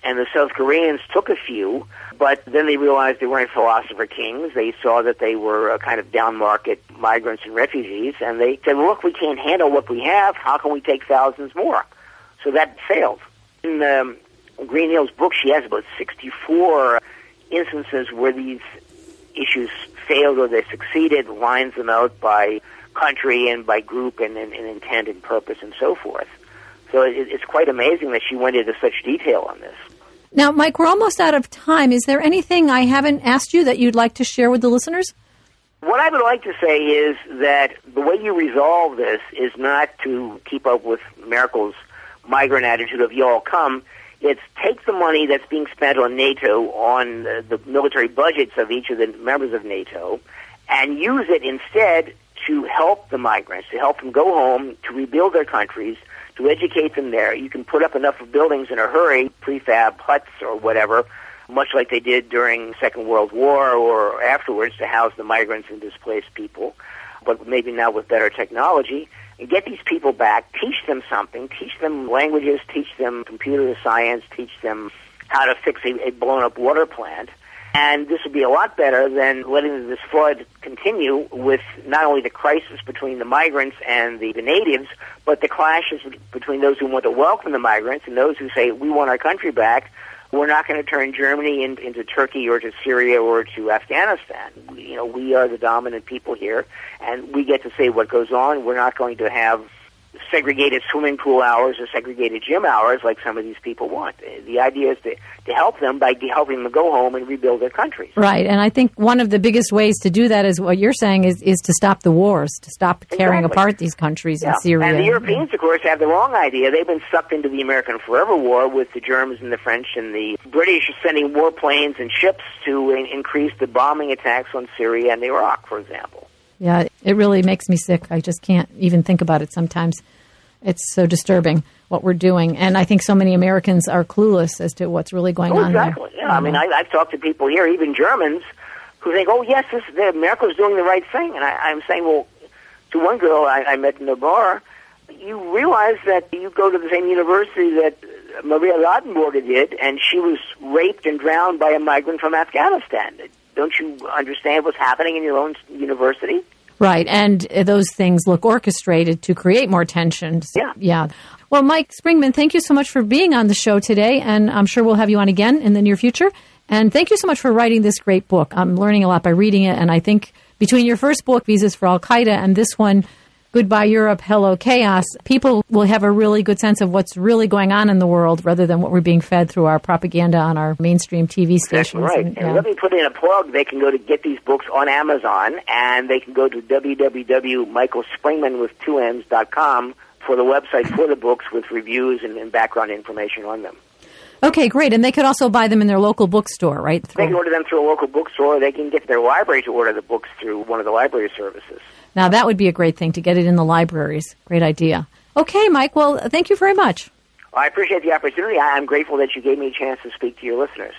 And the South Koreans took a few, but then they realized they weren't philosopher kings. They saw that they were uh, kind of down-market migrants and refugees, and they said, well, look, we can't handle what we have. How can we take thousands more? So that failed. In um, Green Hill's book, she has about sixty-four instances where these issues failed or they succeeded, lines them out by country and by group and, and, and intent and purpose and so forth. So it, it's quite amazing that she went into such detail on this. Now, Mike, we're almost out of time. Is there anything I haven't asked you that you'd like to share with the listeners? What I would like to say is that the way you resolve this is not to keep up with Merkel's migrant attitude of you all come. It's take the money that's being spent on NATO, on the, the military budgets of each of the members of NATO, and use it instead to help the migrants, to help them go home, to rebuild their countries, to educate them there. You can put up enough buildings in a hurry, prefab huts or whatever, much like they did during the Second World War or afterwards to house the migrants and displaced people, but maybe now with better technology, and get these people back, teach them something, teach them languages, teach them computer science, teach them how to fix a, a blown-up water plant. And this would be a lot better than letting this flood continue with not only the crisis between the migrants and the, the natives, but the clashes between those who want to welcome the migrants and those who say, we want our country back. We're not going to turn Germany in, into Turkey or to Syria or to Afghanistan. We, you know, we are the dominant people here, and we get to say what goes on. We're not going to have segregated swimming pool hours or segregated gym hours like some of these people want. The idea is to, to help them by helping them go home and rebuild their countries. Right, and I think one of the biggest ways to do that is what you're saying is, is to stop the wars, to stop tearing Exactly. apart these countries Yeah. in Syria. And the Europeans, of course, have the wrong idea. They've been sucked into the American Forever War with the Germans and the French and the British sending warplanes and ships to in- increase the bombing attacks on Syria and Iraq, for example. Yeah, it really makes me sick. I just can't even think about it sometimes. It's so disturbing what we're doing. And I think so many Americans are clueless as to what's really going oh, on exactly. there. Yeah, I mean, I, I've talked to people here, even Germans, who think, oh, yes, this, the, America's doing the right thing. And I, I'm saying, well, to one girl I, I met in the bar, you realize that you go to the same university that Maria Ladenburger did, and she was raped and drowned by a migrant from Afghanistan. Don't you understand what's happening in your own university? Right, and those things look orchestrated to create more tension. Yeah. Yeah. Well, Mike Springman, thank you so much for being on the show today, and I'm sure we'll have you on again in the near future. And thank you so much for writing this great book. I'm learning a lot by reading it, and I think between your first book, Visas for Al-Qaeda, and this one, Goodbye Europe, Hello Chaos, people will have a really good sense of what's really going on in the world rather than what we're being fed through our propaganda on our mainstream T V stations. That's right. And, and yeah. let me put in a plug. They can go to get these books on Amazon, and they can go to w w w dot michael springman with two M's dot com for the website for the books with reviews and, and background information on them. Okay, great. And they could also buy them in their local bookstore, right? They can order them through a local bookstore. They can get their library to order the books through one of the library services. Now, that would be a great thing to get it in the libraries. Great idea. Okay, Mike. Well, thank you very much. I appreciate the opportunity. I'm grateful that you gave me a chance to speak to your listeners.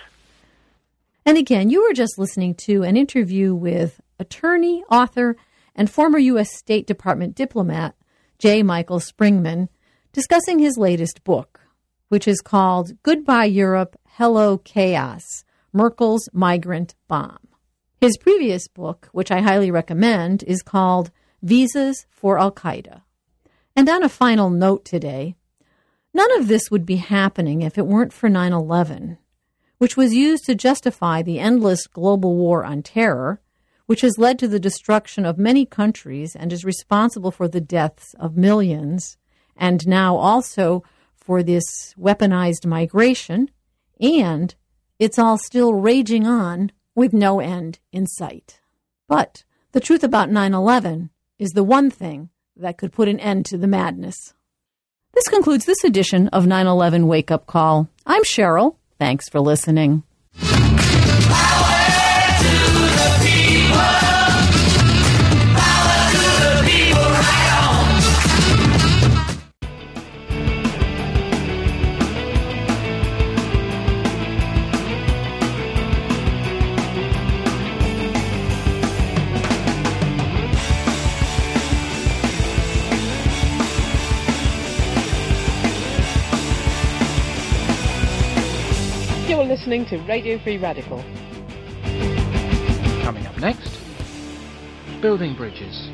And again, you were just listening to an interview with attorney, author, and former U S State Department diplomat J. Michael Springman discussing his latest book, which is called Goodbye Europe, Hello Chaos, Merkel's Migrant Bomb. His previous book, which I highly recommend, is called Visas for Al-Qaeda. And on a final note today, none of this would be happening if it weren't for nine eleven, which was used to justify the endless global war on terror, which has led to the destruction of many countries and is responsible for the deaths of millions, and now also for this weaponized migration, and it's all still raging on with no end in sight. But the truth about nine eleven is the one thing that could put an end to the madness. This concludes this edition of nine eleven Wake Up Call. I'm Cheryl. Thanks for listening. listening to Radio Free Radical. Coming up next, Building Bridges.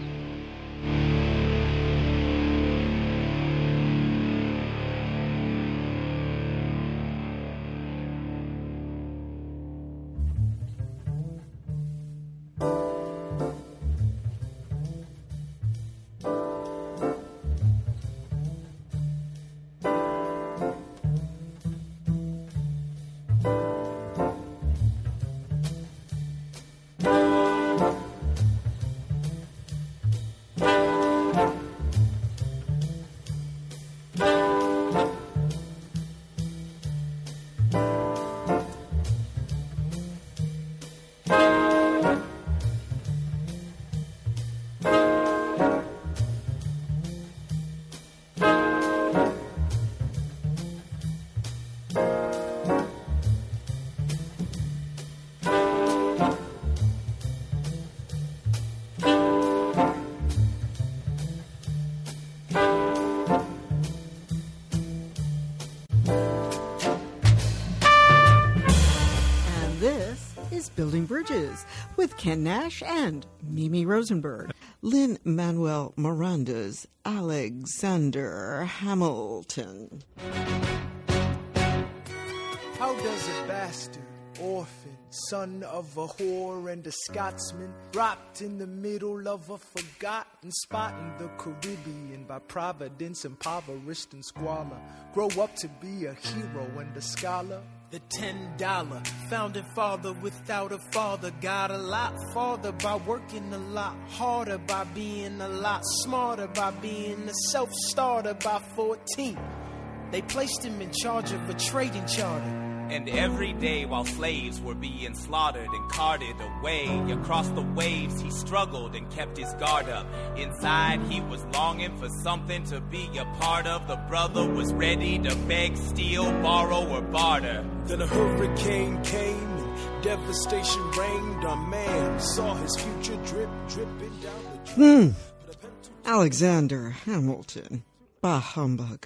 Building Bridges with Ken Nash and Mimi Rosenberg. Lin-Manuel Miranda's Alexander Hamilton. How does a bastard, orphan, son of a whore and a Scotsman, dropped in the middle of a forgotten spot in the Caribbean by providence, impoverished and squalor, grow up to be a hero and a scholar? The ten dollar founding father without a father got a lot farther by working a lot harder, by being a lot smarter, by being a self-starter. By fourteen, they placed him in charge of a trading charter. And every day while slaves were being slaughtered and carted away across the waves, he struggled and kept his guard up. Inside he was longing for something to be a part of. The brother was ready to beg, steal, borrow, or barter. Then a hurricane came and devastation reigned. Our man saw his future drip, dripping down the drain. Hmm. Alexander Hamilton. Bah humbug.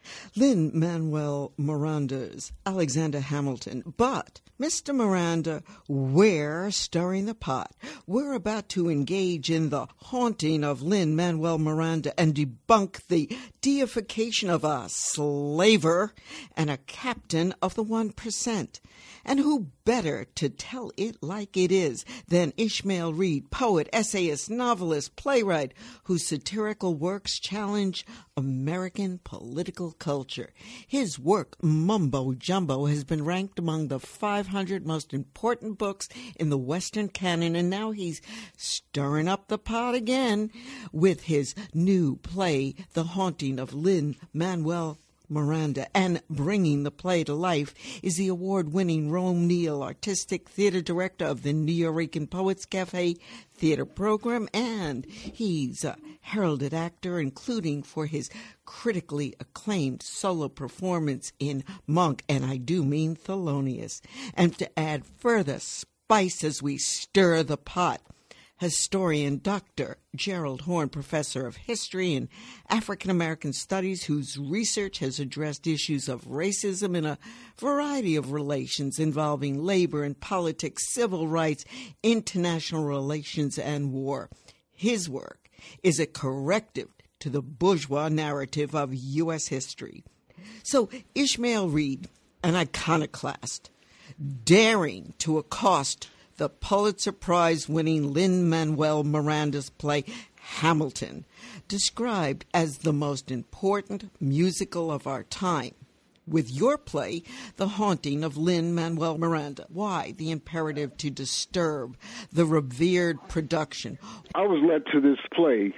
Lin-Manuel Miranda's Alexander Hamilton. But, Mister Miranda, we're stirring the pot. We're about to engage in the haunting of Lin-Manuel Miranda and debunk the deification of a slaver and a captain of the one percent. And who better to tell it like it is than Ishmael Reed, poet, essayist, novelist, playwright, whose satirical works challenge American political culture. His work, Mumbo Jumbo, has been ranked among the five hundred most important books in the Western canon, and now he's stirring up the pot again with his new play, The Haunting of Lin-Manuel Miranda. And bringing the play to life is the award-winning Rome Neal, artistic theater director of the Nuyorican Poets Cafe theater program, and he's a heralded actor, including for his critically acclaimed solo performance in Monk, and I do mean Thelonious. And to add further spice as we stir the pot, historian Doctor Gerald Horne, professor of history and African American studies, whose research has addressed issues of racism in a variety of relations involving labor and politics, civil rights, international relations, and war. His work is a corrective to the bourgeois narrative of U S history. So Ishmael Reed, an iconoclast, daring to accost the Pulitzer Prize-winning Lin-Manuel Miranda's play Hamilton, described as the most important musical of our time. With your play, The Haunting of Lin-Manuel Miranda, why the imperative to disturb the revered production? I was led to this play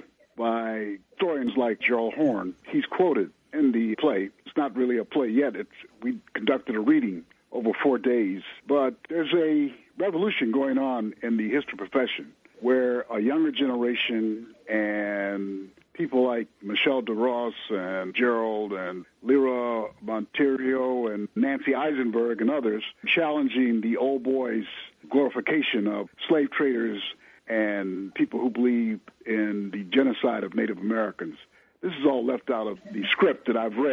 by historians like Gerald Horne. He's quoted in the play. It's not really a play yet. It's we conducted a reading over four days, but there's a revolution going on in the history profession where a younger generation and people like Michelle DeRoss and Gerald and Lyra Monteiro and Nancy Eisenberg and others challenging the old boys' glorification of slave traders and people who believe in the genocide of Native Americans. This is all left out of the script that I've read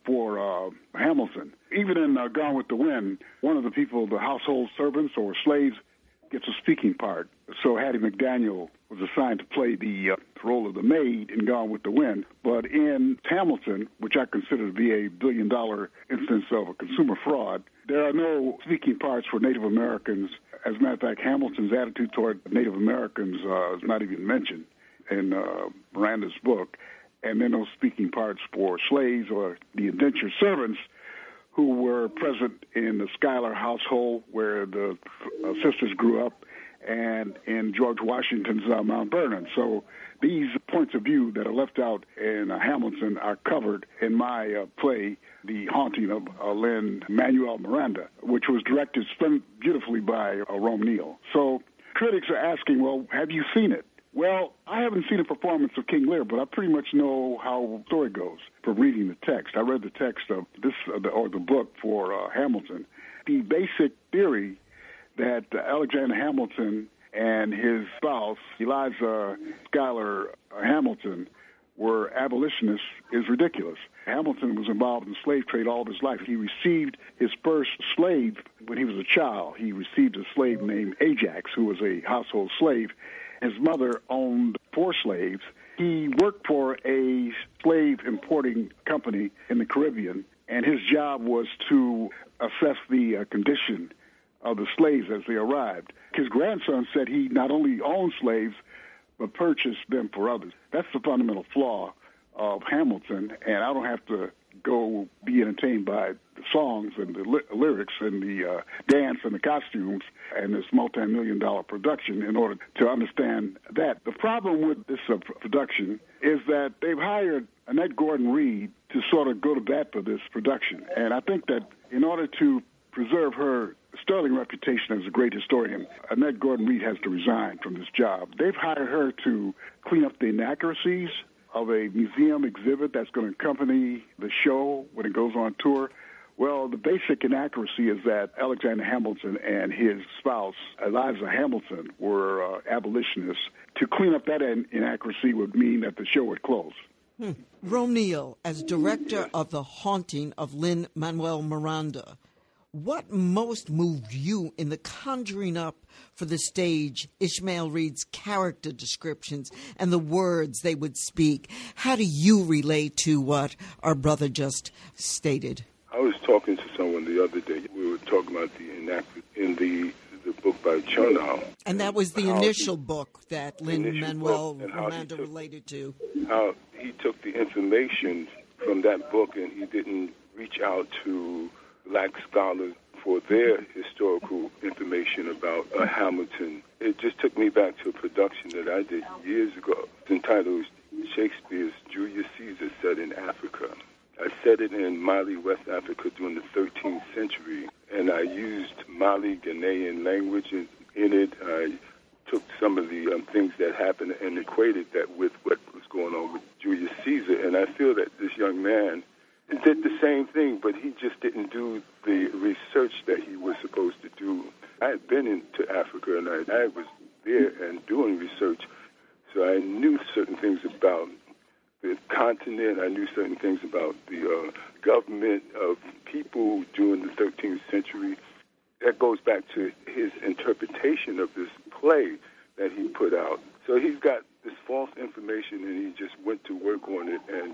for uh, Hamilton. Even in uh, Gone with the Wind, one of the people, the household servants or slaves, gets a speaking part. So Hattie McDaniel was assigned to play the uh, role of the maid in Gone with the Wind. But in Hamilton, which I consider to be a billion-dollar instance of a consumer fraud, there are no speaking parts for Native Americans. As a matter of fact, Hamilton's attitude toward Native Americans uh, is not even mentioned in uh, Miranda's book. And there are no speaking parts for slaves or the indentured servants who were present in the Schuyler household where the uh, sisters grew up and in George Washington's uh, Mount Vernon. So these points of view that are left out in uh, Hamilton are covered in my uh, play, The Haunting of uh, Lin-Manuel Miranda, which was directed beautifully by uh, Rome Neal. So critics are asking, well, have you seen it? Well, I haven't seen a performance of King Lear, but I pretty much know how the story goes from reading the text. I read the text of this uh, the, or the book for uh, Hamilton. The basic theory that uh, Alexander Hamilton and his spouse, Eliza Schuyler uh, Hamilton, were abolitionists is ridiculous. Hamilton was involved in the slave trade all of his life. He received his first slave when he was a child. He received a slave named Ajax, who was a household slave. His mother owned four slaves. He worked for a slave importing company in the Caribbean, and his job was to assess the uh, condition of the slaves as they arrived. His grandson said he not only owned slaves, but purchased them for others. That's the fundamental flaw of Hamilton, and I don't have to go be entertained by the songs and the ly- lyrics and the uh, dance and the costumes and this multi-million dollar production in order to understand that. The problem with this uh, production is that they've hired Annette Gordon-Reed to sort of go to bat for this production. And I think that in order to preserve her sterling reputation as a great historian, Annette Gordon-Reed has to resign from this job. They've hired her to clean up the inaccuracies of a museum exhibit that's going to accompany the show when it goes on tour. Well, the basic inaccuracy is that Alexander Hamilton and his spouse, Eliza Hamilton, were uh, abolitionists. To clean up that in- inaccuracy would mean that the show would close. Hmm. Rome Neal, as director of The Haunting of Lin-Manuel Miranda, what most moved you in the conjuring up for the stage Ishmael Reed's character descriptions and the words they would speak? How do you relate to what our brother just stated? I was talking to someone the other day. We were talking about the inaccurate in the the book by Chernow. And that was the initial he, book that Lin-Manuel Miranda took, related to. How he took the information from that book and he didn't reach out to black scholars for their historical information about uh, Hamilton. It just took me back to a production that I did years ago. It's entitled Shakespeare's Julius Caesar Set in Africa. I set it in Mali, West Africa during the thirteenth century, and I used Mali Ghanaian language in, in it. I took some of the um, things that happened and equated that with what was going on with Julius Caesar, and I feel that this young man did the same thing, but he just didn't do the research that he was supposed to do. I had been into Africa, and I, I was there and doing research, so I knew certain things about the continent. I knew certain things about the uh, government of people during the thirteenth century. That goes back to his interpretation of this play that he put out. So he's got this false information, and he just went to work on it, and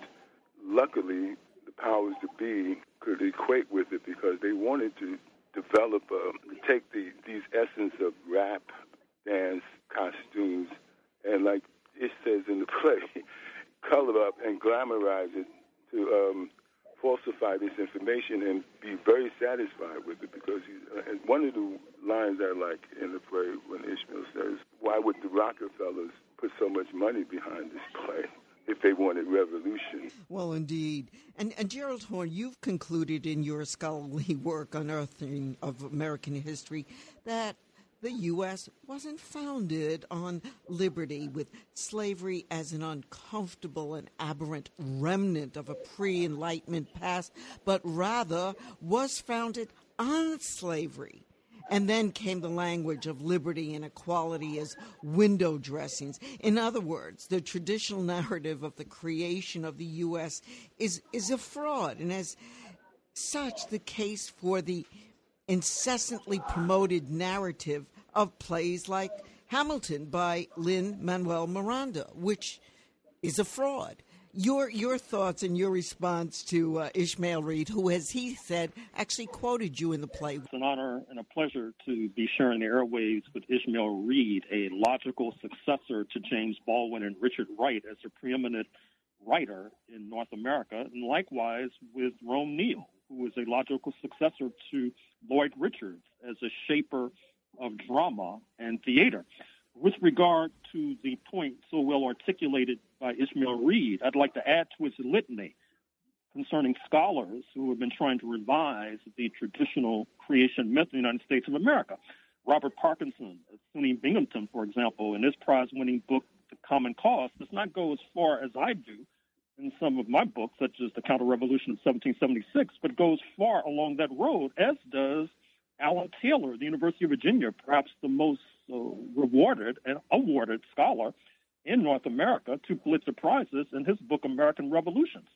luckily the powers to be could equate with it because they wanted to develop, uh, take the, these essence of rap, dance, costumes, and like it says in the play, color up and glamorize it to um, falsify this information and be very satisfied with it because he's, uh, and one of the lines I like in the play when Ishmael says, why would the Rockefellers put so much money behind this play if they wanted revolution? Well, indeed. And, and Gerald Horne, you've concluded in your scholarly work, Unearthing of American History, that the U S wasn't founded on liberty, with slavery as an uncomfortable and aberrant remnant of a pre-Enlightenment past, but rather was founded on slavery And then came the language of liberty and equality as window dressings. In other words, the traditional narrative of the creation of the U S is, is a fraud, and as such, the case for the incessantly promoted narrative of plays like Hamilton by Lin-Manuel Miranda, which is a fraud. Your your thoughts and your response to uh, Ishmael Reed, who, as he said, actually quoted you in the play. It's an honor and a pleasure to be sharing the airwaves with Ishmael Reed, a logical successor to James Baldwin and Richard Wright as a preeminent writer in North America, and likewise with Rome Neal, who was a logical successor to Lloyd Richards as a shaper of drama and theater. With regard to the point so well articulated by Ishmael Reed, I'd like to add to his litany concerning scholars who have been trying to revise the traditional creation myth in the United States of America. Robert Parkinson, SUNY Binghamton, for example, in his prize-winning book, The Common Cause, does not go as far as I do in some of my books, such as The Counter-Revolution of seventeen seventy-six, but goes far along that road, as does Alan Taylor, the University of Virginia, perhaps the most uh, rewarded and awarded scholar in North America, two Pulitzer Prizes, in his book, American Revolutions.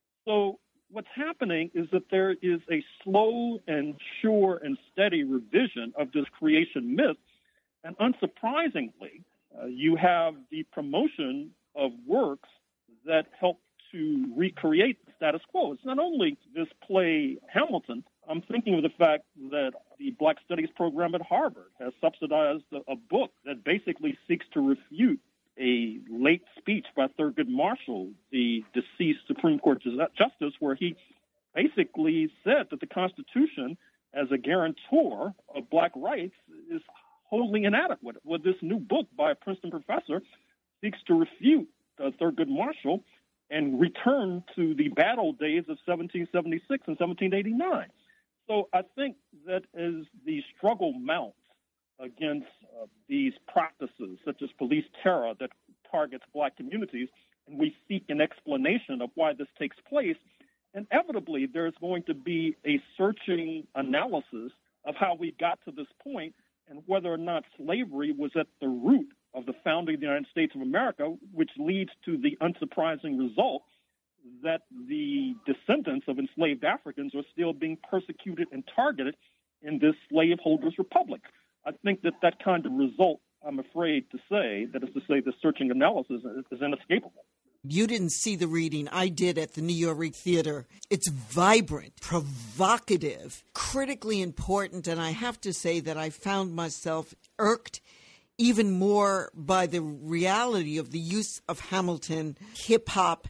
So what's happening is that there is a slow and sure and steady revision of this creation myth, and unsurprisingly, uh, you have the promotion of works that help to recreate the status quo. It's not only this play, Hamilton. I'm thinking of the fact that the Black Studies program at Harvard has subsidized a, a book that basically seeks to refute a late speech by Thurgood Marshall, the deceased Supreme Court justice, where he basically said that the Constitution, as a guarantor of black rights, is wholly inadequate. Well, this new book by a Princeton professor seeks to refute uh, Thurgood Marshall and return to the battle days of seventeen seventy-six and seventeen eighty-nine. So I think that as the struggle mounts against uh, these practices, such as police terror that targets black communities, and we seek an explanation of why this takes place, inevitably there's going to be a searching analysis of how we got to this point and whether or not slavery was at the root of the founding of the United States of America, which leads to the unsurprising result that the descendants of enslaved Africans are still being persecuted and targeted in this slaveholders' republic. I think that that kind of result, I'm afraid to say, that is to say the searching analysis is inescapable. You didn't see the reading. I did at the New York Theater. It's vibrant, provocative, critically important, and I have to say that I found myself irked even more by the reality of the use of Hamilton, hip-hop,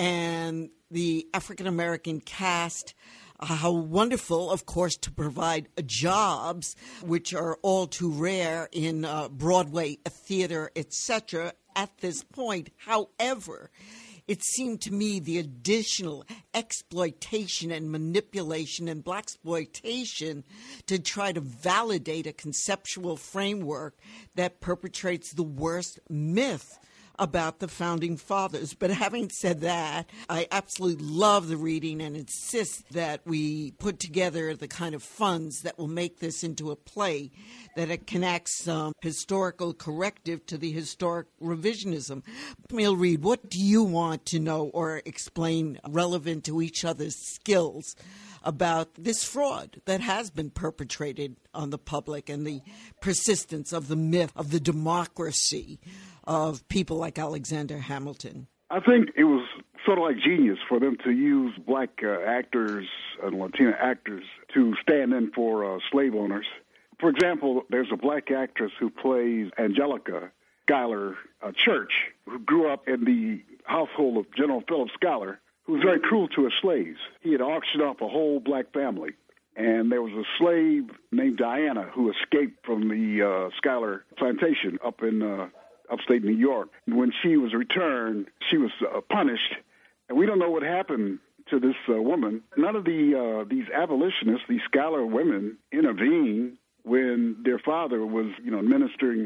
and the African-American cast. How wonderful, of course, to provide jobs, which are all too rare in uh, Broadway theater, et cetera, at this point. However, it seemed to me the additional exploitation and manipulation and blaxploitation to try to validate a conceptual framework that perpetrates the worst myth about the Founding Fathers. But having said that, I absolutely love the reading and insist that we put together the kind of funds that will make this into a play, that it connects some historical corrective to the historic revisionism. Ishmael Reed, what do you want to know or explain relevant to each other's skills about this fraud that has been perpetrated on the public and the persistence of the myth of the democracy of people like Alexander Hamilton? I think it was sort of like genius for them to use black uh, actors and Latino actors to stand in for uh, slave owners. For example, there's a black actress who plays Angelica Schuyler uh, Church, who grew up in the household of General Philip Schuyler, who was very cruel to his slaves. He had auctioned off a whole black family. And there was a slave named Diana who escaped from the uh, Schuyler plantation up in uh, upstate New York. When she was returned, she was uh, punished. And we don't know what happened to this uh, woman. None of the uh, these abolitionists, these Schuyler women, intervened when their father was, you know, administering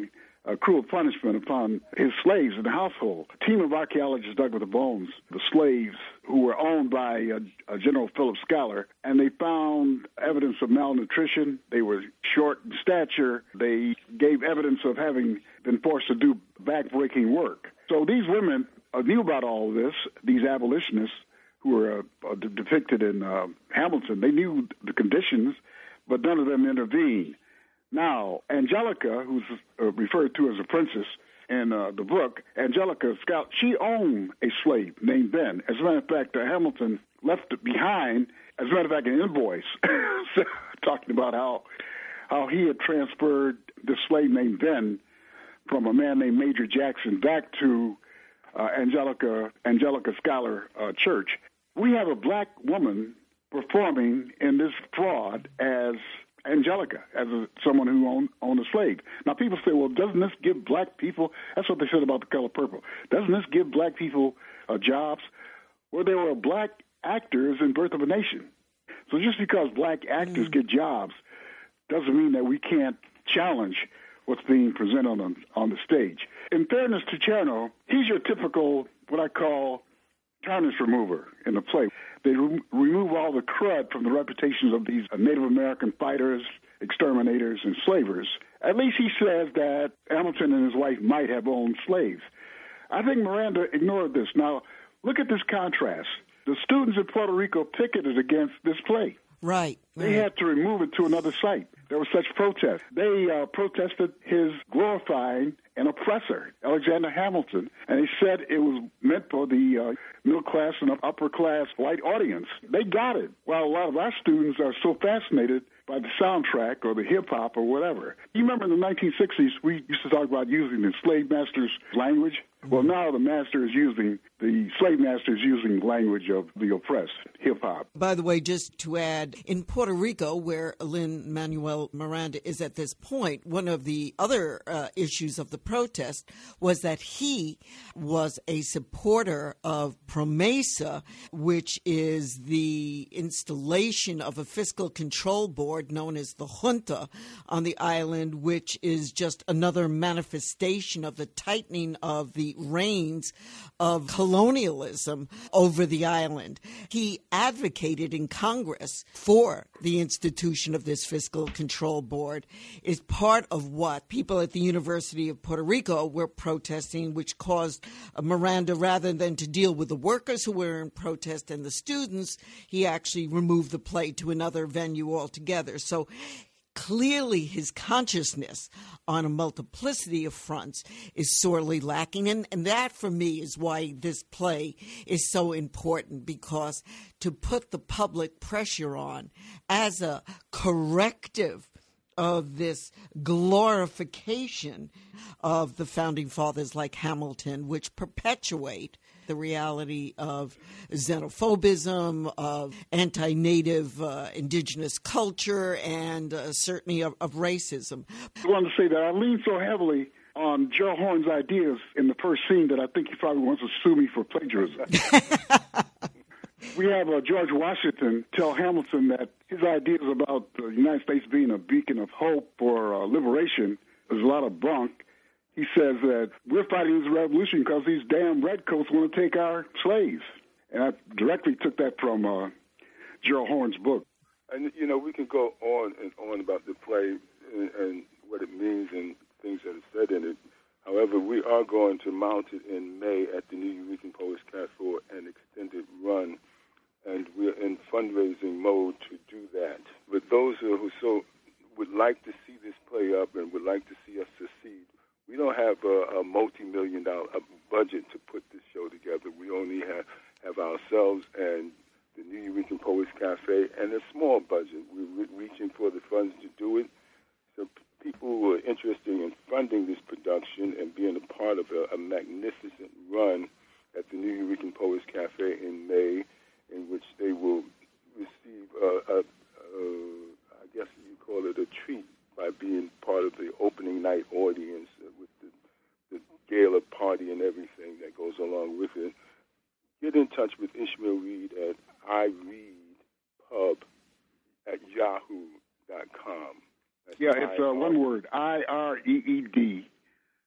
uh, cruel punishment upon his slaves in the household. A team of archaeologists dug with the bones the slaves who were owned by uh, uh, General Philip Schuyler, and they found evidence of malnutrition. They were short in stature. They gave evidence of having been forced to do back-breaking work. So these women uh, knew about all of this, these abolitionists who were uh, uh, depicted in uh, Hamilton. They knew the conditions, but none of them intervened. Now, Angelica, who's uh, referred to as a princess in uh, the book, Angelica Scout, she owned a slave named Ben. As a matter of fact, uh, Hamilton left behind, as a matter of fact, an invoice talking about how how he had transferred this slave named Ben from a man named Major Jackson back to uh, Angelica Angelica Schuyler uh, Church. We have a black woman performing in this fraud as Angelica, as a, someone who owned, owned a slave. Now, people say, well, doesn't this give black people, that's what they said about The Color Purple, doesn't this give black people uh, jobs? Well, there were black actors in Birth of a Nation. So just because black actors mm. get jobs doesn't mean that we can't challenge what's being presented on the, on the stage. In fairness to Chernow, he's your typical, what I call, tarnish remover in the play. They re- remove all the crud from the reputations of these Native American fighters, exterminators, and slavers. At least he says that Hamilton and his wife might have owned slaves. I think Miranda ignored this. Now, look at this contrast. The students in Puerto Rico picketed against this play. Right. They right. had to remove it to another site. There was such protest. They uh, protested his glorifying an oppressor, Alexander Hamilton, and they said it was meant for the uh, middle-class and upper-class white audience. They got it, while a lot of our students are so fascinated by the soundtrack or the hip-hop or whatever. You remember in the nineteen sixties, we used to talk about using the slave master's language? Well, now the master is using, the slave master is using language of the oppressed, hip-hop. By the way, just to add, in Puerto Rico, where Lin-Manuel Miranda is at this point, one of the other uh, issues of the protest was that he was a supporter of PROMESA, which is the installation of a fiscal control board known as the Junta on the island, which is just another manifestation of the tightening of the reins of colonialism over the island. He advocated in Congress for the institution of this fiscal control board. Is part of what people at the University of Puerto Rico were protesting, which caused Miranda, rather than to deal with the workers who were in protest and the students, he actually removed the play to another venue altogether. So clearly his consciousness on a multiplicity of fronts is sorely lacking. And, and that, for me, is why this play is so important, because to put the public pressure on as a corrective of this glorification of the founding fathers like Hamilton, which perpetuate the reality of xenophobism, of anti-native uh, indigenous culture, and uh, certainly of, of racism. I want to say that I lean so heavily on Gerald Horne's ideas in the first scene that I think he probably wants to sue me for plagiarism. We have uh, George Washington tell Hamilton that his ideas about the United States being a beacon of hope for uh, liberation is a lot of bunk. He says that we're fighting this revolution because these damn redcoats want to take our slaves. And I directly took that from uh, Gerald Horne's book. And, you know, we can go on and on about the play and, and what it means and things that are said in it. However, we are going to mount it in May at the New Eureka Poets Cafe for an extended run, and we're in fundraising mode to do that. But those who so would like to see this play up and would like to see us succeed, we don't have a, a multi-million dollar budget to put this show together. We only have, have ourselves and the New Eureka Poets Cafe and a small budget. We're re- reaching for the funds to do it. So people who are interested in funding this production and being a part of a, a magnificent run at the New Eureka Poets Cafe in May, in which they will receive, a, a, a, I guess you call it a treat, by being part of the opening night audience with the, the gala party and everything that goes along with it. Get in touch with Ishmael Reed at ireedpub at yahoo dot com. That's yeah, it's uh, one word, I R E E D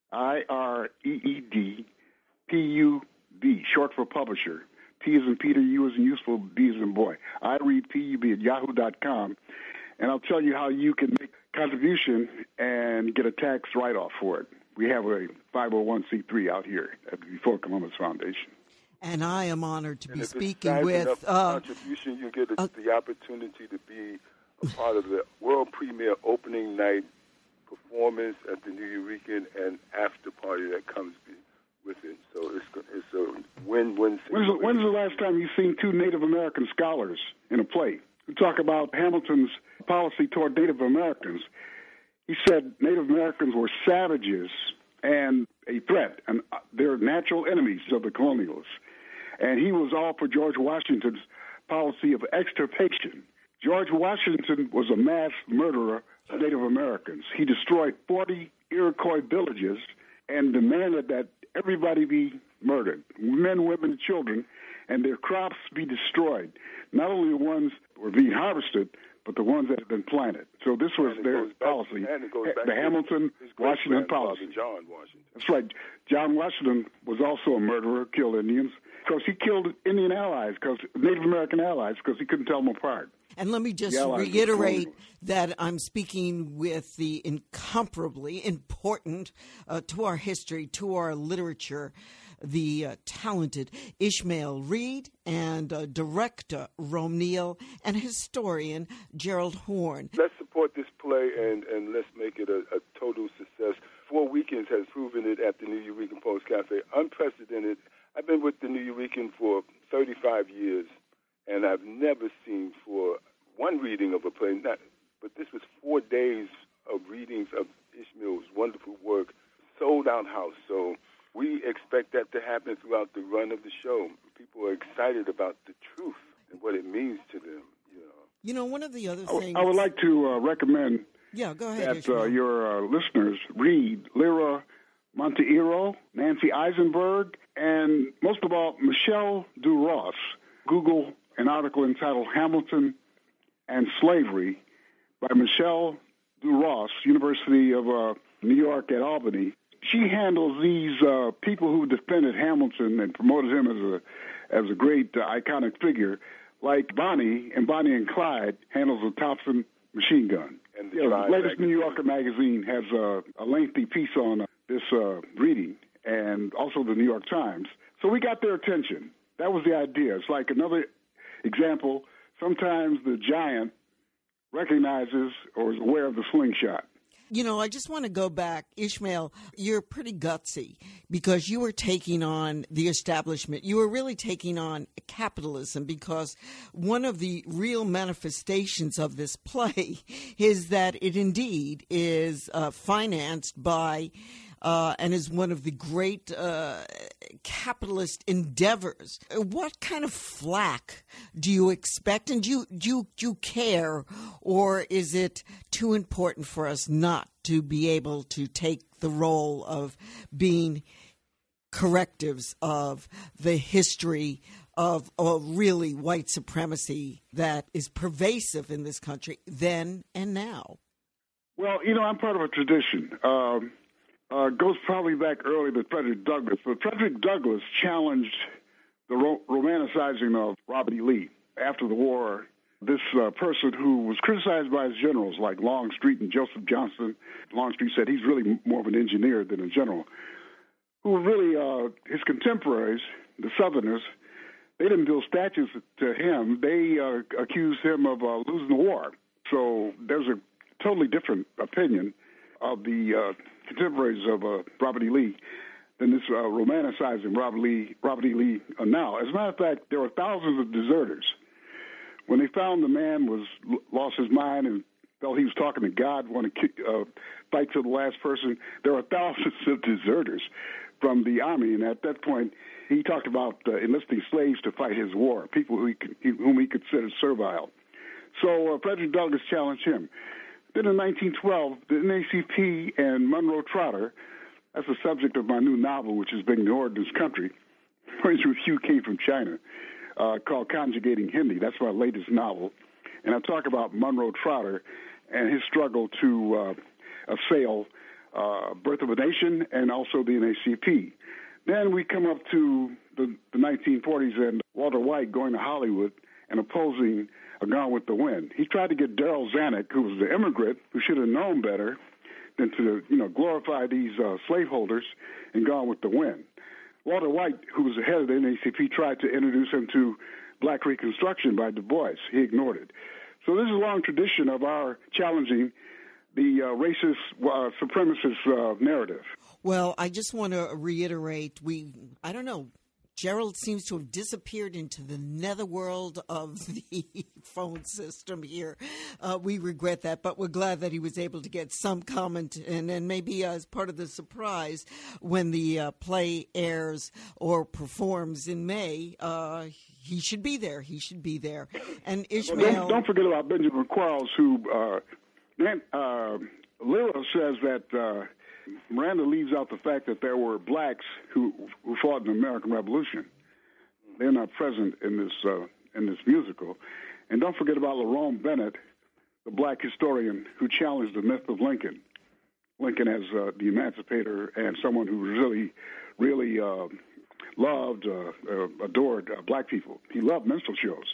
I R E E D P U B, short for publisher. P as in Peter, U as in useful, B as in boy. I read P U B at yahoo dot com, and I'll tell you how you can make a contribution and get a tax write-off for it. We have a five oh one c three out here at the Before Columbus Foundation. And I am honored to and be if speaking it's with... Enough Uh, contribution, you get a, uh, the opportunity to be a part of the world premiere opening night performance at the New Eurekan and after party that comes with it. So it's it's a win-win situation. When's the, when's the last time you've seen two Native American scholars in a play who talk about Hamilton's policy toward Native Americans? He said Native Americans were savages and a threat, and they're natural enemies of the colonialists. And he was all for George Washington's policy of extirpation. George Washington was a mass murderer of Native Americans. He destroyed forty Iroquois villages and demanded that everybody be murdered, men, women, and children, and their crops be destroyed. Not only the ones that were being harvested, but the ones that had been planted. So this was their back, policy, the the Hamilton Washington policy. John Washington. That's right. John Washington was also a murderer, killed Indians, because he killed Indian allies, because Native American allies, because he couldn't tell them apart. And let me just The allies were reiterate colonials. that I'm speaking with the incomparably important uh, to our history, to our literature, the uh, talented Ishmael Reed, and uh, director Rome Neal, and historian Gerald Horne. Let's support this play and, and let's make it a, a total success. Four Weekends has proven it at the New Eurekan Post Cafe. Unprecedented. I've been with the New Eurekan for thirty-five years, and I've never seen for one reading of a play, not, but this was four days of readings of Ishmael's wonderful work, sold-out house. So we expect that to happen throughout the run of the show. People are excited about the truth and what it means to them. You know, You know, one of the other I, things... I would like to uh, recommend Yeah, go ahead, that Ishmael. uh, your uh, listeners read Lyra Monteiro, Nancy Eisenberg, and most of all, Michelle DuRoss. Google an article entitled Hamilton and Slavery by Michelle DuRoss, University of uh, New York at Albany. She handles these uh, people who defended Hamilton and promoted him as a as a great uh, iconic figure, like Bonnie and Bonnie and Clyde handles the Thompson machine gun. And the Yeah, the Tribe latest magazine. New Yorker magazine has uh, a lengthy piece on uh, this uh, reading, and also the New York Times. So we got their attention. That was the idea. It's like another example. Sometimes the giant recognizes or is aware of the slingshot. You know, I just want to go back. Ishmael, you're pretty gutsy because you were taking on the establishment. You were really taking on capitalism because one of the real manifestations of this play is that it indeed is uh, financed by uh, and is one of the great uh, capitalist endeavors. What kind of flack do you expect, and do you, do you, do you care, or is it too important for us not to be able to take the role of being correctives of the history of, of really white supremacy that is pervasive in this country then and now? Well, you know, I'm part of a tradition. Um, uh, goes probably back early to Frederick Douglass. But Frederick Douglass challenged the ro- romanticizing of Robert E. Lee. After the war, this uh, person who was criticized by his generals like Longstreet and Joseph Johnston, Longstreet said he's really more of an engineer than a general, who were really uh, his contemporaries, the Southerners. They didn't build statues to him. They uh, accused him of uh, losing the war. So there's a totally different opinion of the uh, contemporaries of uh, Robert E. Lee than this uh, romanticizing Robert Lee, Robert E. Lee uh, now. As a matter of fact, there were thousands of deserters. When they found the man was lost his mind and felt he was talking to God, wanted to kick, uh, fight to the last person, there were thousands of deserters from the army. And at that point, he talked about uh, enlisting slaves to fight his war, people who he, whom he considered servile. So uh, Frederick Douglass challenged him. Then in nineteen twelve, the N double A C P and Monroe Trotter, that's the subject of my new novel, which is being ignored in this country, which with you came from China, uh, called Conjugating Hindi. That's my latest novel. And I talk about Monroe Trotter and his struggle to uh, assail uh, Birth of a Nation, and also the N double A C P. Then we come up to the, the nineteen forties and Walter White going to Hollywood and opposing A Gone with the Wind. He tried to get Darryl Zanuck, who was the immigrant, who should have known better than to, you know, glorify these uh, slaveholders in Gone with the Wind. Walter White, who was the head of the N double A C P, tried to introduce him to Black Reconstruction by Du Bois. He ignored it. So this is a long tradition of our challenging the uh, racist, uh, supremacist uh, narrative. Well, I just want to reiterate, we, I don't know, Gerald seems to have disappeared into the netherworld of the phone system here. Uh, we regret that, but we're glad that he was able to get some comment, and, and maybe uh, as part of the surprise, when the uh, play airs or performs in May, uh, he should be there. He should be there. And Ishmael... Well, don't, don't forget about Benjamin Quarles, who... Uh, uh, Lyra says that... Uh, Miranda leaves out the fact that there were blacks who who fought in the American Revolution. They're not present in this uh, in this musical. And don't forget about Lerone Bennett, the black historian who challenged the myth of Lincoln. Lincoln as uh, the emancipator and someone who really, really uh, loved, uh, uh, adored uh, black people. He loved minstrel shows.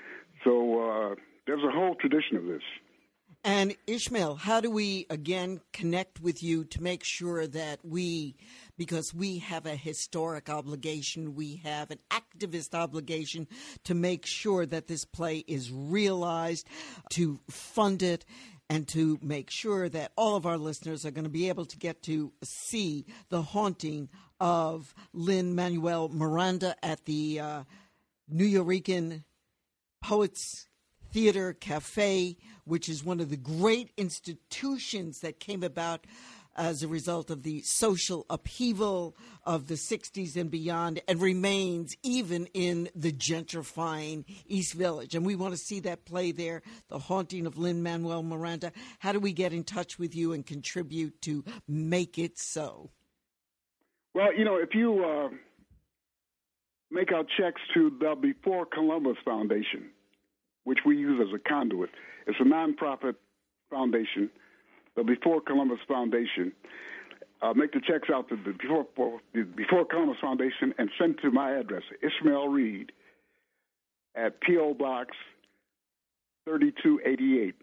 So uh, there's a whole tradition of this. And Ishmael, how do we, again, connect with you to make sure that we, because we have a historic obligation, we have an activist obligation to make sure that this play is realized, to fund it, and to make sure that all of our listeners are going to be able to get to see the haunting of Lin-Manuel Miranda at the uh, Nuyorican Poets Theater Cafe, which is one of the great institutions that came about as a result of the social upheaval of the sixties and beyond, and remains even in the gentrifying East Village. And we want to see that play there, The Haunting of Lin-Manuel Miranda. How do we get in touch with you and contribute to make it so? Well, you know, if you uh, make out checks to the Before Columbus Foundation, which we use as a conduit. It's a nonprofit foundation, the Before Columbus Foundation. Uh, make the checks out to the Before, the Before Columbus Foundation and send to my address, Ishmael Reed, at P O. Box thirty-two eighty-eight.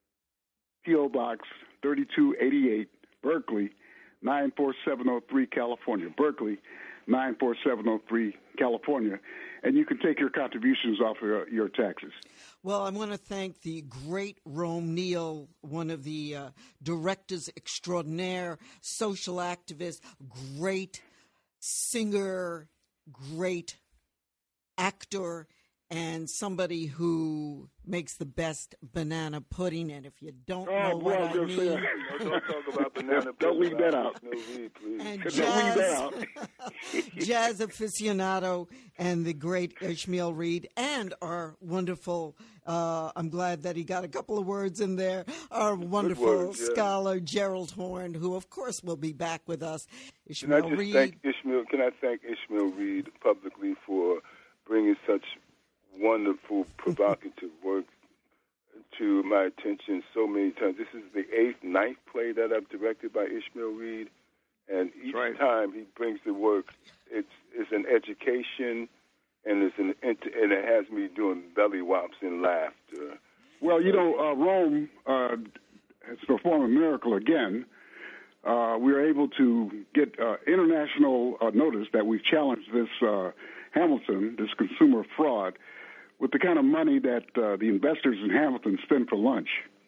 P O. Box thirty-two eighty-eight, Berkeley, nine four seven oh three, California. Berkeley, nine four seven oh three, California. And you can take your contributions off of your, your taxes. Well, I want to thank the great Rome Neal, one of the uh, directors extraordinaire, social activist, great singer, great actor, and somebody who makes the best banana pudding. And if you don't oh, know what I mean... no, don't talk about banana Don't leave that out. No, read, please. And Don't jazz, leave that out. jazz aficionado and the great Ishmael Reed, and our wonderful, uh, I'm glad that he got a couple of words in there, our wonderful words, yeah. scholar Gerald Horn, who of course will be back with us. Can I Ishmael just Reed. thank Ishmael? Can I thank Ishmael Reed publicly for bringing such wonderful, provocative work to my attention so many times. This is the eighth, ninth play that I've directed by Ishmael Reed, and each right. time he brings the work, it's it's an education, and it's an and it has me doing belly whops and laughter. Well, you know, uh, Rome uh, has performed a miracle again. Uh, we were able to get uh, international uh, notice that we've challenged this uh, Hamilton, this consumer fraud, with the kind of money that uh, the investors in Hamilton spend for lunch.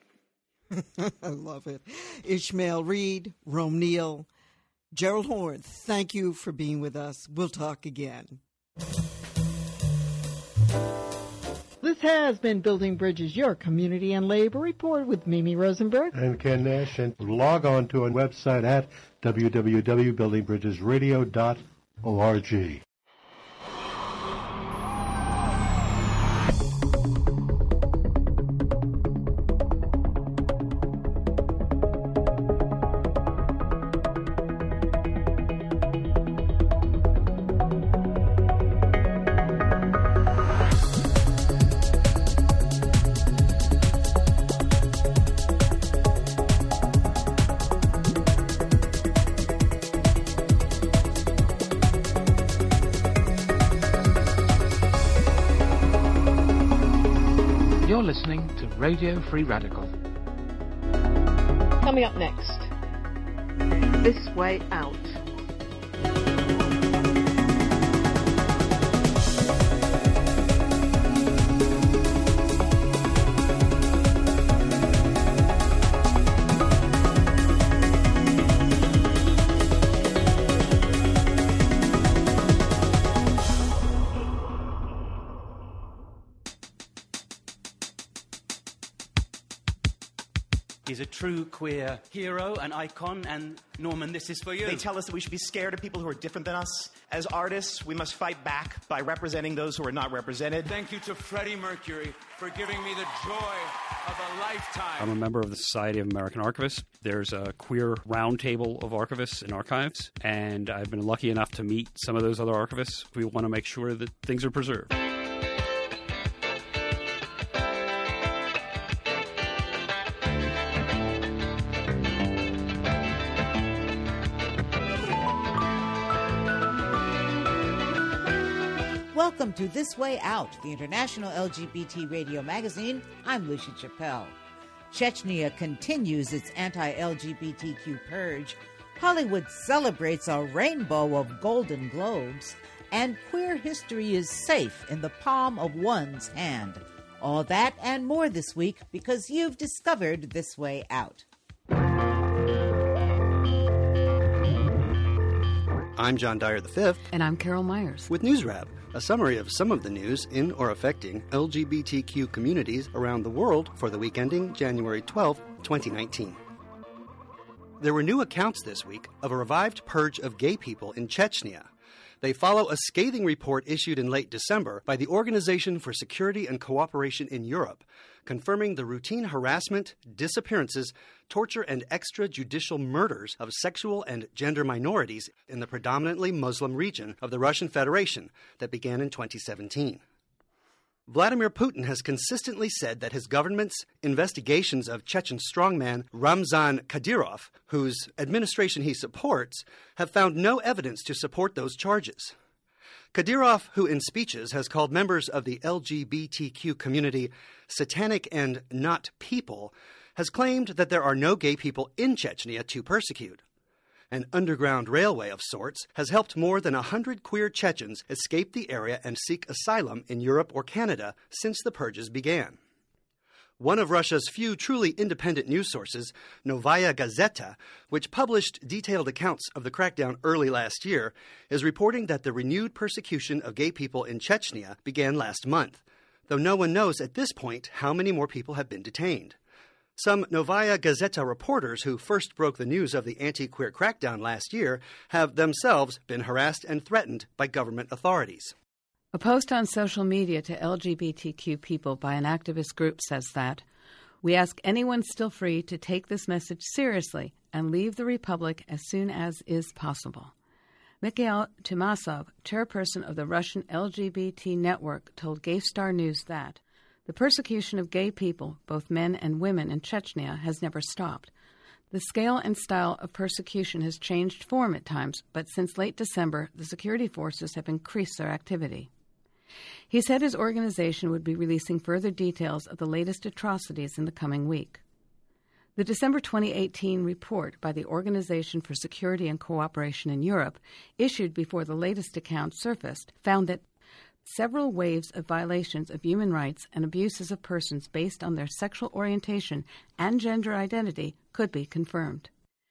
I love it. Ishmael Reed, Rome Neal, Gerald Horn, thank you for being with us. We'll talk again. This has been Building Bridges, your community and labor report with Mimi Rosenberg. And Ken Nash. And log on to our website at w w w dot building bridges radio dot org. You're listening to Radio Free Radical. Coming up next, This Way Out. He's a true queer hero, an icon, and Norman, this is for you. They tell us that we should be scared of people who are different than us. As artists, we must fight back by representing those who are not represented. Thank you to Freddie Mercury for giving me the joy of a lifetime. I'm a member of the Society of American Archivists. There's a queer roundtable of archivists and archives, and I've been lucky enough to meet some of those other archivists. We want to make sure that things are preserved. Welcome to This Way Out, the international L G B T radio magazine. I'm Lucia Chappelle. Chechnya continues its anti-L G B T Q purge. Hollywood celebrates a rainbow of golden globes. And queer history is safe in the palm of one's hand. All that and more this week because you've discovered This Way Out. I'm John Dyer the fifth. And I'm Carol Myers. With News Wrap, a summary of some of the news in or affecting L G B T Q communities around the world for the week ending January twelfth, twenty nineteen. There were new accounts this week of a revived purge of gay people in Chechnya. They follow a scathing report issued in late December by the Organization for Security and Cooperation in Europe, confirming the routine harassment, disappearances, torture, and extrajudicial murders of sexual and gender minorities in the predominantly Muslim region of the Russian Federation that began in twenty seventeen. Vladimir Putin has consistently said that his government's investigations of Chechen strongman Ramzan Kadyrov, whose administration he supports, have found no evidence to support those charges. Kadyrov, who in speeches has called members of the L G B T Q community satanic and not people, has claimed that there are no gay people in Chechnya to persecute. An underground railway of sorts has helped more than a hundred queer Chechens escape the area and seek asylum in Europe or Canada since the purges began. One of Russia's few truly independent news sources, Novaya Gazeta, which published detailed accounts of the crackdown early last year, is reporting that the renewed persecution of gay people in Chechnya began last month, though no one knows at this point how many more people have been detained. Some Novaya Gazeta reporters who first broke the news of the anti-queer crackdown last year have themselves been harassed and threatened by government authorities. A post on social media to L G B T Q people by an activist group says that, "We ask anyone still free to take this message seriously and leave the Republic as soon as is possible." Mikhail Timasov, chairperson of the Russian L G B T network, told Gay Star News that the persecution of gay people, both men and women, in Chechnya has never stopped. The scale and style of persecution has changed form at times, but since late December, the security forces have increased their activity. He said his organization would be releasing further details of the latest atrocities in the coming week. The December twenty eighteen report by the Organization for Security and Cooperation in Europe, issued before the latest account surfaced, found that several waves of violations of human rights and abuses of persons based on their sexual orientation and gender identity could be confirmed.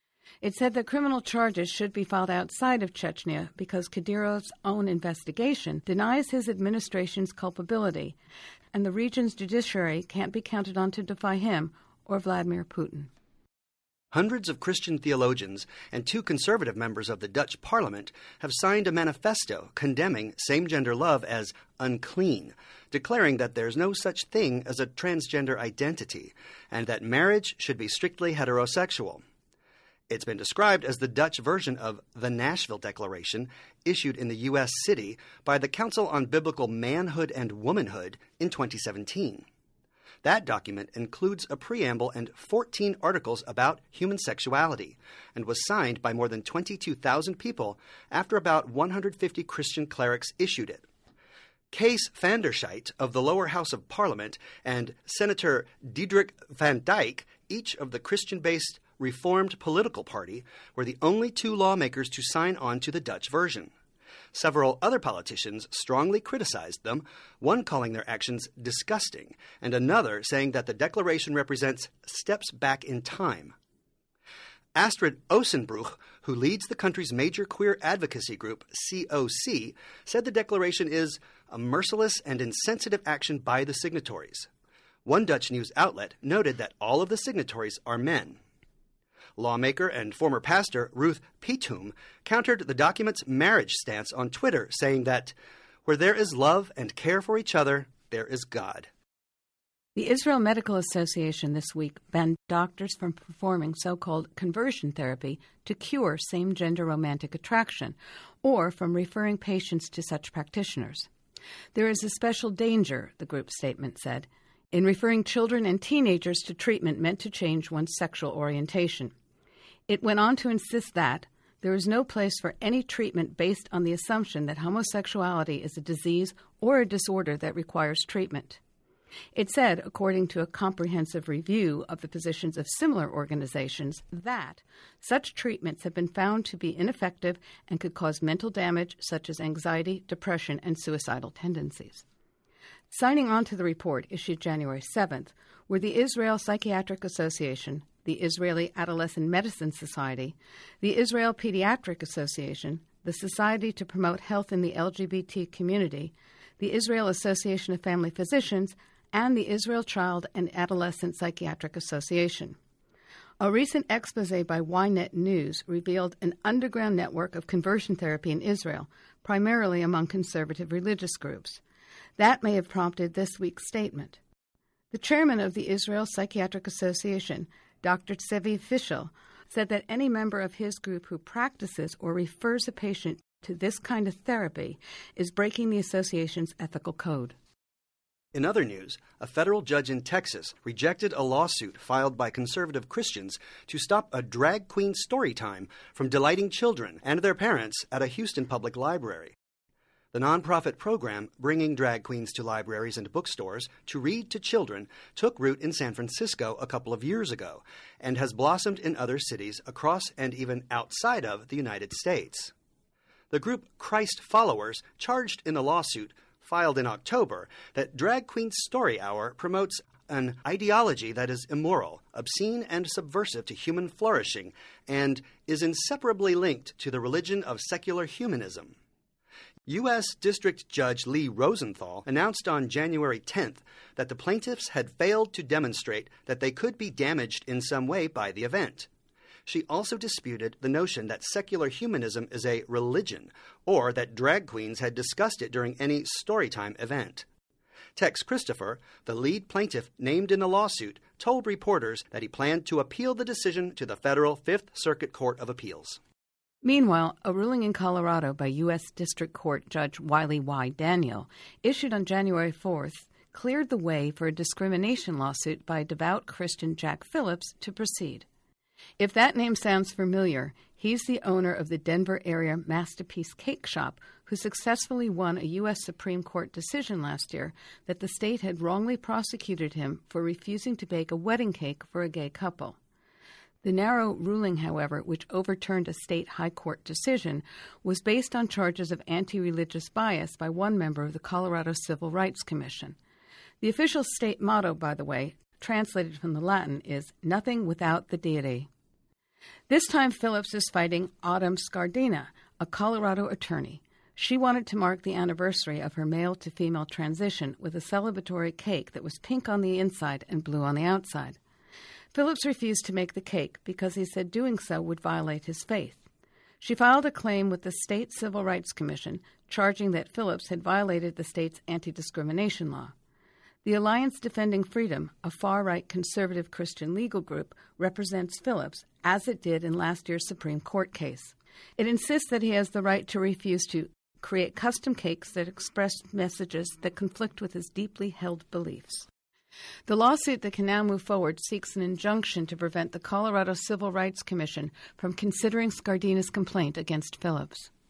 It said that criminal charges should be filed outside of Chechnya because Kadyrov's own investigation denies his administration's culpability, and the region's judiciary can't be counted on to defy him or Vladimir Putin. Hundreds of Christian theologians and two conservative members of the Dutch parliament have signed a manifesto condemning same-gender love as unclean, declaring that there's no such thing as a transgender identity, and that marriage should be strictly heterosexual. It's been described as the Dutch version of the Nashville Declaration, issued in the U S city by the Council on Biblical Manhood and Womanhood in twenty seventeen. That document includes a preamble and fourteen articles about human sexuality and was signed by more than twenty-two thousand people after about one hundred fifty Christian clerics issued it. Kees van der Scheidt of the lower house of Parliament and Senator Diederik van Dijk, each of the Christian-based Reformed political party, were the only two lawmakers to sign on to the Dutch version. Several other politicians strongly criticized them, one calling their actions disgusting, and another saying that the declaration represents steps back in time. Astrid Osenbruch, who leads the country's major queer advocacy group, C O C, said the declaration is a merciless and insensitive action by the signatories. One Dutch news outlet noted that all of the signatories are men. Lawmaker and former pastor Ruth Pietum countered the document's marriage stance on Twitter, saying that, "Where there is love and care for each other, there is God." The Israel Medical Association this week banned doctors from performing so-called conversion therapy to cure same-gender romantic attraction, or from referring patients to such practitioners. There is a special danger, the group's statement said, in referring children and teenagers to treatment meant to change one's sexual orientation. It went on to insist that there is no place for any treatment based on the assumption that homosexuality is a disease or a disorder that requires treatment. It said, according to a comprehensive review of the positions of similar organizations, that such treatments have been found to be ineffective and could cause mental damage such as anxiety, depression, and suicidal tendencies. Signing on to the report issued January seventh were the Israel Psychiatric Association, the Israeli Adolescent Medicine Society, the Israel Pediatric Association, the Society to Promote Health in the L G B T Community, the Israel Association of Family Physicians, and the Israel Child and Adolescent Psychiatric Association. A recent expose by Ynet News revealed an underground network of conversion therapy in Israel, primarily among conservative religious groups. That may have prompted this week's statement. The chairman of the Israel Psychiatric Association, Doctor Tzevi Fischel, said that any member of his group who practices or refers a patient to this kind of therapy is breaking the association's ethical code. In other news, a federal judge in Texas rejected a lawsuit filed by conservative Christians to stop a drag queen story time from delighting children and their parents at a Houston public library. The nonprofit program, bringing drag queens to libraries and bookstores to read to children, took root in San Francisco a couple of years ago and has blossomed in other cities across and even outside of the United States. The group Christ Followers charged in a lawsuit filed in October that Drag Queen Story Hour promotes an ideology that is immoral, obscene, and subversive to human flourishing, and is inseparably linked to the religion of secular humanism. U S District Judge Lee Rosenthal announced on January tenth that the plaintiffs had failed to demonstrate that they could be damaged in some way by the event. She also disputed the notion that secular humanism is a religion, or that drag queens had discussed it during any storytime event. Tex Christopher, the lead plaintiff named in the lawsuit, told reporters that he planned to appeal the decision to the federal Fifth Circuit Court of Appeals. Meanwhile, a ruling in Colorado by U S District Court Judge Wiley Y. Daniel, issued on January fourth, cleared the way for a discrimination lawsuit by devout Christian Jack Phillips to proceed. If that name sounds familiar, he's the owner of the Denver area Masterpiece Cake Shop, who successfully won a U S Supreme Court decision last year that the state had wrongly prosecuted him for refusing to bake a wedding cake for a gay couple. The narrow ruling, however, which overturned a state high court decision, was based on charges of anti-religious bias by one member of the Colorado Civil Rights Commission. The official state motto, by the way, translated from the Latin, is "nothing without the deity." This time Phillips is fighting Autumn Scardina, a Colorado attorney. She wanted to mark the anniversary of her male-to-female transition with a celebratory cake that was pink on the inside and blue on the outside. Phillips refused to make the cake because he said doing so would violate his faith. She filed a claim with the State Civil Rights Commission, charging that Phillips had violated the state's anti-discrimination law. The Alliance Defending Freedom, a far-right conservative Christian legal group, represents Phillips, as it did in last year's Supreme Court case. It insists that he has the right to refuse to create custom cakes that express messages that conflict with his deeply held beliefs. The lawsuit that can now move forward seeks an injunction to prevent the Colorado Civil Rights Commission from considering Scardina's complaint against Phillips.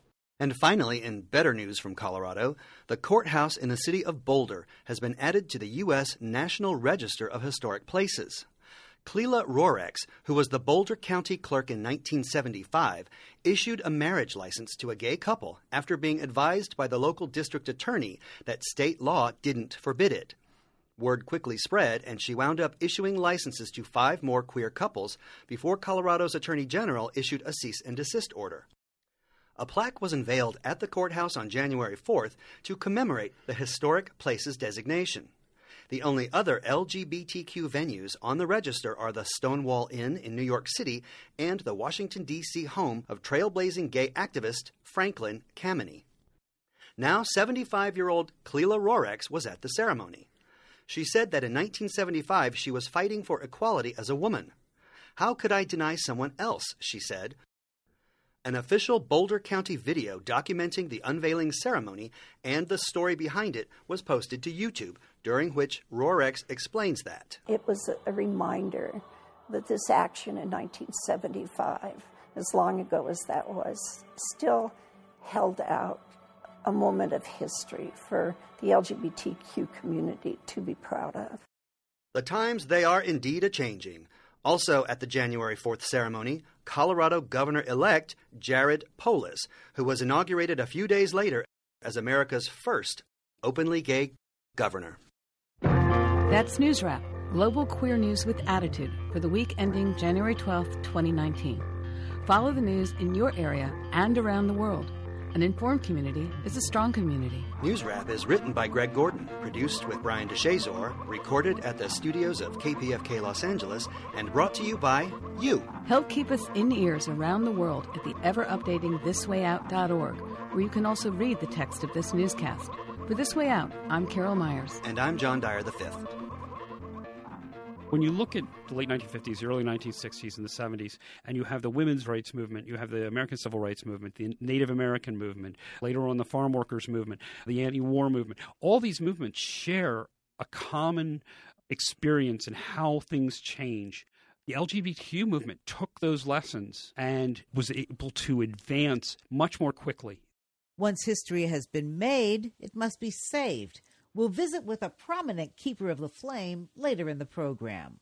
And finally, in better news from Colorado, the courthouse in the city of Boulder has been added to the U S National Register of Historic Places. Clela Rorex, who was the Boulder County clerk in nineteen seventy-five, issued a marriage license to a gay couple after being advised by the local district attorney that state law didn't forbid it. Word quickly spread, and she wound up issuing licenses to five more queer couples before Colorado's Attorney General issued a cease and desist order. A plaque was unveiled at the courthouse on January fourth to commemorate the Historic Places designation. The only other L G B T Q venues on the register are the Stonewall Inn in New York City and the Washington, D C home of trailblazing gay activist Franklin Kameny. Now seventy-five-year-old Clela Rorex was at the ceremony. She said that in nineteen seventy-five she was fighting for equality as a woman. How could I deny someone else, she said. An official Boulder County video documenting the unveiling ceremony and the story behind it was posted to YouTube, during which Rorex explains that. It was a reminder that this action in nineteen seventy-five, as long ago as that was, still held out a moment of history for the L G B T Q community to be proud of. The times, they are indeed a-changing. Also at the January fourth ceremony, Colorado Governor-elect Jared Polis, who was inaugurated a few days later as America's first openly gay governor. That's News Wrap, global queer news with attitude for the week ending January twelfth, twenty nineteen. Follow the news in your area and around the world. An informed community is a strong community. News Wrap is written by Greg Gordon, produced with Brian DeShazor, recorded at the studios of K P F K Los Angeles, and brought to you by you. Help keep us in ears around the world at the ever-updating this way out dot org, where you can also read the text of this newscast. For This Way Out, I'm Carol Myers. And I'm John Dyer the fifth. When you look at the late nineteen fifties, the early nineteen sixties, and the seventies, and you have the women's rights movement, you have the American Civil Rights Movement, the Native American movement, later on the farm workers movement, the anti-war movement, all these movements share a common experience in how things change. The L G B T Q movement took those lessons and was able to advance much more quickly. Once history has been made, it must be saved. We'll visit with a prominent keeper of the flame later in the program.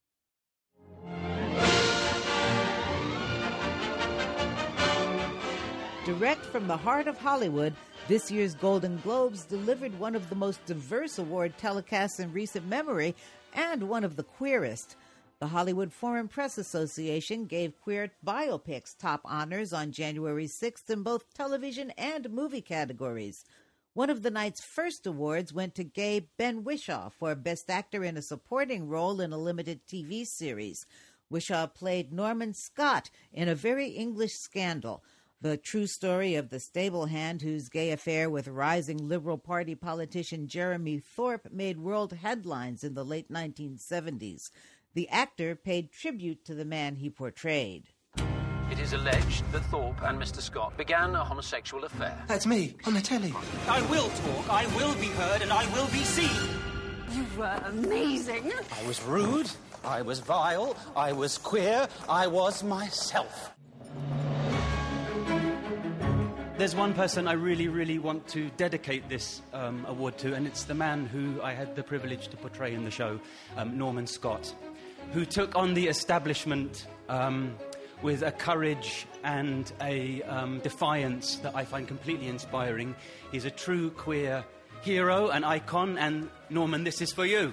Direct from the heart of Hollywood, this year's Golden Globes delivered one of the most diverse award telecasts in recent memory and one of the queerest. The Hollywood Foreign Press Association gave queer biopics top honors on January sixth in both television and movie categories. One of the night's first awards went to gay Ben Whishaw for Best Actor in a Supporting Role in a Limited T V Series. Whishaw played Norman Scott in A Very English Scandal, the true story of the stable hand whose gay affair with rising Liberal Party politician Jeremy Thorpe made world headlines in the late nineteen seventies. The actor paid tribute to the man he portrayed. It is alleged that Thorpe and Mister Scott began a homosexual affair. That's me, on the telly. I will talk, I will be heard, and I will be seen. You were amazing. I was rude, I was vile, I was queer, I was myself. There's one person I really, really want to dedicate this um, award to, and it's the man who I had the privilege to portray in the show, um, Norman Scott, who took on the establishment um, with a courage and a um, defiance that I find completely inspiring. He's a true queer hero, an icon, and Norman, this is for you.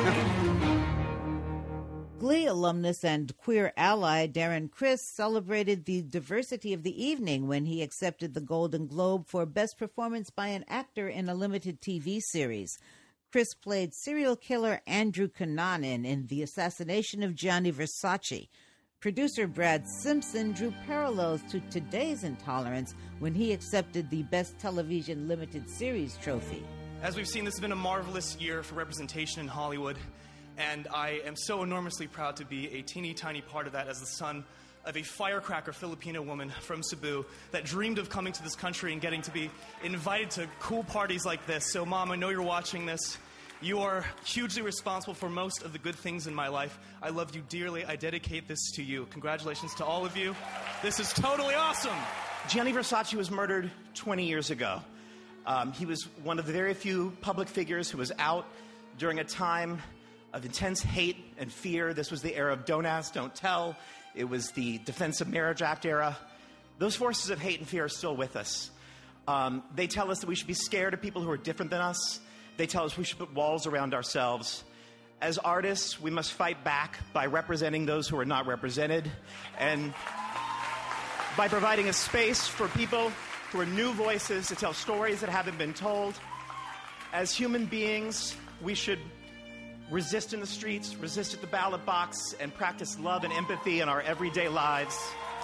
Glee alumnus and queer ally Darren Criss celebrated the diversity of the evening when he accepted the Golden Globe for Best Performance by an Actor in a Limited T V Series. Criss played serial killer Andrew Cunanan in The Assassination of Gianni Versace. Producer Brad Simpson drew parallels to today's intolerance when he accepted the Best Television Limited Series trophy. As we've seen, this has been a marvelous year for representation in Hollywood, and I am so enormously proud to be a teeny tiny part of that as the son of a firecracker Filipino woman from Cebu that dreamed of coming to this country and getting to be invited to cool parties like this. So, Mom, I know you're watching this. You are hugely responsible for most of the good things in my life. I love you dearly. I dedicate this to you. Congratulations to all of you. This is totally awesome. Gianni Versace was murdered twenty years ago. Um, he was one of the very few public figures who was out during a time of intense hate and fear. This was the era of Don't Ask, Don't Tell. It was the Defense of Marriage Act era. Those forces of hate and fear are still with us. Um, they tell us that we should be scared of people who are different than us. They tell us we should put walls around ourselves. As artists, we must fight back by representing those who are not represented and by providing a space for people who are new voices to tell stories that haven't been told. As human beings, we should resist in the streets, resist at the ballot box, and practice love and empathy in our everyday lives.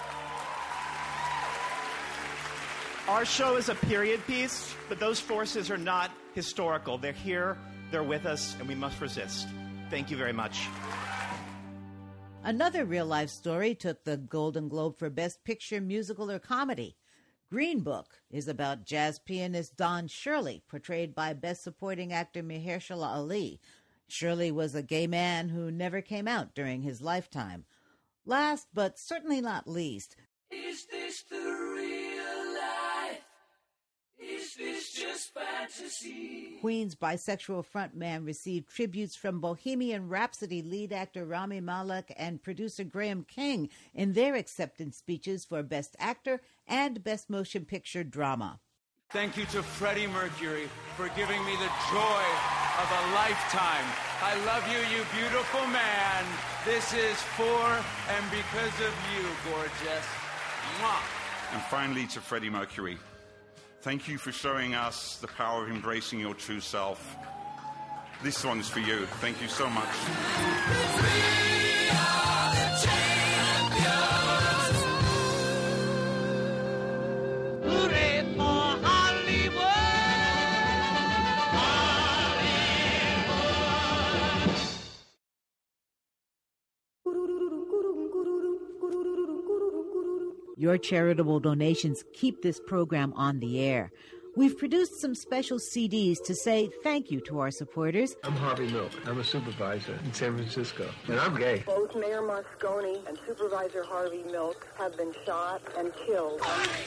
Our show is a period piece, but those forces are not historical. They're here, they're with us, and we must resist. Thank you very much. Another real-life story took the Golden Globe for Best Picture, Musical, or Comedy. Green Book is about jazz pianist Don Shirley, portrayed by Best Supporting Actor Mahershala Ali. Shirley was a gay man who never came out during his lifetime. Last, but certainly not least, is this the real life? Is this just fantasy? Queen's bisexual frontman received tributes from Bohemian Rhapsody lead actor Rami Malek and producer Graham King in their acceptance speeches for Best Actor and Best Motion Picture Drama. Thank you to Freddie Mercury for giving me the joy of a lifetime. I love you, you beautiful man. This is for and because of you, gorgeous. Mwah. And finally to Freddie Mercury. Thank you for showing us the power of embracing your true self. This song's for you. Thank you so much. We are the champions. Hooray for Hollywood! Your charitable donations keep this program on the air. We've produced some special C Ds to say thank you to our supporters. I'm Harvey Milk. I'm a supervisor in San Francisco, and I'm gay. Both Mayor Moscone and Supervisor Harvey Milk have been shot and killed.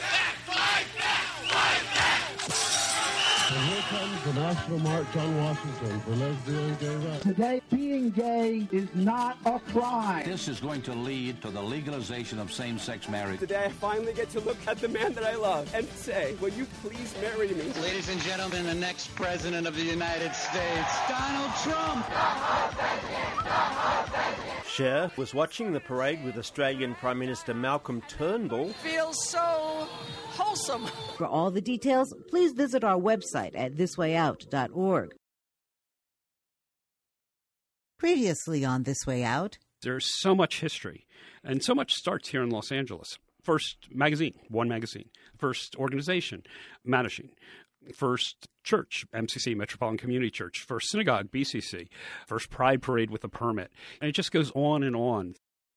And here comes the National March on Washington for lesbian and gay rights. Today, being gay is not a crime. This is going to lead to the legalization of same-sex marriage. Today, I finally get to look at the man that I love and say, will you please marry me? Ladies and gentlemen, the next president of the United States, Donald Trump. Cher was watching the parade with Australian Prime Minister Malcolm Turnbull. Feels so wholesome. For all the details, please visit our website at this way out dot org. Previously on This Way Out. There's so much history, and so much starts here in Los Angeles. First magazine, One Magazine. First organization, Mattachine. First church, M C C, Metropolitan Community Church. First synagogue, B C C. First Pride Parade with a permit. And it just goes on and on.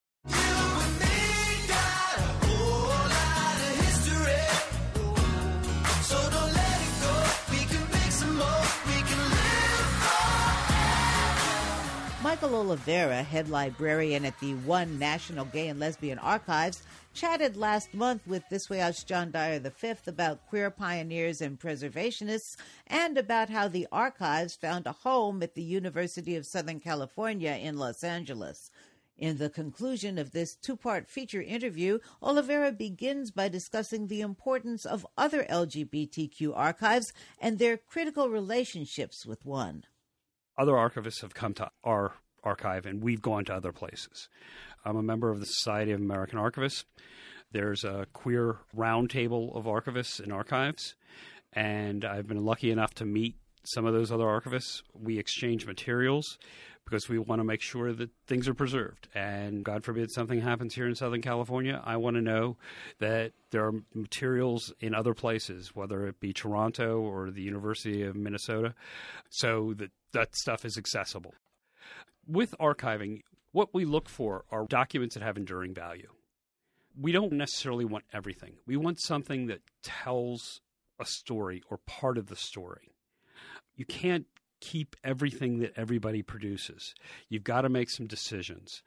Michael Oliveira, head librarian at the One National Gay and Lesbian Archives, chatted last month with This Way Out's John Dyer the Fifth about queer pioneers and preservationists and about how the archives found a home at the University of Southern California in Los Angeles. In the conclusion of this two-part feature interview, Oliveira begins by discussing the importance of other L G B T Q archives and their critical relationships with one. Other archivists have come to our archive, and we've gone to other places. I'm a member of the Society of American Archivists. There's a queer roundtable of archivists and archives, and I've been lucky enough to meet some of those other archivists. We exchange materials because we want to make sure that things are preserved. And God forbid something happens here in Southern California, I want to know that there are materials in other places, whether it be Toronto or the University of Minnesota, so that that stuff is accessible. With archiving, what we look for are documents that have enduring value. We don't necessarily want everything. We want something that tells a story or part of the story. You can't keep everything that everybody produces. You've got to make some decisions.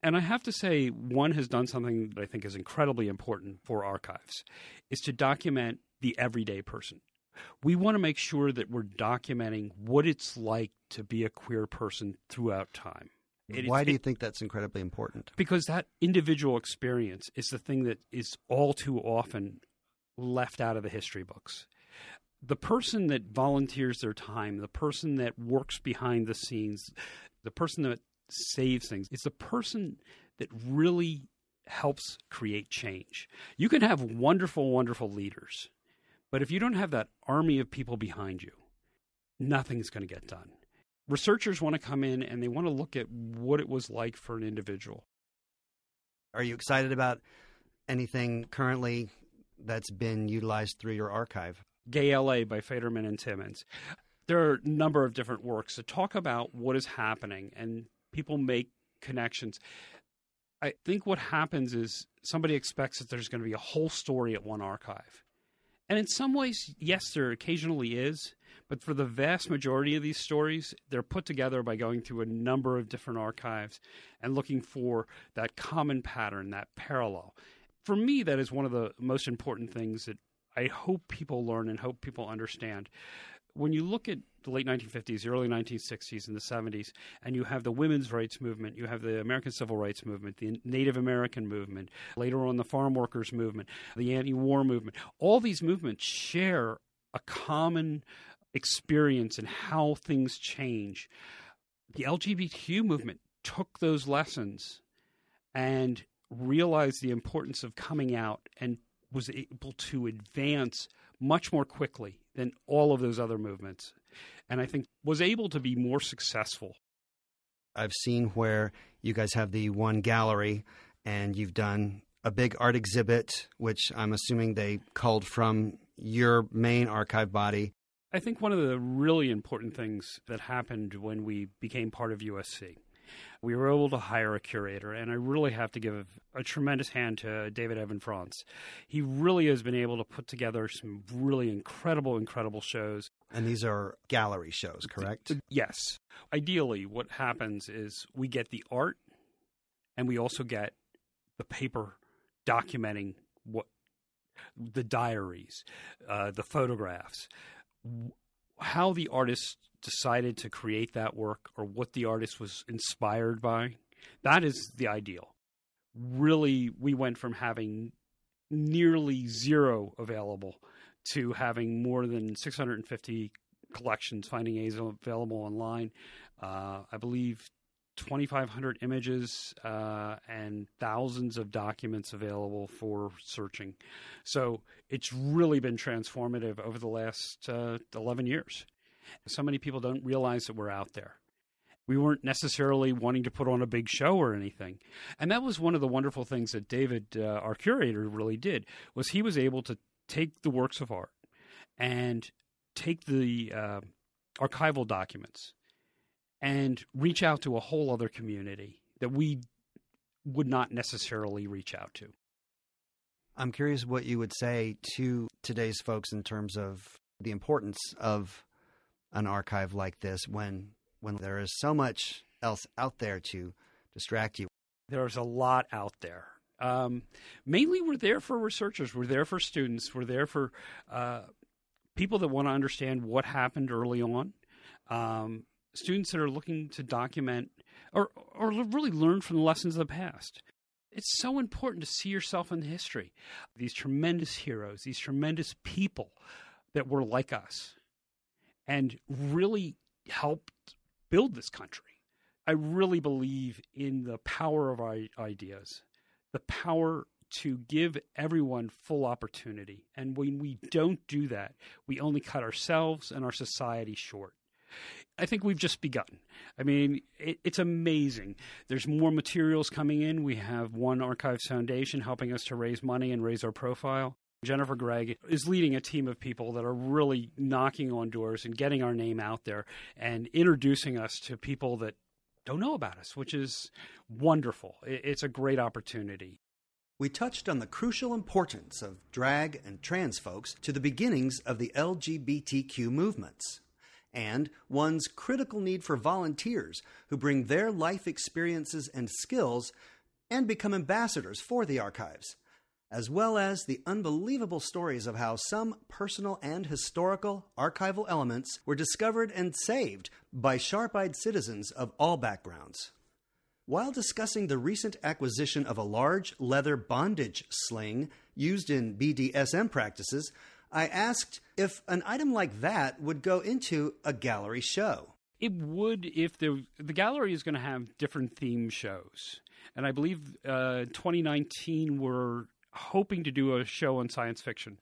And I have to say, one has done something that I think is incredibly important for archives, is to document the everyday person. We want to make sure that we're documenting what it's like to be a queer person throughout time. It, Why do you it, think that's incredibly important? Because that individual experience is the thing that is all too often left out of the history books. The person that volunteers their time, the person that works behind the scenes, the person that saves things, it's the person that really helps create change. You can have wonderful, wonderful leaders, but if you don't have that army of people behind you, nothing's going to get done. Researchers want to come in and they want to look at what it was like for an individual. Are you excited about anything currently that's been utilized through your archive? Gay L A by Federman and Timmons. There are a number of different works that talk about what is happening, and people make connections. I think what happens is somebody expects that there's going to be a whole story at one archive. And in some ways, yes, there occasionally is, but for the vast majority of these stories, they're put together by going through a number of different archives and looking for that common pattern, that parallel. For me, that is one of the most important things that I hope people learn and hope people understand. When you look at the late nineteen fifties, the early nineteen sixties, and the seventies, and you have the women's rights movement, you have the American Civil Rights movement, the Native American movement, later on the farm workers movement, the anti-war movement, all these movements share a common experience in how things change. The L G B T Q movement took those lessons and realized the importance of coming out and was able to advance much more quickly than all of those other movements. And I think was able to be more successful. I've seen where you guys have the one gallery and you've done a big art exhibit, which I'm assuming they culled from your main archive body. I think one of the really important things that happened when we became part of U S C, we were able to hire a curator, and I really have to give a tremendous hand to David Evan France. He really has been able to put together some really incredible, incredible shows. And these are gallery shows, correct? Yes. Ideally, what happens is we get the art, and we also get the paper documenting what the diaries, uh, the photographs, how the artist decided to create that work or what the artist was inspired by. That is the ideal. Really, we went from having nearly zero available to having more than six hundred fifty collections, finding A's available online. Uh, I believe twenty-five hundred images uh, and thousands of documents available for searching. So it's really been transformative over the last uh, eleven years. So many people don't realize that we're out there. We weren't necessarily wanting to put on a big show or anything. And that was one of the wonderful things that David, uh, our curator, really did, was he was able to take the works of art and take the uh, archival documents and reach out to a whole other community that we would not necessarily reach out to. I'm curious what you would say to today's folks in terms of the importance of an archive like this when when there is so much else out there to distract you. There's a lot out there. Um, mainly we're there for researchers. We're there for students. We're there for uh, people that want to understand what happened early on. Um, students that are looking to document or, or really learn from the lessons of the past. It's so important to see yourself in history. These tremendous heroes, these tremendous people that were like us and really helped build this country. I really believe in the power of our ideas, the power to give everyone full opportunity. And when we don't do that, we only cut ourselves and our society short. I think we've just begun. I mean, it, it's amazing. There's more materials coming in. We have One Archives Foundation helping us to raise money and raise our profile. Jennifer Gregg is leading a team of people that are really knocking on doors and getting our name out there and introducing us to people that don't know about us, which is wonderful. It's a great opportunity. We touched on the crucial importance of drag and trans folks to the beginnings of the L G B T Q movements, and one's critical need for volunteers who bring their life experiences and skills and become ambassadors for the archives, as well as the unbelievable stories of how some personal and historical archival elements were discovered and saved by sharp-eyed citizens of all backgrounds. While discussing the recent acquisition of a large leather bondage sling used in B D S M practices, I asked if an item like that would go into a gallery show. It would if the the gallery is going to have different theme shows. And I believe uh, twenty nineteen we're hoping to do a show on science fiction.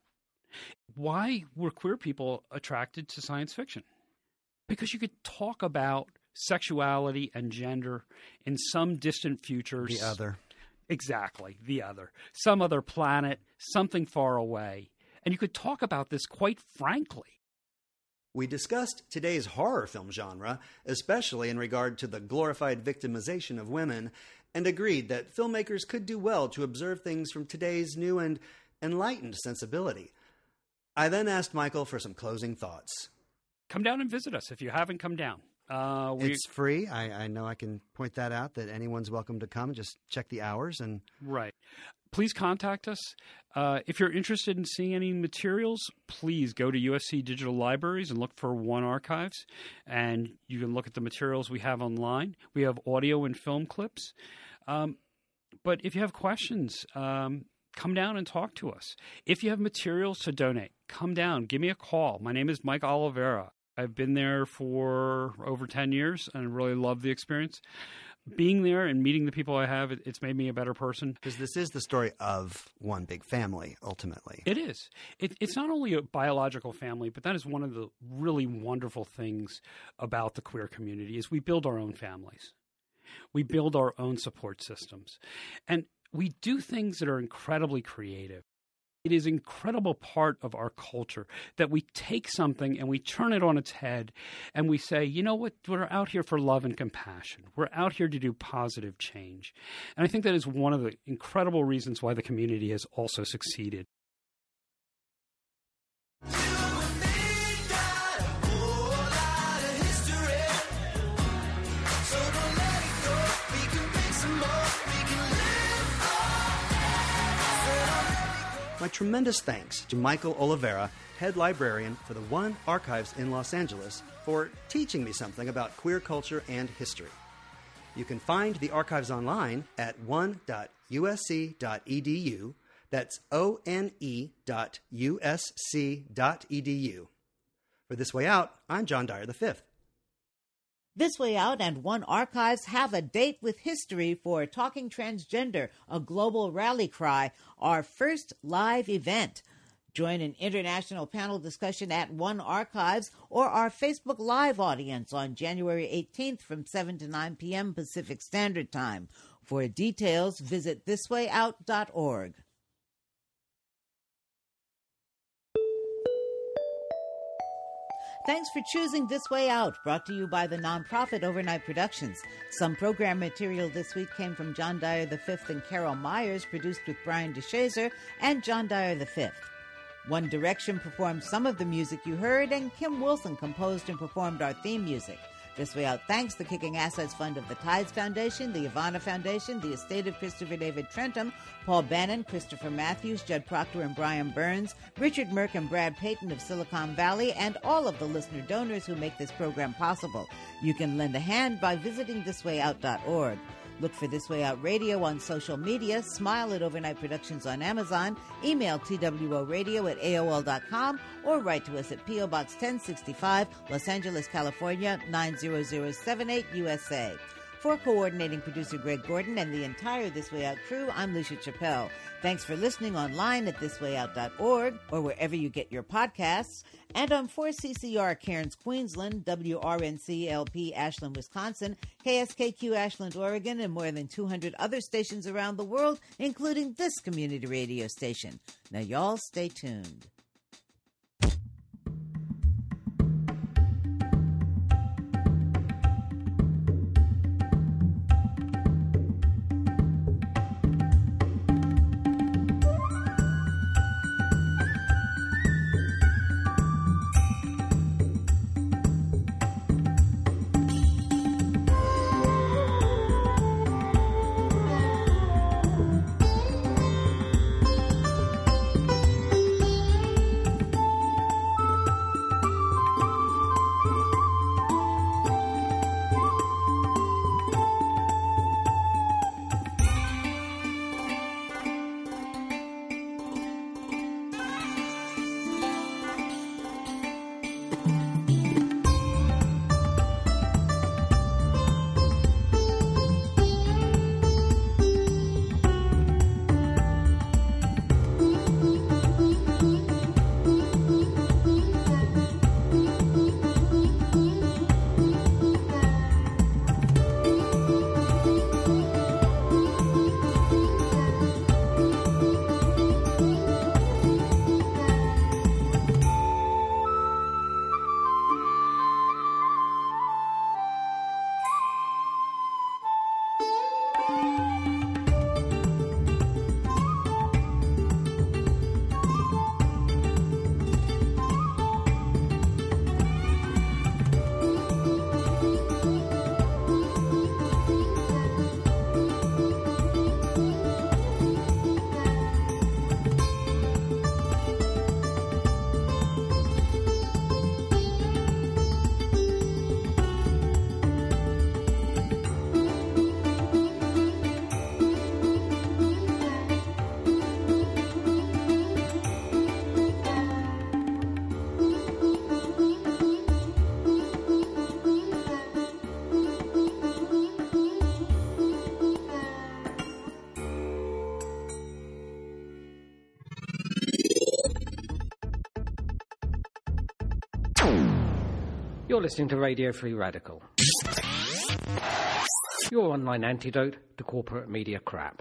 Why were queer people attracted to science fiction? Because you could talk about sexuality and gender in some distant futures. The other. Exactly, the other. Some other planet, something far away. And you could talk about this quite frankly. We discussed today's horror film genre, especially in regard to the glorified victimization of women, and agreed that filmmakers could do well to observe things from today's new and enlightened sensibility. I then asked Michael for some closing thoughts. Come down and visit us if you haven't come down. Uh, we... It's free. I, I know I can point that out, that anyone's welcome to come. Just check the hours. and Right. Please contact us. Uh, if you're interested in seeing any materials, please go to U S C Digital Libraries and look for One Archives, and you can look at the materials we have online. We have audio and film clips. Um, but if you have questions, um, come down and talk to us. If you have materials to donate, come down. Give me a call. My name is Mike Oliveira. I've been there for over ten years and really love the experience. Being there and meeting the people I have, it's made me a better person. Because this is the story of one big family, ultimately. It is. It, it's not only a biological family, but that is one of the really wonderful things about the queer community is we build our own families. We build our own support systems. And we do things that are incredibly creative. It is an incredible part of our culture that we take something and we turn it on its head and we say, you know what, we're out here for love and compassion. We're out here to do positive change. And I think that is one of the incredible reasons why the community has also succeeded. My tremendous thanks to Michael Oliveira, head librarian for the One Archives in Los Angeles, for teaching me something about queer culture and history. You can find the archives online at one dot U S C dot E D U. That's O N E dot U S C dot E D U. For This Way Out, I'm John Dyer the fifth. This Way Out and One Archives have a date with history for Talking Transgender, a global rally cry, our first live event. Join an international panel discussion at One Archives or our Facebook Live audience on January eighteenth from seven to nine p.m. Pacific Standard Time. For details, visit this way out dot org. Thanks for choosing This Way Out, brought to you by the nonprofit Overnight Productions. Some program material this week came from John Dyer the fifth and Carol Myers, produced with Brian DeShazer and John Dyer the fifth. One Direction performed some of the music you heard, and Kim Wilson composed and performed our theme music. This Way Out thanks the Kicking Assets Fund of the Tides Foundation, the Ivana Foundation, the estate of Christopher David Trentham, Paul Bannon, Christopher Matthews, Judd Proctor and Brian Burns, Richard Merck and Brad Payton of Silicon Valley, and all of the listener donors who make this program possible. You can lend a hand by visiting this way out dot org. Look for This Way Out Radio on social media, smile at Overnight Productions on Amazon, email T W O radio at A O L dot com, or write to us at P O Box ten sixty-five, Los Angeles, California, nine zero zero seven eight, U S A. For coordinating producer Greg Gordon and the entire This Way Out crew, I'm Lucia Chappelle. Thanks for listening online at this way out dot org or wherever you get your podcasts, and on four C C R Cairns, Queensland, W R N C L P Ashland, Wisconsin, K S K Q Ashland, Oregon, and more than two hundred other stations around the world, including this community radio station. Now y'all stay tuned. You're listening to Radio Free Radical, your online antidote to corporate media crap.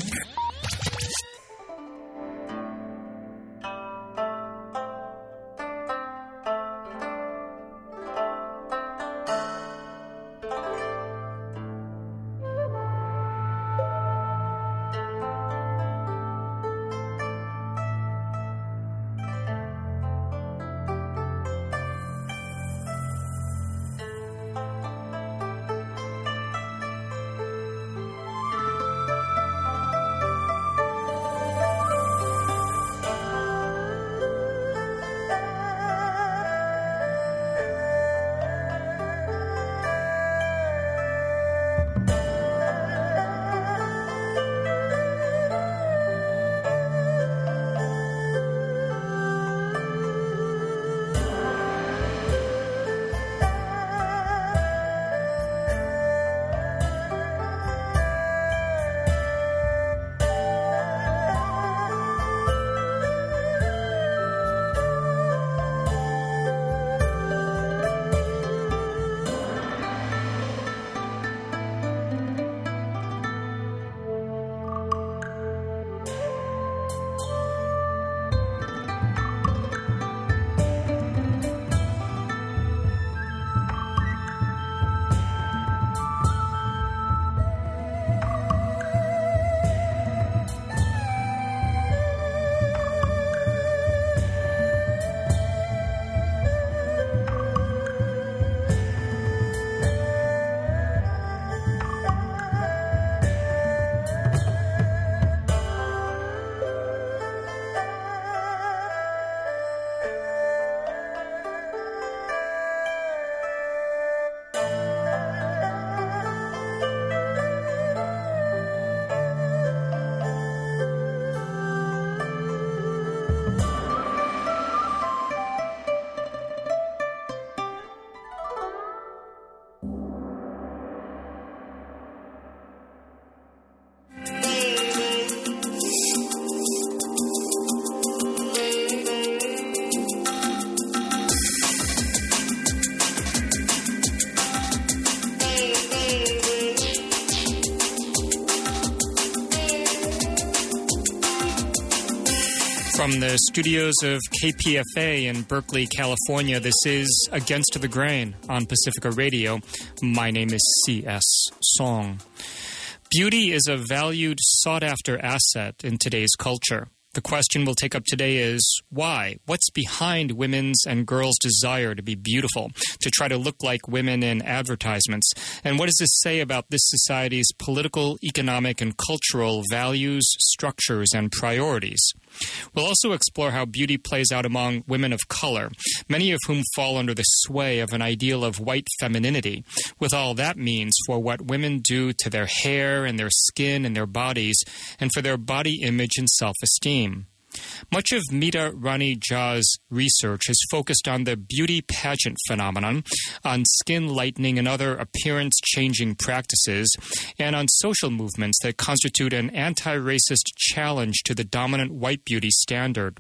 From the studios of K P F A in Berkeley, California, this is Against the Grain on Pacifica Radio. My name is C S. Song. Beauty is a valued, sought-after asset in today's culture. The question we'll take up today is, why? What's behind women's and girls' desire to be beautiful, to try to look like women in advertisements? And what does this say about this society's political, economic, and cultural values, structures, and priorities? We'll also explore how beauty plays out among women of color, many of whom fall under the sway of an ideal of white femininity, with all that means for what women do to their hair and their skin and their bodies, and for their body image and self-esteem. Much of Meeta Rani Jha's research is focused on the beauty pageant phenomenon, on skin lightening and other appearance-changing practices, and on social movements that constitute an anti-racist challenge to the dominant white beauty standard.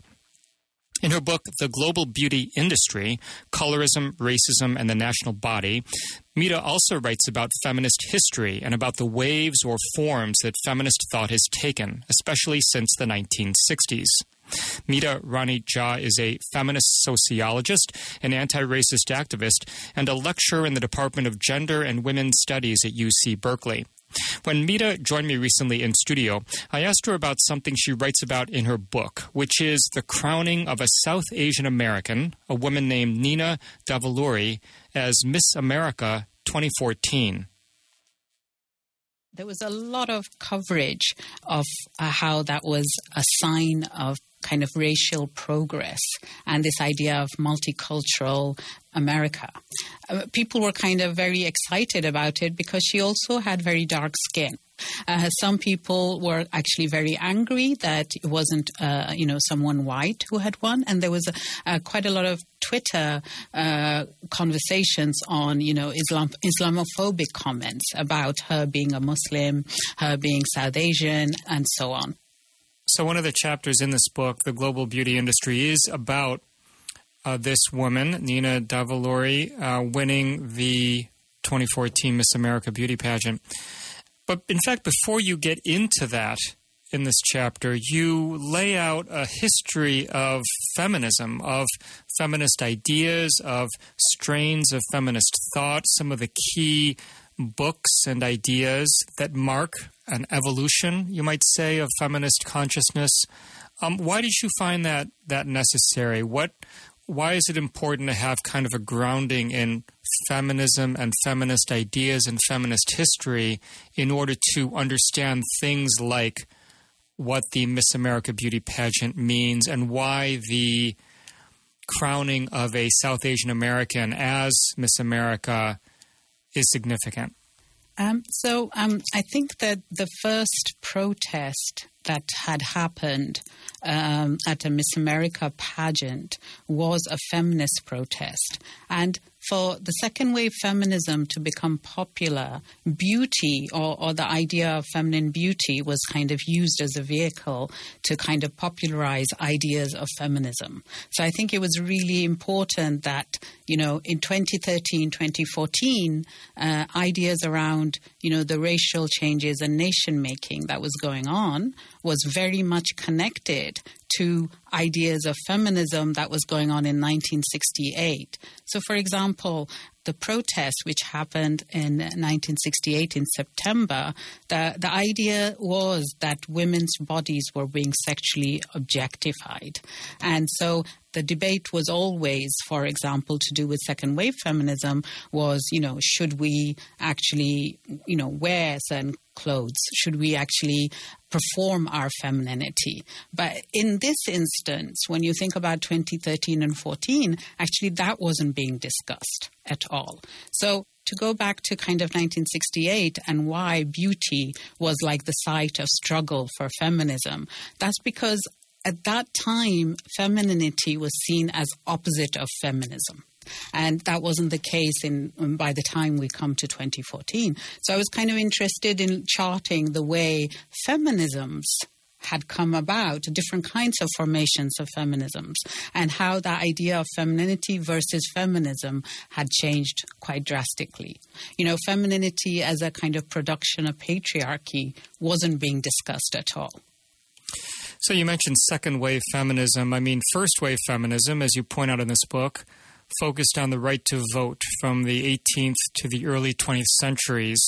In her book, The Global Beauty Industry, Colorism, Racism, and the National Body, Meeta also writes about feminist history and about the waves or forms that feminist thought has taken, especially since the nineteen sixties. Meeta Rani Jha is a feminist sociologist, an anti-racist activist, and a lecturer in the Department of Gender and Women's Studies at U C Berkeley. When Meeta joined me recently in studio, I asked her about something she writes about in her book, which is the crowning of a South Asian American, a woman named Nina Davuluri, as Miss America twenty fourteen. There was a lot of coverage of uh, how that was a sign of kind of racial progress and this idea of multicultural America. Uh, people were kind of very excited about it because she also had very dark skin. Uh, some people were actually very angry that it wasn't, uh, you know, someone white who had won. And there was a, uh, quite a lot of Twitter uh, conversations on, you know, Islam Islamophobic comments about her being a Muslim, her being South Asian, and so on. So one of the chapters in this book, The Global Beauty Industry, is about uh, this woman, Nina Davuluri, uh, winning the twenty fourteen Miss America Beauty Pageant. But in fact, before you get into that in this chapter, you lay out a history of feminism, of feminist ideas, of strains of feminist thought, some of the key books and ideas that mark an evolution, you might say, of feminist consciousness. Um, why did you find that that necessary? What, why is it important to have kind of a grounding in feminism and feminist ideas and feminist history in order to understand things like what the Miss America Beauty Pageant means and why the crowning of a South Asian American as Miss America is significant? Um, so um, I think that the first protest that had happened um, at a Miss America pageant was a feminist protest. And for the second wave feminism to become popular, beauty or, or the idea of feminine beauty was kind of used as a vehicle to kind of popularize ideas of feminism. So I think it was really important that, you know, in twenty thirteen, twenty fourteen, uh, ideas around, you know, the racial changes and nation making that was going on was very much connected to ideas of feminism that was going on in nineteen sixty-eight. So, for example, the protest which happened in nineteen sixty-eight in September, the, the idea was that women's bodies were being sexually objectified. And so the debate was always, for example, to do with second wave feminism was, you know, should we actually, you know, wear certain clothes? Should we actually perform our femininity? But in this instance, when you think about twenty thirteen and fourteen, actually that wasn't being discussed at all. So to go back to kind of nineteen sixty-eight and why beauty was like the site of struggle for feminism, that's because at that time, femininity was seen as opposite of feminism. And that wasn't the case in by the time we come to twenty fourteen. So I was kind of interested in charting the way feminisms had come about, different kinds of formations of feminisms, and how the idea of femininity versus feminism had changed quite drastically. You know, femininity as a kind of production of patriarchy wasn't being discussed at all. So you mentioned second wave feminism. I mean, first wave feminism, as you point out in this book, focused on the right to vote from the eighteenth to the early twentieth centuries.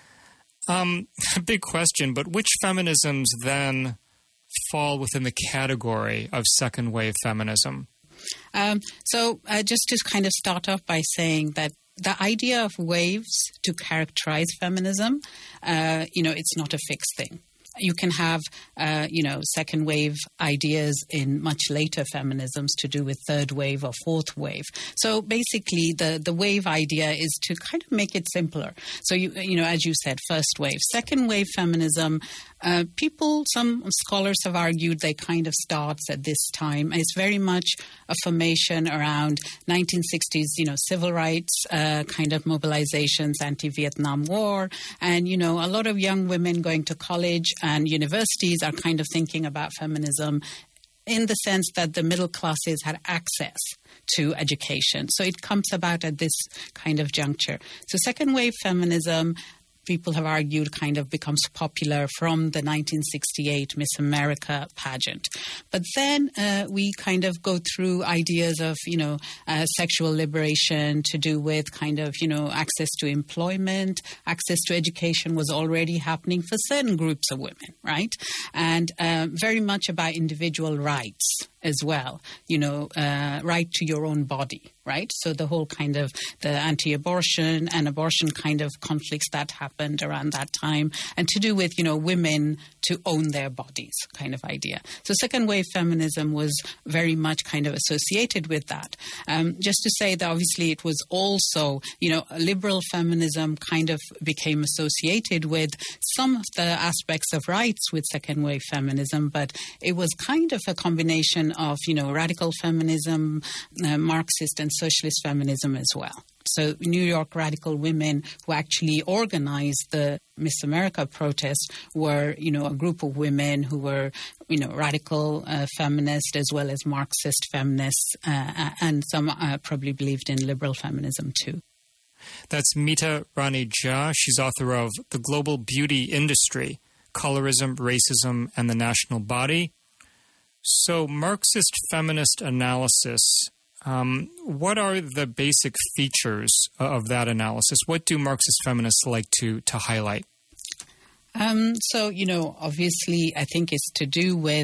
Um, a big question, but which feminisms then fall within the category of second wave feminism? Um, so uh, just to kind of start off by saying that the idea of waves to characterize feminism, uh, you know, it's not a fixed thing. You can have, uh, you know, second wave ideas in much later feminisms to do with third wave or fourth wave. So basically, the, the wave idea is to kind of make it simpler. So, you you know, as you said, first wave. Second wave feminism, uh, people, some scholars have argued they kind of starts at this time. It's very much a formation around nineteen sixties, you know, civil rights uh, kind of mobilizations, anti-Vietnam War. And, you know, a lot of young women going to college and universities are kind of thinking about feminism in the sense that the middle classes had access to education. So it comes about at this kind of juncture. So second wave feminism, people have argued, kind of becomes popular from the nineteen sixty-eight Miss America pageant. But then uh, we kind of go through ideas of, you know, uh, sexual liberation to do with kind of, you know, access to employment, access to education was already happening for certain groups of women, right? And uh, very much about individual rights as well, you know, uh, right to your own body, right? So the whole kind of the anti-abortion and abortion kind of conflicts that happened around that time, and to do with, you know, women to own their bodies kind of idea. So second wave feminism was very much kind of associated with that. Um, just to say that obviously it was also, you know, liberal feminism kind of became associated with some of the aspects of rights with second wave feminism, but it was kind of a combination combination of, you know, radical feminism, uh, Marxist and socialist feminism as well. So New York radical women who actually organized the Miss America protest were, you know, a group of women who were, you know, radical uh, feminists as well as Marxist feminists, uh, and some uh, probably believed in liberal feminism too. That's Mita Rani Jha. She's author of The Global Beauty Industry, Colorism, Racism, and the National Body. So Marxist feminist analysis, um, what are the basic features of that analysis? What do Marxist feminists like to, to highlight? Um, so, you know, obviously I think it's to do with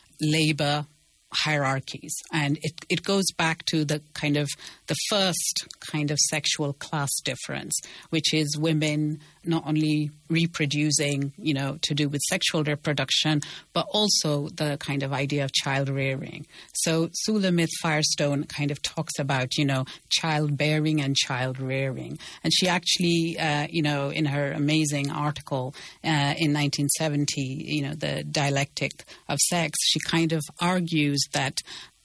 labor hierarchies. And it, it goes back to the kind of the first kind of sexual class difference, which is women not only reproducing, you know, to do with sexual reproduction, but also the kind of idea of child rearing. So Sulamith Firestone kind of talks about, you know, childbearing and child rearing. And she actually, uh, you know, in her amazing article uh, in nineteen seventy, you know, The Dialectic of Sex, she kind of argues that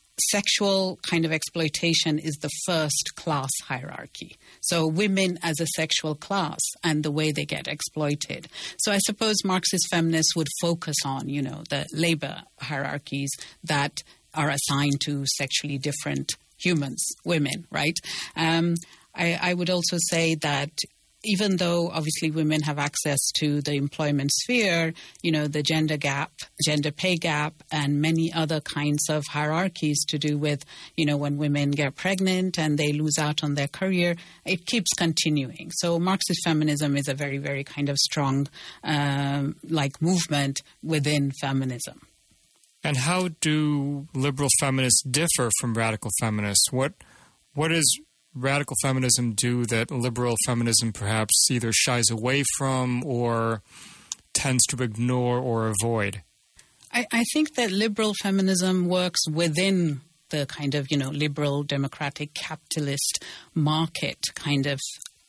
sexual kind of exploitation is the first class hierarchy. So women as a sexual class and the way they get exploited. So I suppose Marxist feminists would focus on, you know, the labor hierarchies that are assigned to sexually different humans, women, right? Um, I, I would also say that even though obviously women have access to the employment sphere, you know, the gender gap, gender pay gap, and many other kinds of hierarchies to do with, you know, when women get pregnant and they lose out on their career, it keeps continuing. So Marxist feminism is a very, very kind of strong, um, like, movement within feminism. And how do liberal feminists differ from radical feminists? What, what is radical feminism do that liberal feminism perhaps either shies away from or tends to ignore or avoid? I, I think that liberal feminism works within the kind of, you know, liberal, democratic, capitalist market kind of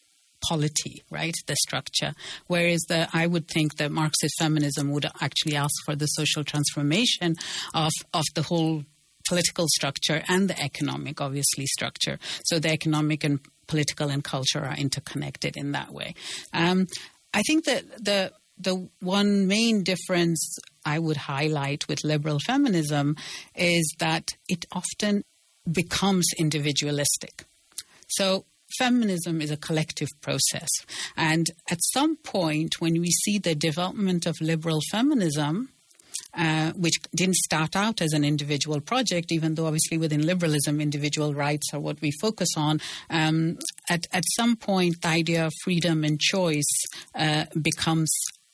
polity, right, the structure. Whereas the, I would think that Marxist feminism would actually ask for the social transformation of, of the whole political structure and the economic, obviously, structure. So the economic and political and culture are interconnected in that way. Um, I think that the the one main difference I would highlight with liberal feminism is that it often becomes individualistic. So feminism is a collective process. And at some point, when we see the development of liberal feminism, Uh, which didn't start out as an individual project, even though obviously within liberalism, individual rights are what we focus on. Um, at, at some point, the idea of freedom and choice uh, becomes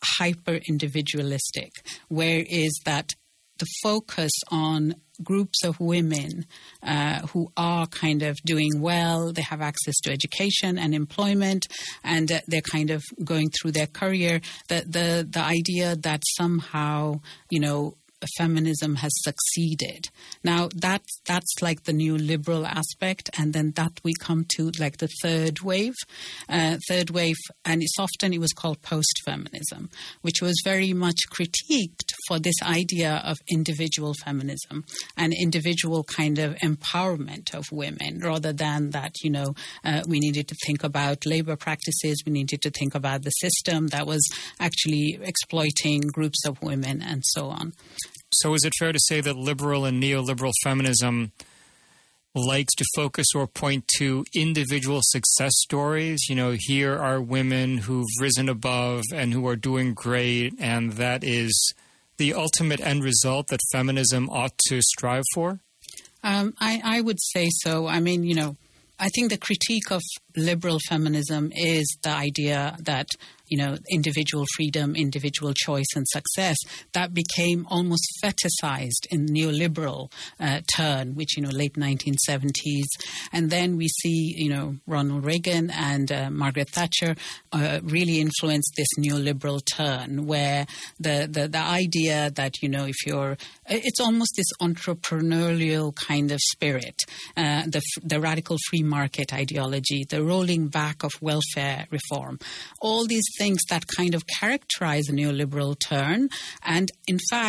hyper-individualistic, where is that the focus on groups of women uh, who are kind of doing well, they have access to education and employment, and uh, they're kind of going through their career, the, the, the idea that somehow, you know, feminism has succeeded. Now, that, that's like the new liberal aspect, and then that we come to like the third wave. Uh, third wave, and it's often, it was called post-feminism, which was very much critiqued for this idea of individual feminism and individual kind of empowerment of women, rather than that, you know, uh, we needed to think about labor practices, we needed to think about the system that was actually exploiting groups of women and so on. So is it fair to say that liberal and neoliberal feminism likes to focus or point to individual success stories? You know, here are women who've risen above and who are doing great, and that is the ultimate end result that feminism ought to strive for? Um, I, I would say so. I mean, you know, I think the critique of liberal feminism is the idea that, you know, individual freedom, individual choice and success, that became almost fetishized in neoliberal uh, turn, which, you know, late nineteen seventies. And then we see, you know, Ronald Reagan and uh, Margaret Thatcher uh, really influenced this neoliberal turn, where the, the, the idea that, you know, if you're, it's almost this entrepreneurial kind of spirit, uh, the, the radical free market ideology, the rolling back of welfare reform, all these things that kind of characterize a neoliberal turn. And in fact,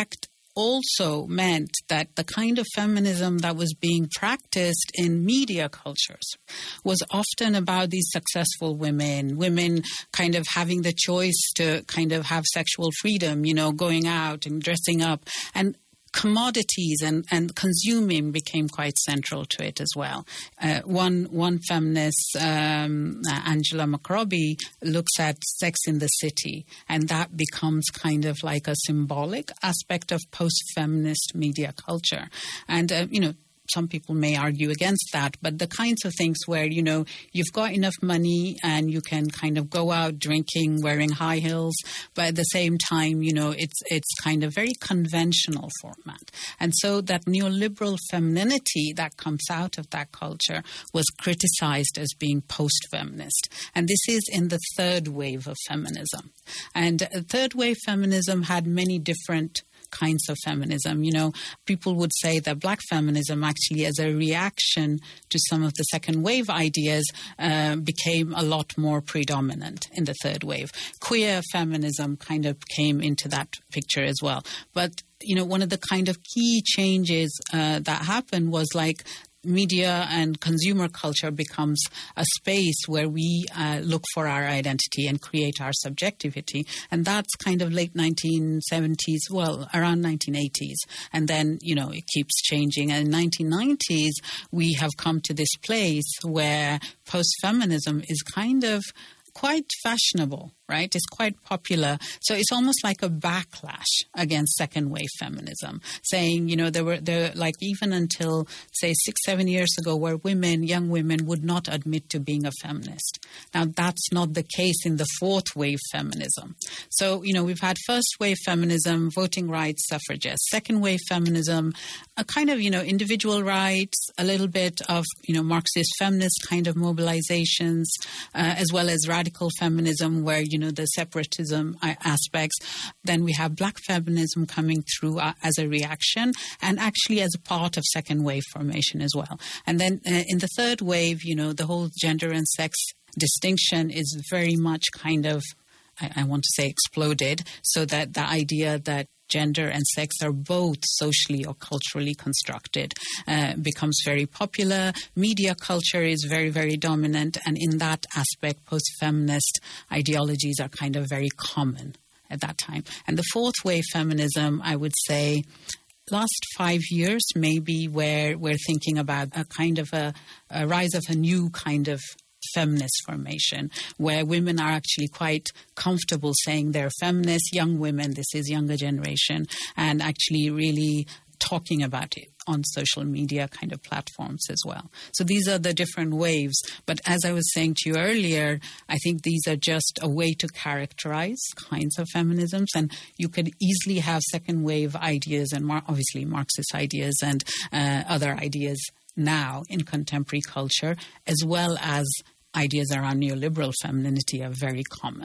also meant that the kind of feminism that was being practiced in media cultures was often about these successful women, women kind of having the choice to kind of have sexual freedom, you know, going out and dressing up. And commodities and, and consuming became quite central to it as well. Uh, one one feminist, um, Angela McRobbie, looks at Sex in the City, and that becomes kind of like a symbolic aspect of post-feminist media culture. And, uh, you know, some people may argue against that, but the kinds of things where, you know, you've got enough money and you can kind of go out drinking, wearing high heels, but at the same time, you know, it's it's kind of very conventional format. And so that neoliberal femininity that comes out of that culture was criticized as being post-feminist. And this is in the third wave of feminism. And third wave feminism had many different kinds of feminism. You know, people would say that black feminism actually, as a reaction to some of the second wave ideas, uh, became a lot more predominant in the third wave. Queer feminism kind of came into that picture as well. But, you know, one of the kind of key changes uh, that happened was like media and consumer culture becomes a space where we uh, look for our identity and create our subjectivity. And that's kind of late nineteen seventies, well, around nineteen eighties. And then, you know, it keeps changing. And in nineteen nineties, we have come to this place where post-feminism is kind of quite fashionable, right? It's quite popular. So it's almost like a backlash against second wave feminism, saying, you know, there were there like even until, say, six, seven years ago, where women, young women would not admit to being a feminist. Now, that's not the case in the fourth wave feminism. So, you know, we've had first wave feminism, voting rights, suffragists, second wave feminism, a kind of, you know, individual rights, a little bit of, you know, Marxist feminist kind of mobilizations, uh, as well as radical feminism, where, you know, the separatism aspects. Then we have black feminism coming through uh, as a reaction and actually as a part of second wave formation as well. And then uh, in the third wave, you know, the whole gender and sex distinction is very much kind of, I, I want to say, exploded, so that the idea that gender and sex are both socially or culturally constructed uh, becomes very popular. Media culture is very, very dominant. And in that aspect, post-feminist ideologies are kind of very common at that time. And the fourth wave feminism, I would say, last five years maybe, where we're thinking about a kind of a, a rise of a new kind of feminist formation, where women are actually quite comfortable saying they're feminists, young women, this is younger generation, and actually really talking about it on social media kind of platforms as well. So these are the different waves. But as I was saying to you earlier, I think these are just a way to characterize kinds of feminisms, and you could easily have second wave ideas and mar- obviously Marxist ideas and uh, other ideas now in contemporary culture, as well as ideas around neoliberal femininity are very common.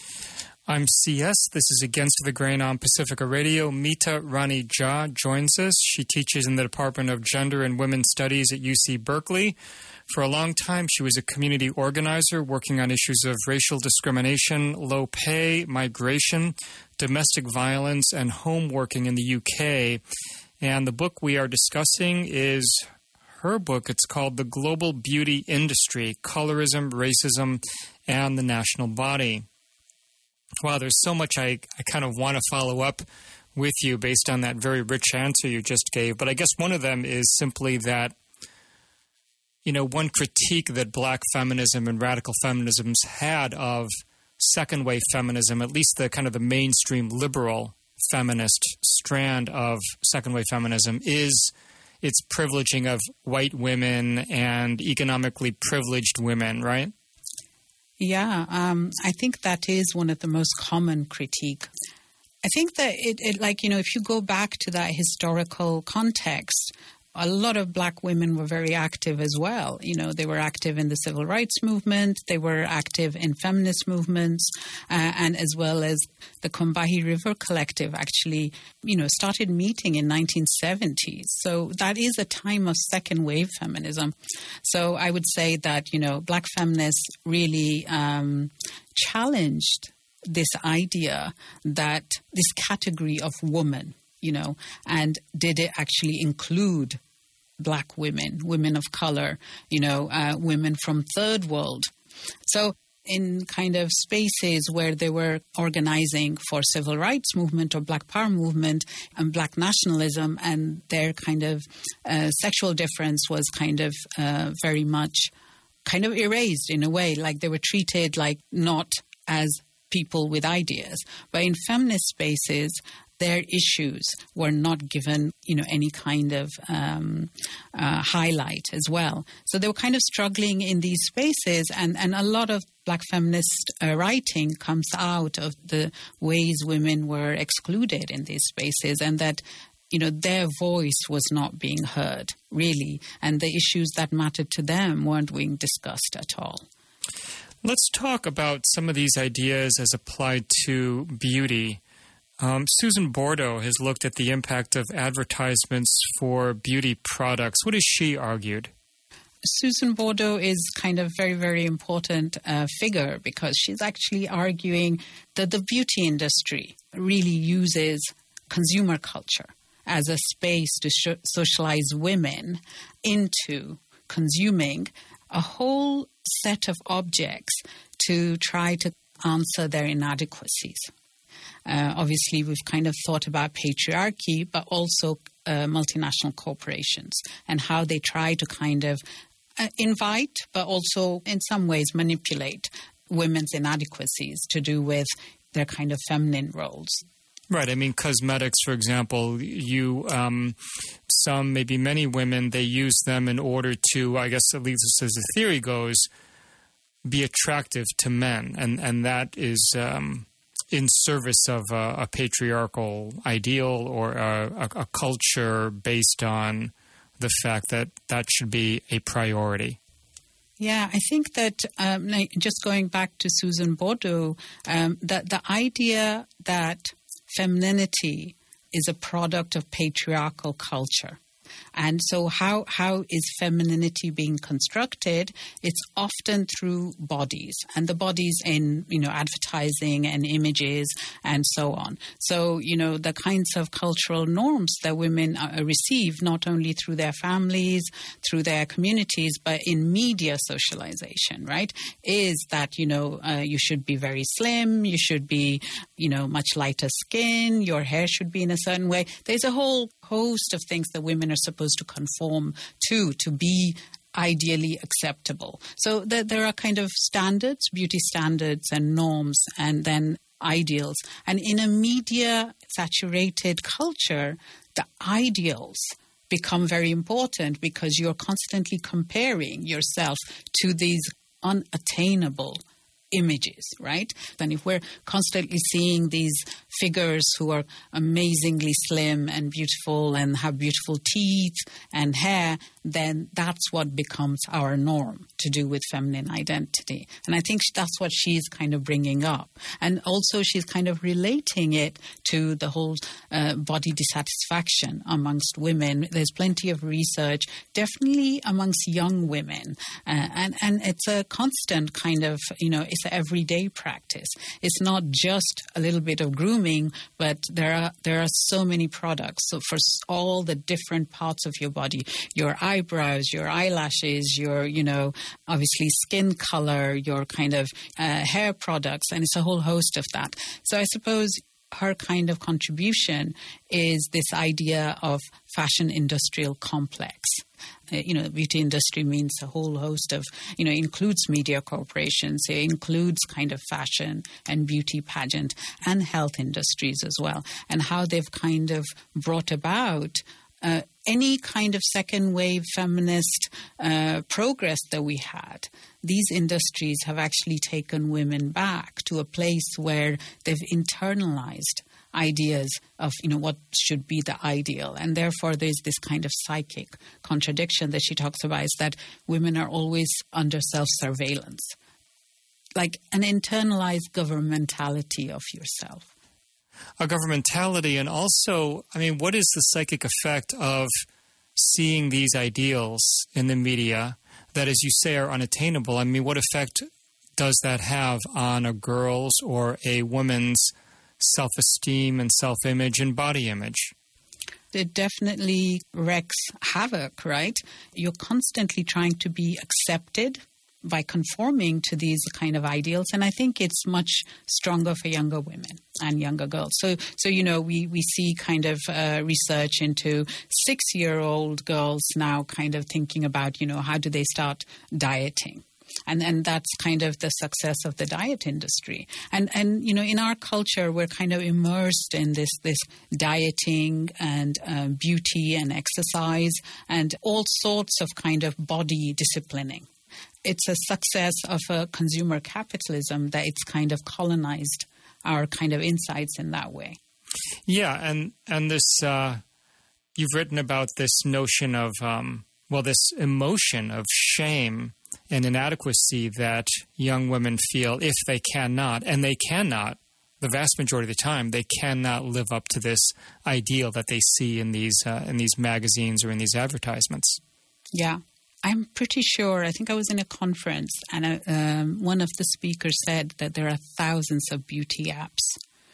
I'm C S. This is Against the Grain on Pacifica Radio. Mita Rani Jha joins us. She teaches in the Department of Gender and Women's Studies at U C Berkeley. For a long time, she was a community organizer working on issues of racial discrimination, low pay, migration, domestic violence, and home working in the U K. And the book we are discussing is her book. It's called The Global Beauty Industry, Colorism, Racism, and the National Body. Wow, there's so much I, I kind of want to follow up with you based on that very rich answer you just gave. But I guess one of them is simply that, you know, one critique that black feminism and radical feminisms had of second wave feminism, at least the kind of the mainstream liberal feminist strand of second wave feminism, is its privileging of white women and economically privileged women, right? Yeah, um, I think that is one of the most common critique. I think that it, it, like, you know, if you go back to that historical context, a lot of black women were very active as well. You know, they were active in the civil rights movement, they were active in feminist movements, uh, and as well as the Combahee River Collective actually, you know, started meeting in nineteen seventies. So that is a time of second wave feminism. So I would say that, you know, black feminists really um, challenged this idea that this category of woman, you know, and did it actually include black women, women of color, you know, uh, women from third world? So in kind of spaces where they were organizing for civil rights movement or black power movement and black nationalism, and their kind of uh, sexual difference was kind of uh, very much kind of erased in a way, like they were treated like not as people with ideas. But in feminist spaces, their issues were not given, you know, any kind of um, uh, highlight as well. So they were kind of struggling in these spaces, and, and a lot of black feminist uh, writing comes out of the ways women were excluded in these spaces, and that, you know, their voice was not being heard, really, and the issues that mattered to them weren't being discussed at all. Let's talk about some of these ideas as applied to beauty. Um, Susan Bordo has looked at the impact of advertisements for beauty products. What has she argued? Susan Bordo is kind of very, very important uh, figure, because she's actually arguing that the beauty industry really uses consumer culture as a space to sh- socialize women into consuming a whole set of objects to try to answer their inadequacies. Uh, obviously, we've kind of thought about patriarchy, but also uh, multinational corporations and how they try to kind of uh, invite, but also in some ways manipulate women's inadequacies to do with their kind of feminine roles. Right. I mean, cosmetics, for example, you, um, some, maybe many women, they use them in order to, I guess at least as the theory goes, be attractive to men. And, and that is um, in service of a, a patriarchal ideal or a, a, a culture based on the fact that that should be a priority. Yeah, I think that um, just going back to Susan Bordo, um, that the idea that femininity is a product of patriarchal culture. And so how how is femininity being constructed? It's often through bodies, and the bodies in, you know, advertising and images and so on. So, you know, the kinds of cultural norms that women uh, receive, not only through their families, through their communities, but in media socialization, right, is that, you know, uh, you should be very slim, you should be, you know, much lighter skin, your hair should be in a certain way. There's a whole host of things that women are supposed to conform to, to be ideally acceptable. So there, there are kind of standards, beauty standards and norms, and then ideals. And in a media-saturated culture, the ideals become very important because you're constantly comparing yourself to these unattainable images, right? And if we're constantly seeing these figures who are amazingly slim and beautiful and have beautiful teeth and hair, then that's what becomes our norm to do with feminine identity. And I think that's what she's kind of bringing up. And also she's kind of relating it to the whole uh, body dissatisfaction amongst women. There's plenty of research, definitely amongst young women. Uh, and, and it's a constant kind of, you know, it's an everyday practice. It's not just a little bit of grooming, but there are there are so many products. So for all the different parts of your body, your eyebrows, your eyelashes, your, you know, obviously skin color, your kind of uh, hair products, and it's a whole host of that. So I suppose her kind of contribution is this idea of fashion industrial complex. Uh, you know, the beauty industry means a whole host of, you know, includes media corporations, it includes kind of fashion and beauty pageant and health industries as well, and how they've kind of brought about uh, any kind of second wave feminist uh, progress that we had. These industries have actually taken women back to a place where they've internalized ideas of, you know, what should be the ideal. And therefore, there's this kind of psychic contradiction that she talks about, is that women are always under self-surveillance, like an internalized governmentality of yourself. A governmentality, and also, I mean, what is the psychic effect of seeing these ideals in the media that, as you say, are unattainable? I mean, what effect does that have on a girl's or a woman's self-esteem and self-image and body image? it definitely wreaks havoc, right? You're constantly trying to be accepted by conforming to these kind of ideals. And I think it's much stronger for younger women and younger girls. So, so you know, we, we see kind of uh, research into six-year-old girls now kind of thinking about, you know, how do they start dieting? And and that's kind of the success of the diet industry. And, and you know, in our culture, we're kind of immersed in this, this dieting and uh, beauty and exercise and all sorts of kind of body disciplining. It's a success of a consumer capitalism that it's kind of colonized our kind of insights in that way. Yeah, and and this uh, you've written about this notion of um, well, this emotion of shame and inadequacy that young women feel if they cannot, and they cannot. The vast majority of the time, they cannot live up to this ideal that they see in these uh, in these magazines or in these advertisements. Yeah. I'm pretty sure, I think I was in a conference and uh, um, one of the speakers said that there are thousands of beauty apps.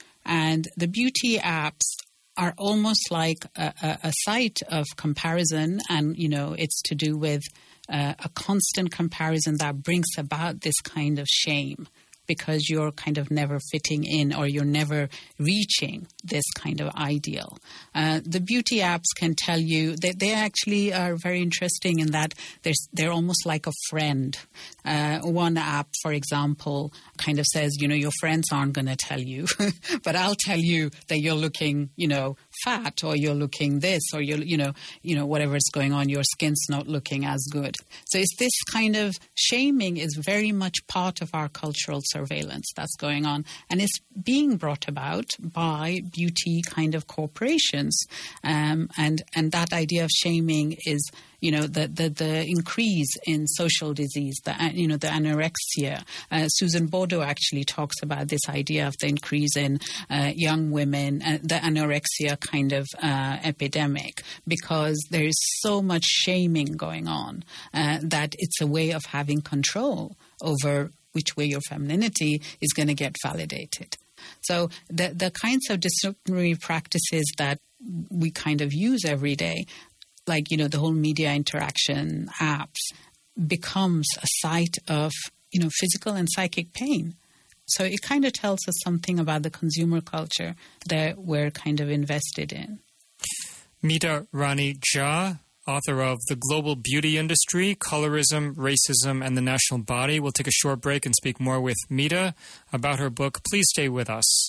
And the beauty apps are almost like a, a, a site of comparison, and, you know, it's to do with uh, a constant comparison that brings about this kind of shame because you're kind of never fitting in or you're never reaching this kind of ideal. Uh, the beauty apps can tell you, they, they actually are very interesting in that they're, they're almost like a friend. Uh, one app, for example, kind of says, you know, your friends aren't going to tell you, but I'll tell you that you're looking, you know, fat or you're looking this or you're, you know, you know, whatever's going on, your skin's not looking as good. So it's this kind of shaming is very much part of our cultural surveillance that's going on, and it's being brought about by beauty kind of corporations, um, and and that idea of shaming is, you know, the the, the increase in social disease, the you know the anorexia. Uh, Susan Bordeaux actually talks about this idea of the increase in uh, young women, uh, the anorexia kind of uh, epidemic, because there is so much shaming going on uh, that it's a way of having control over which way your femininity is going to get validated. So the the kinds of disciplinary practices that we kind of use every day, like, you know, the whole media interaction apps, becomes a site of, you know, physical and psychic pain. So it kind of tells us something about the consumer culture that we're kind of invested in. Meeta Rani Jha, author of The Global Beauty Industry, Colorism, Racism, and the National Body. We'll take a short break and speak more with Meeta about her book. Please stay with us.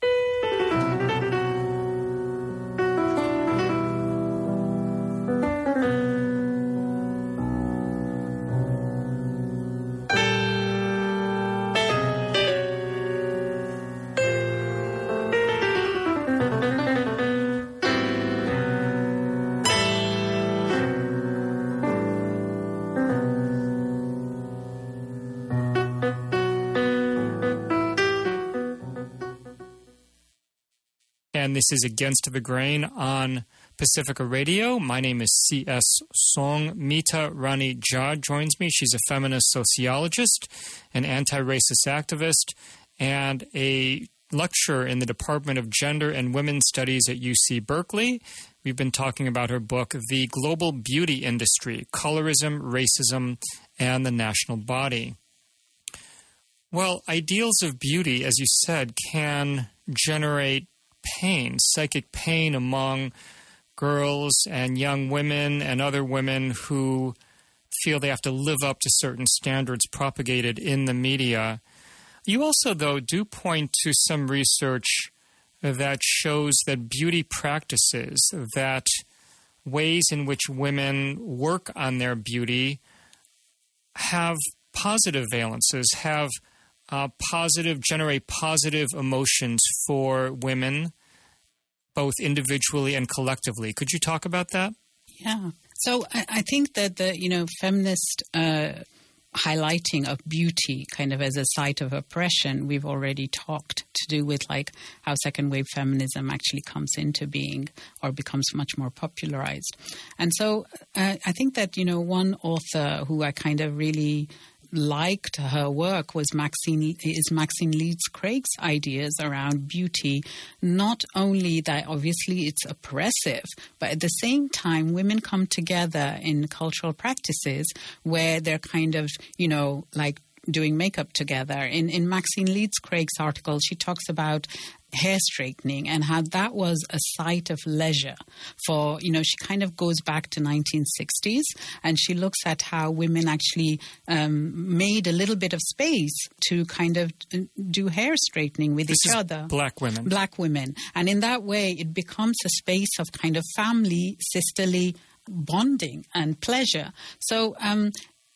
And this is Against the Grain on Pacifica Radio. My name is C S. Song. Meeta Rani Jha joins me. She's a feminist sociologist, an anti-racist activist, and a lecturer in the Department of Gender and Women's Studies at U C Berkeley. We've been talking about her book, The Global Beauty Industry, Colorism, Racism, and the National Body. Well, ideals of beauty, as you said, can generate pain, psychic pain among girls and young women and other women who feel they have to live up to certain standards propagated in the media. You also, though, do point to some research that shows that beauty practices, that ways in which women work on their beauty have positive valences, have Uh, positive, generate positive emotions for women, both individually and collectively. Could you talk about that? Yeah. So I, I think that the, you know, feminist uh, highlighting of beauty kind of as a site of oppression, we've already talked to do with like how second wave feminism actually comes into being or becomes much more popularized. And so uh, I think that, you know, one author who I kind of really liked her work was Maxine is Maxine Leeds Craig's ideas around beauty. Not only that, obviously, it's oppressive, but at the same time, women come together in cultural practices where they're kind of, you know, like doing makeup together. In in Maxine Leeds Craig's article, she talks about hair straightening and how that was a site of leisure for, you know, she kind of goes back to nineteen sixties and she looks at how women actually um, made a little bit of space to kind of do hair straightening with this each is other. Black women. Black women. And in that way, it becomes a space of kind of family, sisterly bonding and pleasure. So, um,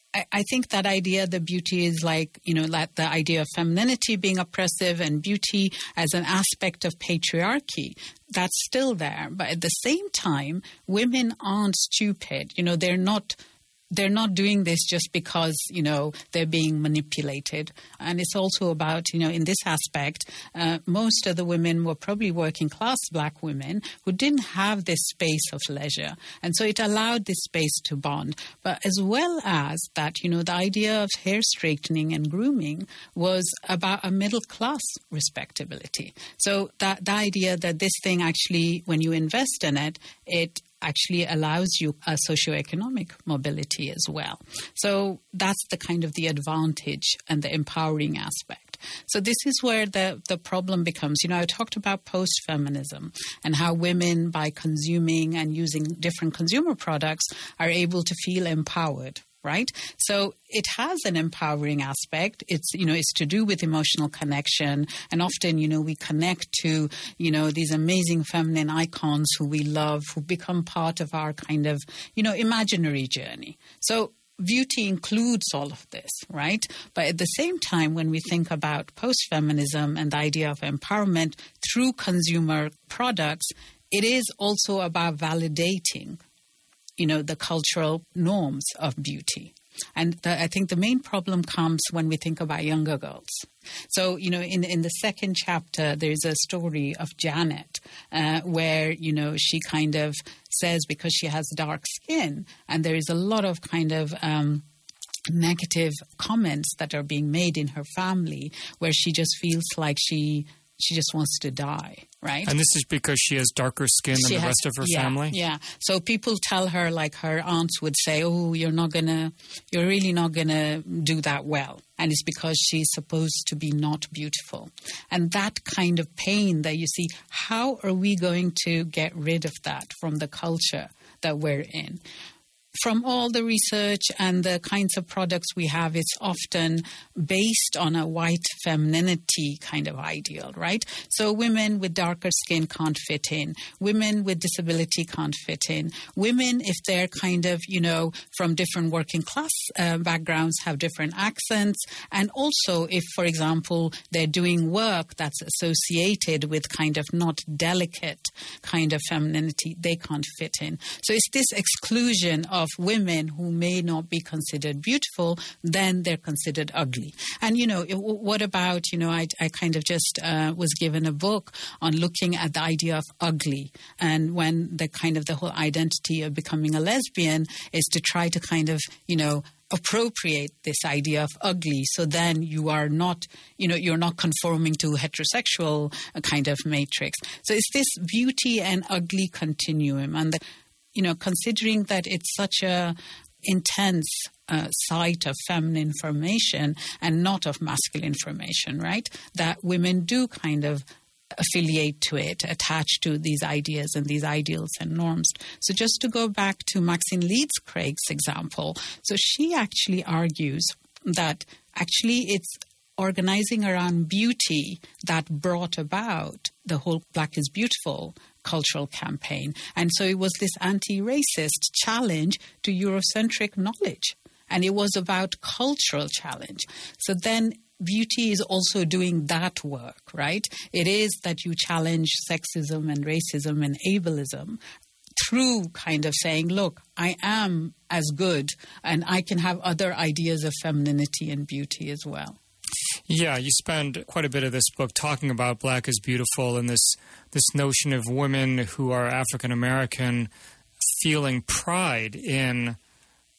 I think that idea that beauty is like, you know, like the idea of femininity being oppressive and beauty as an aspect of patriarchy, that's still there. But at the same time, women aren't stupid. You know, they're not... They're not doing this just because, you know, they're being manipulated. And it's also about, you know, in this aspect, uh, most of the women were probably working class Black women who didn't have this space of leisure. And so it allowed this space to bond. But as well as that, you know, the idea of hair straightening and grooming was about a middle class respectability. So that the idea that this thing actually, when you invest in it, it actually allows you a socioeconomic mobility as well. So that's the kind of the advantage and the empowering aspect. So this is where the, the problem becomes. You know, I talked about post-feminism and how women, by consuming and using different consumer products, are able to feel empowered. Right? So it has an empowering aspect. It's, you know, it's to do with emotional connection. And often, you know, we connect to, you know, these amazing feminine icons who we love, who become part of our kind of, you know, imaginary journey. So beauty includes all of this, right? But at the same time, when we think about post-feminism and the idea of empowerment through consumer products, it is also about validating, you know, the cultural norms of beauty. And the, I think the main problem comes when we think about younger girls. So, you know, in in the second chapter, there's a story of Janet uh, where, you know, she kind of says because she has dark skin, and there is a lot of kind of um, negative comments that are being made in her family where she just feels like she she just wants to die. Right. And this is because she has darker skin than she the has, rest of her yeah, family? Yeah. So people tell her, like her aunts would say, oh, you're not going to, you're really not going to do that well. And it's because she's supposed to be not beautiful. And that kind of pain that you see, how are we going to get rid of that from the culture that we're in? From all the research and the kinds of products we have, it's often based on a white femininity kind of ideal, right? So women with darker skin can't fit in. Women with disability can't fit in. Women, if they're kind of, you know, from different working class uh, backgrounds, have different accents. And also if, for example, they're doing work that's associated with kind of not delicate kind of femininity, they can't fit in. So it's this exclusion of women who may not be considered beautiful, then they're considered ugly. And, you know, it, what about, you know, I, I kind of just uh, was given a book on looking at the idea of ugly. And when the kind of the whole identity of becoming a lesbian is to try to kind of, you know, appropriate this idea of ugly. So then you are not, you know, you're not conforming to heterosexual kind of matrix. So it's this beauty and ugly continuum. And the, you know, considering that it's such a intense uh, site of feminine formation and not of masculine formation, right? That women do kind of affiliate to it, attach to these ideas and these ideals and norms. So just to go back to Maxine Leeds Craig's example, so she actually argues that actually it's organizing around beauty that brought about the whole Black is Beautiful cultural campaign. And so it was this anti-racist challenge to Eurocentric knowledge. And it was about cultural challenge. So then beauty is also doing that work, right? It is that you challenge sexism and racism and ableism through kind of saying, look, I am as good and I can have other ideas of femininity and beauty as well. Yeah, you spend quite a bit of this book talking about Black is Beautiful and this this notion of women who are African American feeling pride in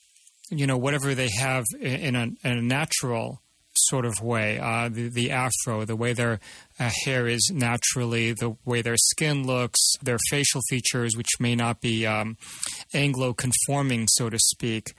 you know, whatever they have in a, in a natural sort of way, uh, the, the afro, the way their uh, hair is naturally, the way their skin looks, their facial features, which may not be um, Anglo-conforming, so to speak.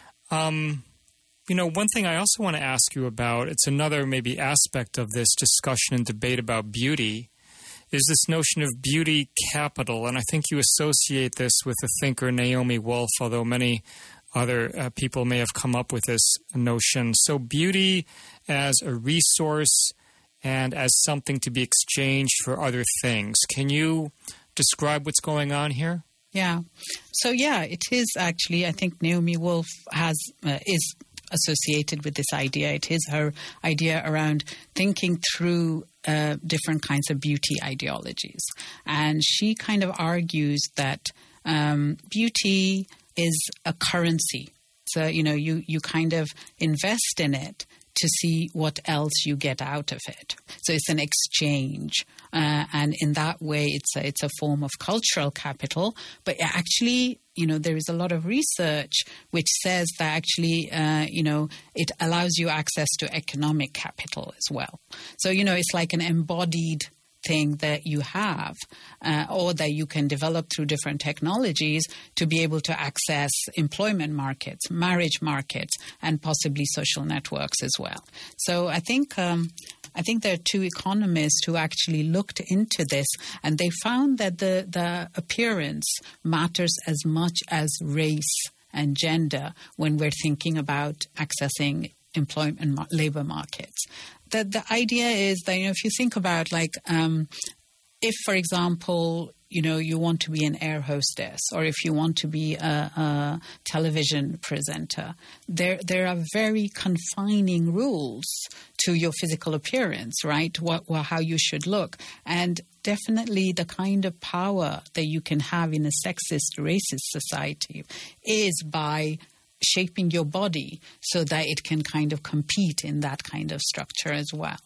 Um, you know, one thing I also want to ask you about, it's another maybe aspect of this discussion and debate about beauty, is this notion of beauty capital. And I think you associate this with the thinker Naomi Wolf, although many other uh, people may have come up with this notion. So beauty as a resource and as something to be exchanged for other things. Can you describe what's going on here? Yeah. So, yeah, it is actually, I think Naomi Wolf has uh, is associated with this idea. It is her idea around thinking through uh, different kinds of beauty ideologies. And she kind of argues that um, beauty is a currency. So, you know, you, you kind of invest in it to see what else you get out of it. So it's an exchange. Uh, and in that way, it's a, it's a form of cultural capital. But actually, you know, there is a lot of research which says that actually, uh, you know, it allows you access to economic capital as well. So, you know, it's like an embodied thing that you have uh, or that you can develop through different technologies to be able to access employment markets, marriage markets, and possibly social networks as well. So I think um, I think there are two economists who actually looked into this, and they found that the, the appearance matters as much as race and gender when we're thinking about accessing employment labor markets. The, the idea is that, you know, if you think about, like, um, if, for example, you know, you want to be an air hostess or if you want to be a, a television presenter, there there are very confining rules to your physical appearance, right? What, what how you should look. And definitely the kind of power that you can have in a sexist, racist society is by shaping your body so that it can kind of compete in that kind of structure as well.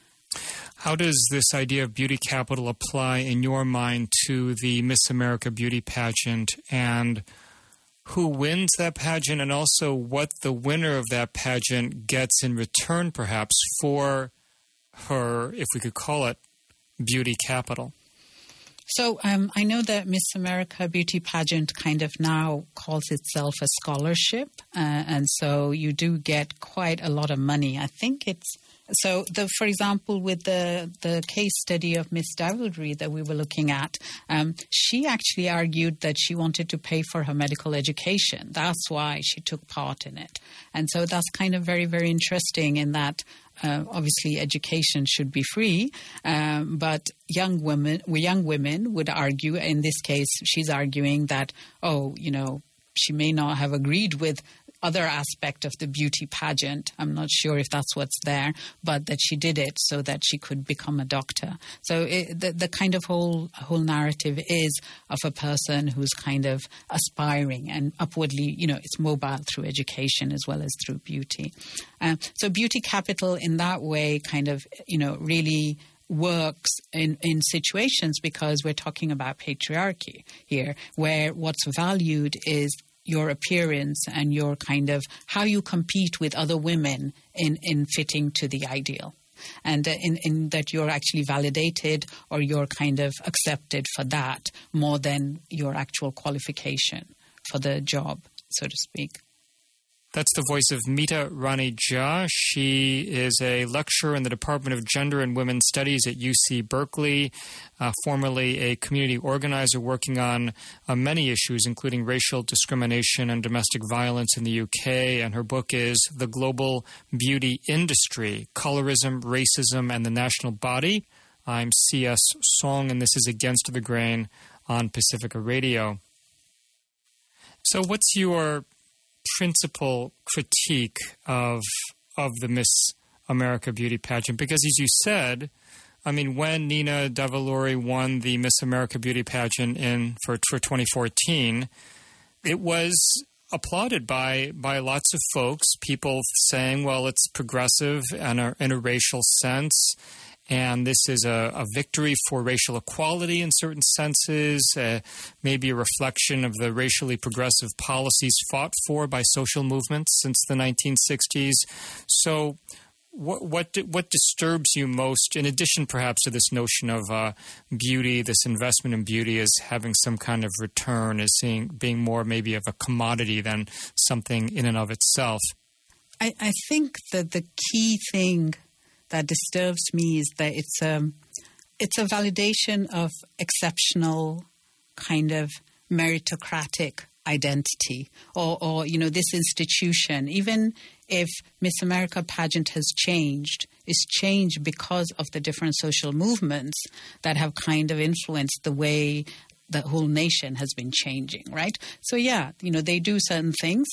How does this idea of beauty capital apply in your mind to the Miss America beauty pageant, and who wins that pageant, and also what the winner of that pageant gets in return, perhaps, for her, if we could call it, beauty capital? So um, I know that Miss America Beauty Pageant kind of now calls itself a scholarship, uh, and so you do get quite a lot of money. I think it's so. The, for example, with the the case study of Miss Davilry that we were looking at, um, she actually argued that she wanted to pay for her medical education. That's why she took part in it, and so that's kind of very, very interesting in that. Uh, obviously, education should be free, um, but young women, young women would argue. In this case, she's arguing that, oh, you know, she may not have agreed with other aspect of the beauty pageant. I'm not sure if that's what's there, but that she did it so that she could become a doctor. So it, the, the kind of whole whole narrative is of a person who's kind of aspiring and upwardly, you know, it's mobile through education as well as through beauty. Uh, so beauty capital in that way kind of, you know, really works in, in situations because we're talking about patriarchy here, where what's valued is your appearance and your kind of how you compete with other women in, in fitting to the ideal. And uh, in, in that you're actually validated or you're kind of accepted for that more than your actual qualification for the job, so to speak. That's the voice of Meeta Rani Jha. She is a lecturer in the Department of Gender and Women's Studies at U C Berkeley, uh, formerly a community organizer working on uh, many issues, including racial discrimination and domestic violence in the U K. And her book is The Global Beauty Industry, Colorism, Racism, and the National Body. I'm C S Song, and this is Against the Grain on Pacifica Radio. So what's your principal critique of of the Miss America beauty pageant? Because as you said, I mean, when Nina Daviluri won the Miss America beauty pageant in for, for twenty fourteen, it was applauded by by lots of folks, people saying, well, it's progressive in a, in a racial sense. And this is a, a victory for racial equality in certain senses, uh, maybe a reflection of the racially progressive policies fought for by social movements since the nineteen sixties. So what what what disturbs you most, in addition perhaps to this notion of uh, beauty, this investment in beauty as having some kind of return, as seeing, being more maybe of a commodity than something in and of itself? I, I think that the key thing that disturbs me is that it's a, it's a validation of exceptional kind of meritocratic identity or, or, you know, this institution. Even if Miss America pageant has changed, it's changed because of the different social movements that have kind of influenced the way the whole nation has been changing, right? So, yeah, you know, they do certain things,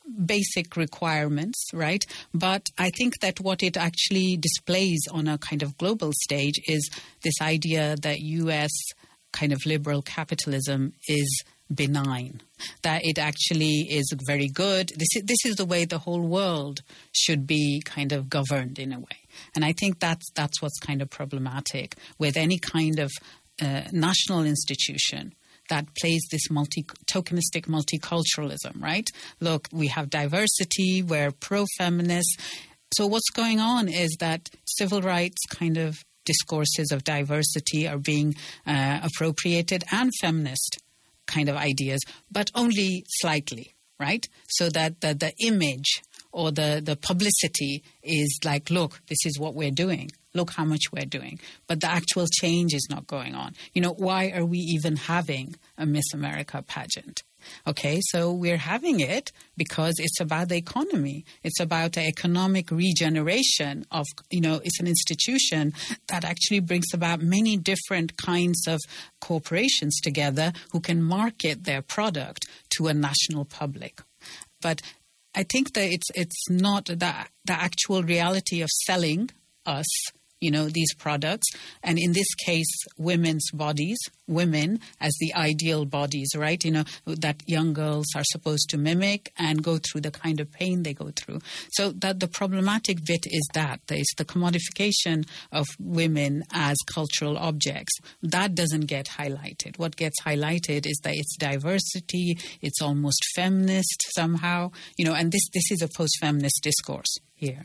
basic requirements, right? But I think that what it actually displays on a kind of global stage is this idea that U S kind of liberal capitalism is benign, that it actually is very good. This is, this is the way the whole world should be kind of governed in a way. And I think that's, that's what's kind of problematic with any kind of uh, national institution that plays this multi tokenistic multiculturalism, right? Look, we have diversity, we're pro-feminist. So what's going on is that civil rights kind of discourses of diversity are being uh, appropriated, and feminist kind of ideas, but only slightly, right? So that the, the image or the, the publicity is like, look, this is what we're doing. Look how much we're doing. But the actual change is not going on. You know, why are we even having a Miss America pageant? Okay, so we're having it because it's about the economy. It's about the economic regeneration of, you know, it's an institution that actually brings about many different kinds of corporations together who can market their product to a national public. But I think that it's it's not the, the actual reality of selling us, you know, these products. And in this case, women's bodies, women as the ideal bodies, right? You know, that young girls are supposed to mimic and go through the kind of pain they go through. So that the problematic bit is that there's the commodification of women as cultural objects. That doesn't get highlighted. What gets highlighted is that it's diversity, it's almost feminist somehow, you know, and this, this is a post-feminist discourse here.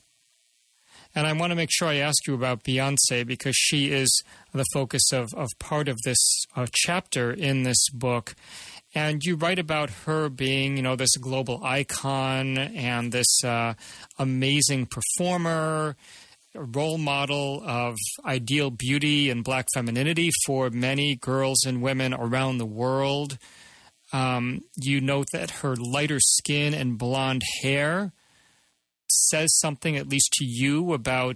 And I want to make sure I ask you about Beyonce, because she is the focus of, of part of this uh, chapter in this book. And you write about her being, you know, this global icon and this uh, amazing performer, a role model of ideal beauty and black femininity for many girls and women around the world. Um, you note that her lighter skin and blonde hair says something, at least to you, about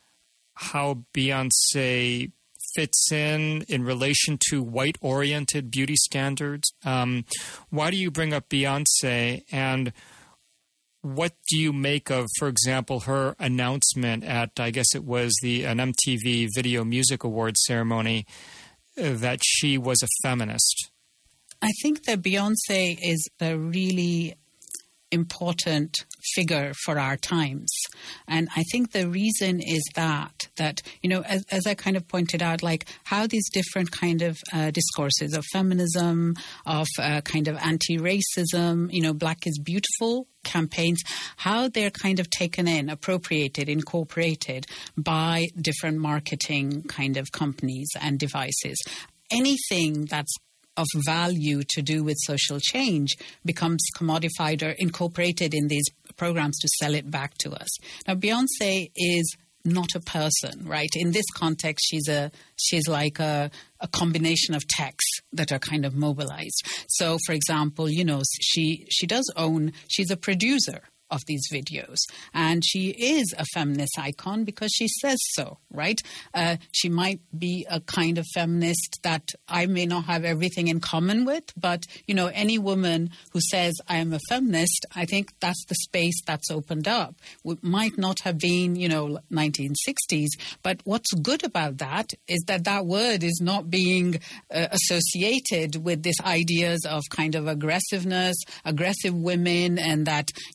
how Beyonce fits in in relation to white-oriented beauty standards. Um, why do you bring up Beyonce, and what do you make of, for example, her announcement at, I guess it was the an M T V Video Music Awards ceremony, uh, that she was a feminist? I think that Beyonce is a really important figure for our times. And I think the reason is that, that, you know, as, as I kind of pointed out, like how these different kind of uh, discourses of feminism, of uh, kind of anti-racism, you know, Black is Beautiful campaigns, how they're kind of taken in, appropriated, incorporated by different marketing kind of companies and devices. Anything that's of value to do with social change becomes commodified or incorporated in these programs to sell it back to us. Now, Beyonce is not a person, right? In this context, she's a she's like a, a combination of techs that are kind of mobilized. So, for example, you know, she she does own, she's a producer of these videos. And she is a feminist icon because she says so, right? Uh, she might be a kind of feminist that I may not have everything in common with, but, you know, any woman who says I am a feminist, I think that's the space that's opened up. It might not have been, you know, nineteen sixties, but what's good about that is that that word is not being uh, associated with these ideas of kind of aggressiveness, aggressive women, and that, you know, like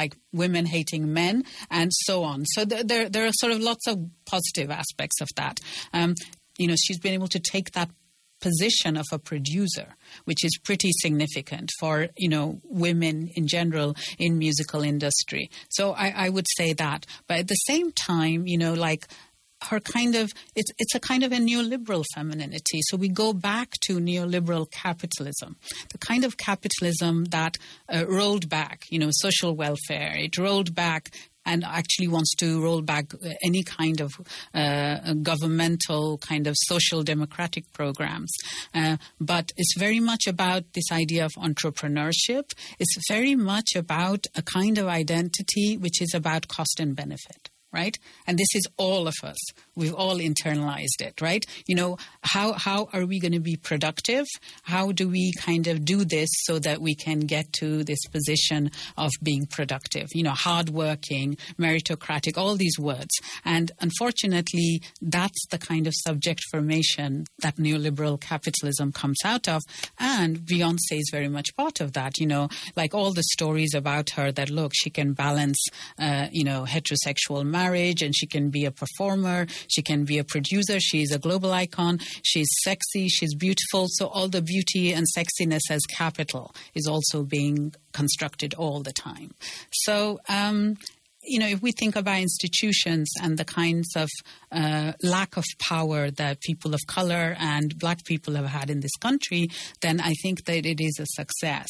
like women hating men and so on. So there, there, there are sort of lots of positive aspects of that. Um, you know, she's been able to take that position of a producer, which is pretty significant for, you know, women in general in musical industry. So I, I would say that. But at the same time, you know, like her kind of, it's it's a kind of a neoliberal femininity. So we go back to neoliberal capitalism, the kind of capitalism that uh, rolled back, you know, social welfare. It rolled back and actually wants to roll back any kind of uh, governmental kind of social democratic programs. Uh, but it's very much about this idea of entrepreneurship. It's very much about a kind of identity which is about cost and benefit. Right? And this is all of us. We've all internalized it, right? You know, how how are we going to be productive? How do we kind of do this so that we can get to this position of being productive? You know, hardworking, meritocratic, all these words. And unfortunately, that's the kind of subject formation that neoliberal capitalism comes out of. And Beyonce is very much part of that. You know, like all the stories about her that, look, she can balance, uh, you know, heterosexual marriage. Marriage, and she can be a performer, she can be a producer, she's a global icon, she's sexy, she's beautiful. So all the beauty and sexiness as capital is also being constructed all the time. So, um, you know, if we think about institutions and the kinds of uh, lack of power that people of color and black people have had in this country, then I think that it is a success.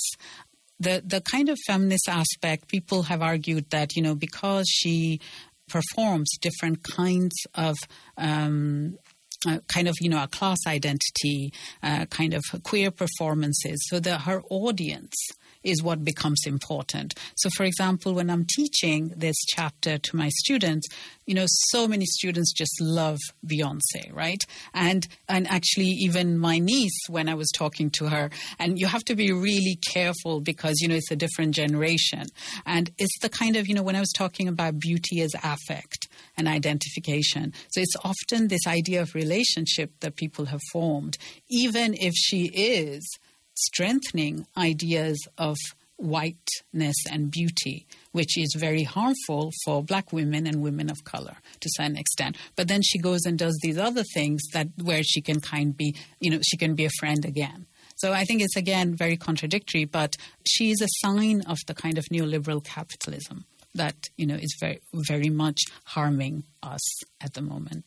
The the kind of feminist aspect, people have argued that, you know, because she performs different kinds of um, uh, kind of, you know, a class identity, uh, kind of queer performances, so that her audience is what becomes important. So, for example, when I'm teaching this chapter to my students, you know, so many students just love Beyonce, right? And and actually even my niece, when I was talking to her, and you have to be really careful because, you know, it's a different generation. And it's the kind of, you know, when I was talking about beauty as affect and identification. So it's often this idea of relationship that people have formed, even if she is strengthening ideas of whiteness and beauty, which is very harmful for black women and women of color to some extent. But then she goes and does these other things that where she can kind be, you know, she can be a friend again. So I think it's, again, very contradictory, but she is a sign of the kind of neoliberal capitalism that, you know, is very, very much harming us at the moment.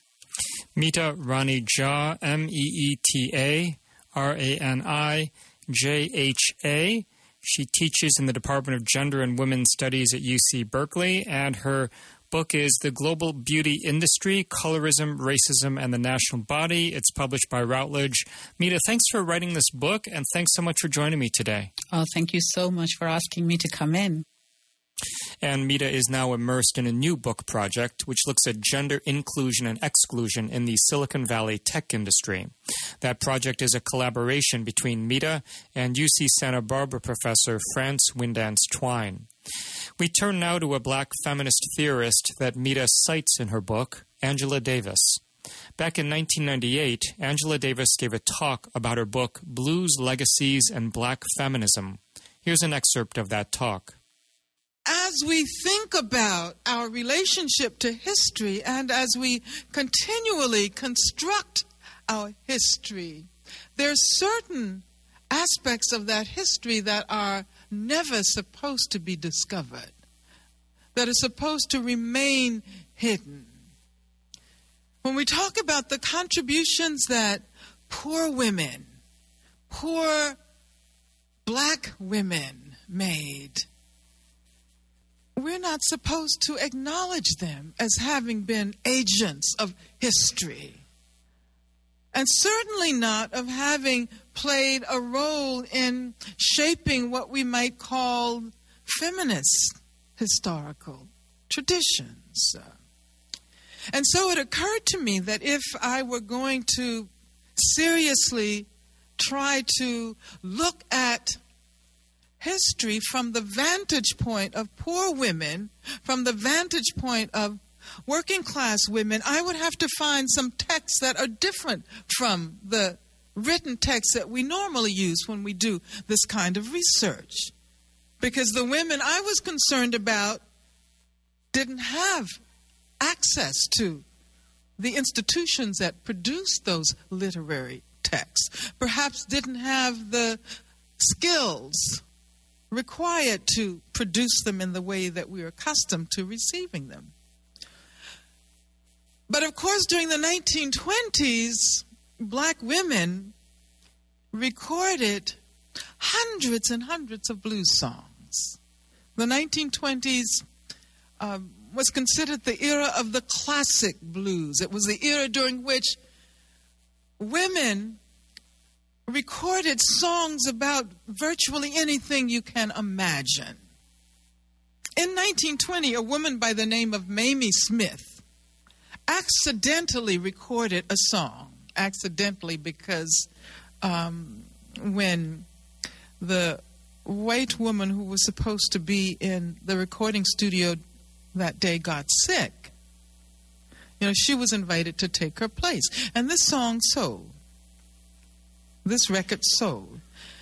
Mita Rani Jha, M E E T A R A N I J H A. She teaches in the Department of Gender and Women's Studies at U C Berkeley, and her book is The Global Beauty Industry, Colorism, Racism, and the National Body. It's published by Routledge. Mita, thanks for writing this book, and thanks so much for joining me today. Oh, thank you so much for asking me to come in. And Mita is now immersed in a new book project which looks at gender inclusion and exclusion in the Silicon Valley tech industry. That project is a collaboration between Mita and U C Santa Barbara professor France Windance Twine. We turn now to a black feminist theorist that Mita cites in her book, Angela Davis. Back in nineteen ninety-eight, Angela Davis gave a talk about her book, Blues, Legacies, and Black Feminism. Here's an excerpt of that talk. As we think about our relationship to history and as we continually construct our history, there's certain aspects of that history that are never supposed to be discovered, that are supposed to remain hidden. When we talk about the contributions that poor women, poor black women made, we're not supposed to acknowledge them as having been agents of history, and certainly not of having played a role in shaping what we might call feminist historical traditions. And so it occurred to me that if I were going to seriously try to look at history from the vantage point of poor women, from the vantage point of working class women, I would have to find some texts that are different from the written texts that we normally use when we do this kind of research. because the women I was concerned about didn't have access to the institutions that produced those literary texts, perhaps didn't have the skills required to produce them in the way that we are accustomed to receiving them. But of course, during the nineteen twenties, black women recorded hundreds and hundreds of blues songs. The nineteen twenties um, was considered the era of the classic blues. It was the era during which women recorded songs about virtually anything you can imagine. In nineteen twenty, a woman by the name of Mamie Smith accidentally recorded a song. Accidentally because um, when the white woman who was supposed to be in the recording studio that day got sick, you know, she was invited to take her place. And this song sold. This record sold.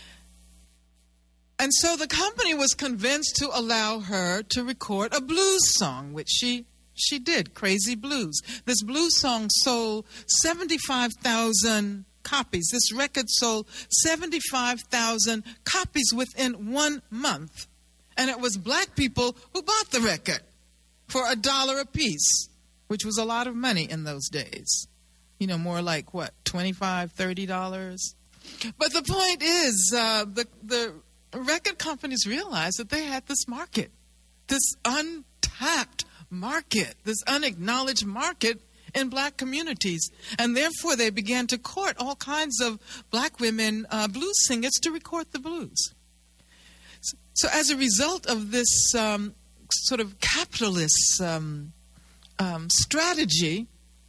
And so the company was convinced to allow her to record a blues song, which she she did, Crazy Blues. This blues song sold seventy-five thousand copies. This record sold seventy-five thousand copies within one month. And it was black people who bought the record for a dollar a piece, which was a lot of money in those days. You know, more like, what, twenty-five dollars, thirty dollars? But the point is, uh, the, the record companies realized that they had this market, this untapped market, this unacknowledged market in black communities. And therefore, they began to court all kinds of black women uh, blues singers to record the blues. So, so as a result of this um, sort of capitalist um, um, strategy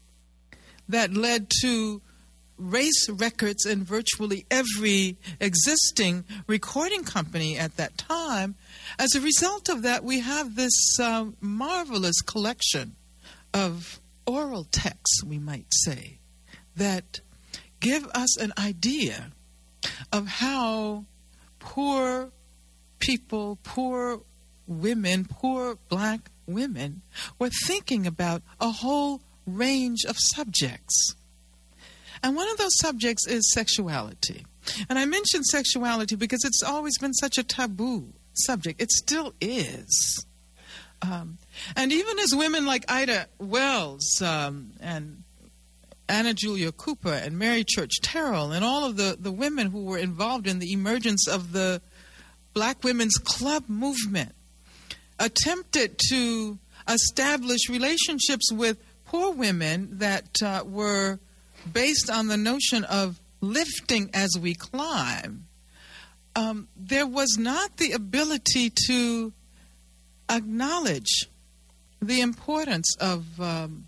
that led to race records in virtually every existing recording company at that time, as a result of that, we have this uh, marvelous collection of oral texts, we might say, that give us an idea of how poor people, poor women, poor black women were thinking about a whole range of subjects. And one of those subjects is sexuality. And I mention sexuality because it's always been such a taboo subject. It still is. Um, and even as women like Ida Wells um, and Anna Julia Cooper and Mary Church Terrell and all of the, the women who were involved in the emergence of the Black Women's Club movement attempted to establish relationships with poor women that uh, were based on the notion of lifting as we climb, um, there was not the ability to acknowledge the importance of um,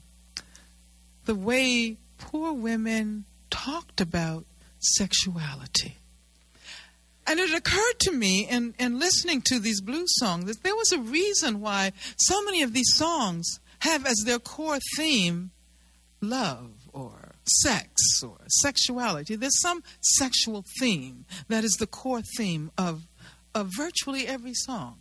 the way poor women talked about sexuality. And it occurred to me in, in listening to these blues songs that there was a reason why so many of these songs have as their core theme love or sex or sexuality. There's some sexual theme that is the core theme of, of virtually every song.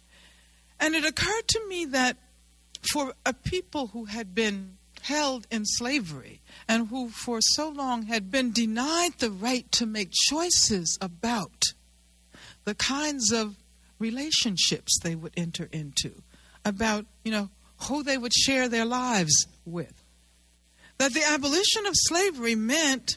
And it occurred to me that for a people who had been held in slavery and who for so long had been denied the right to make choices about the kinds of relationships they would enter into, about, you know, who they would share their lives with, that the abolition of slavery meant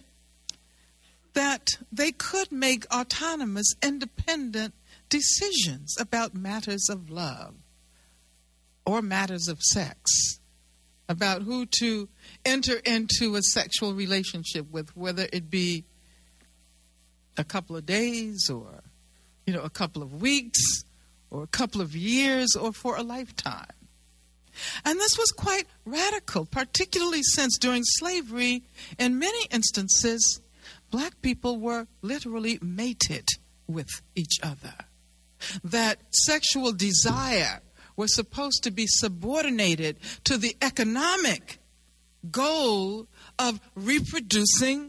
that they could make autonomous, independent decisions about matters of love or matters of sex, about who to enter into a sexual relationship with, whether it be a couple of days or, you know, a couple of weeks or a couple of years or for a lifetime. And this was quite radical, particularly since during slavery, in many instances, black people were literally mated with each other. That sexual desire was supposed to be subordinated to the economic goal of reproducing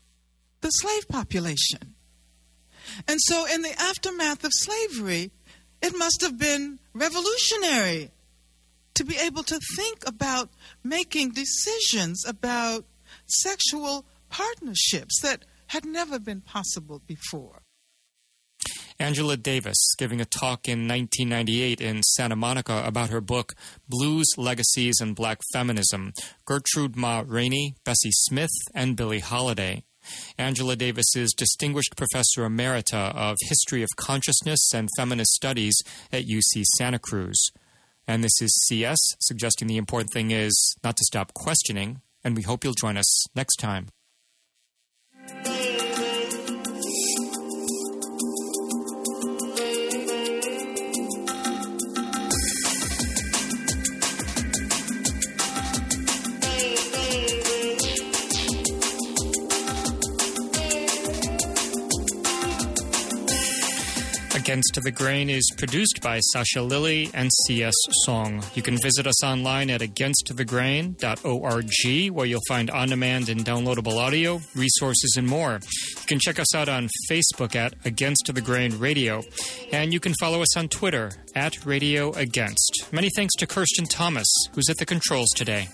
the slave population. And so in the aftermath of slavery, it must have been revolutionary to be able to think about making decisions about sexual partnerships that had never been possible before. Angela Davis giving a talk in nineteen ninety-eight in Santa Monica about her book, Blues, Legacies, and Black Feminism, Gertrude Ma Rainey, Bessie Smith, and Billie Holiday. Angela Davis is Distinguished Professor Emerita of History of Consciousness and Feminist Studies at U C Santa Cruz. And this is C S, suggesting the important thing is not to stop questioning, and we hope you'll join us next time. Against the Grain is produced by Sasha Lilly and C S. Song. You can visit us online at against the grain dot org, where you'll find on-demand and downloadable audio, resources, and more. You can check us out on Facebook at Against the Grain Radio, and you can follow us on Twitter at Radio Against. Many thanks to Kirsten Thomas, who's at the controls today.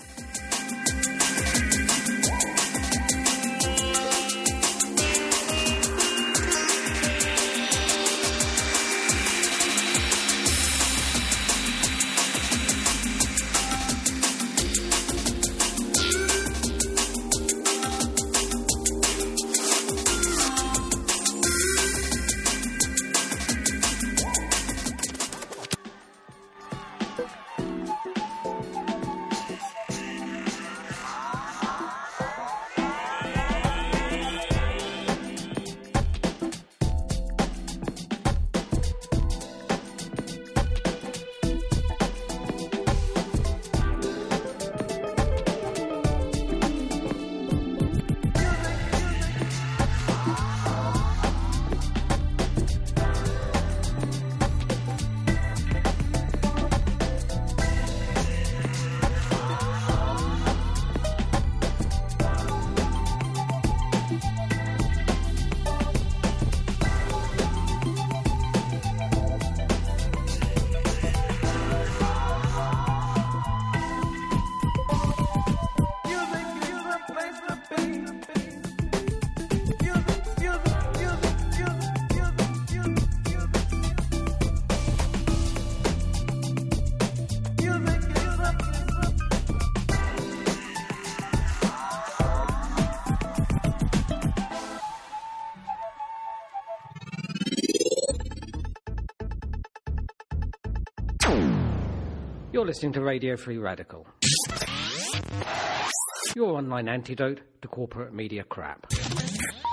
You're listening to Radio Free Radical, your online antidote to corporate media crap.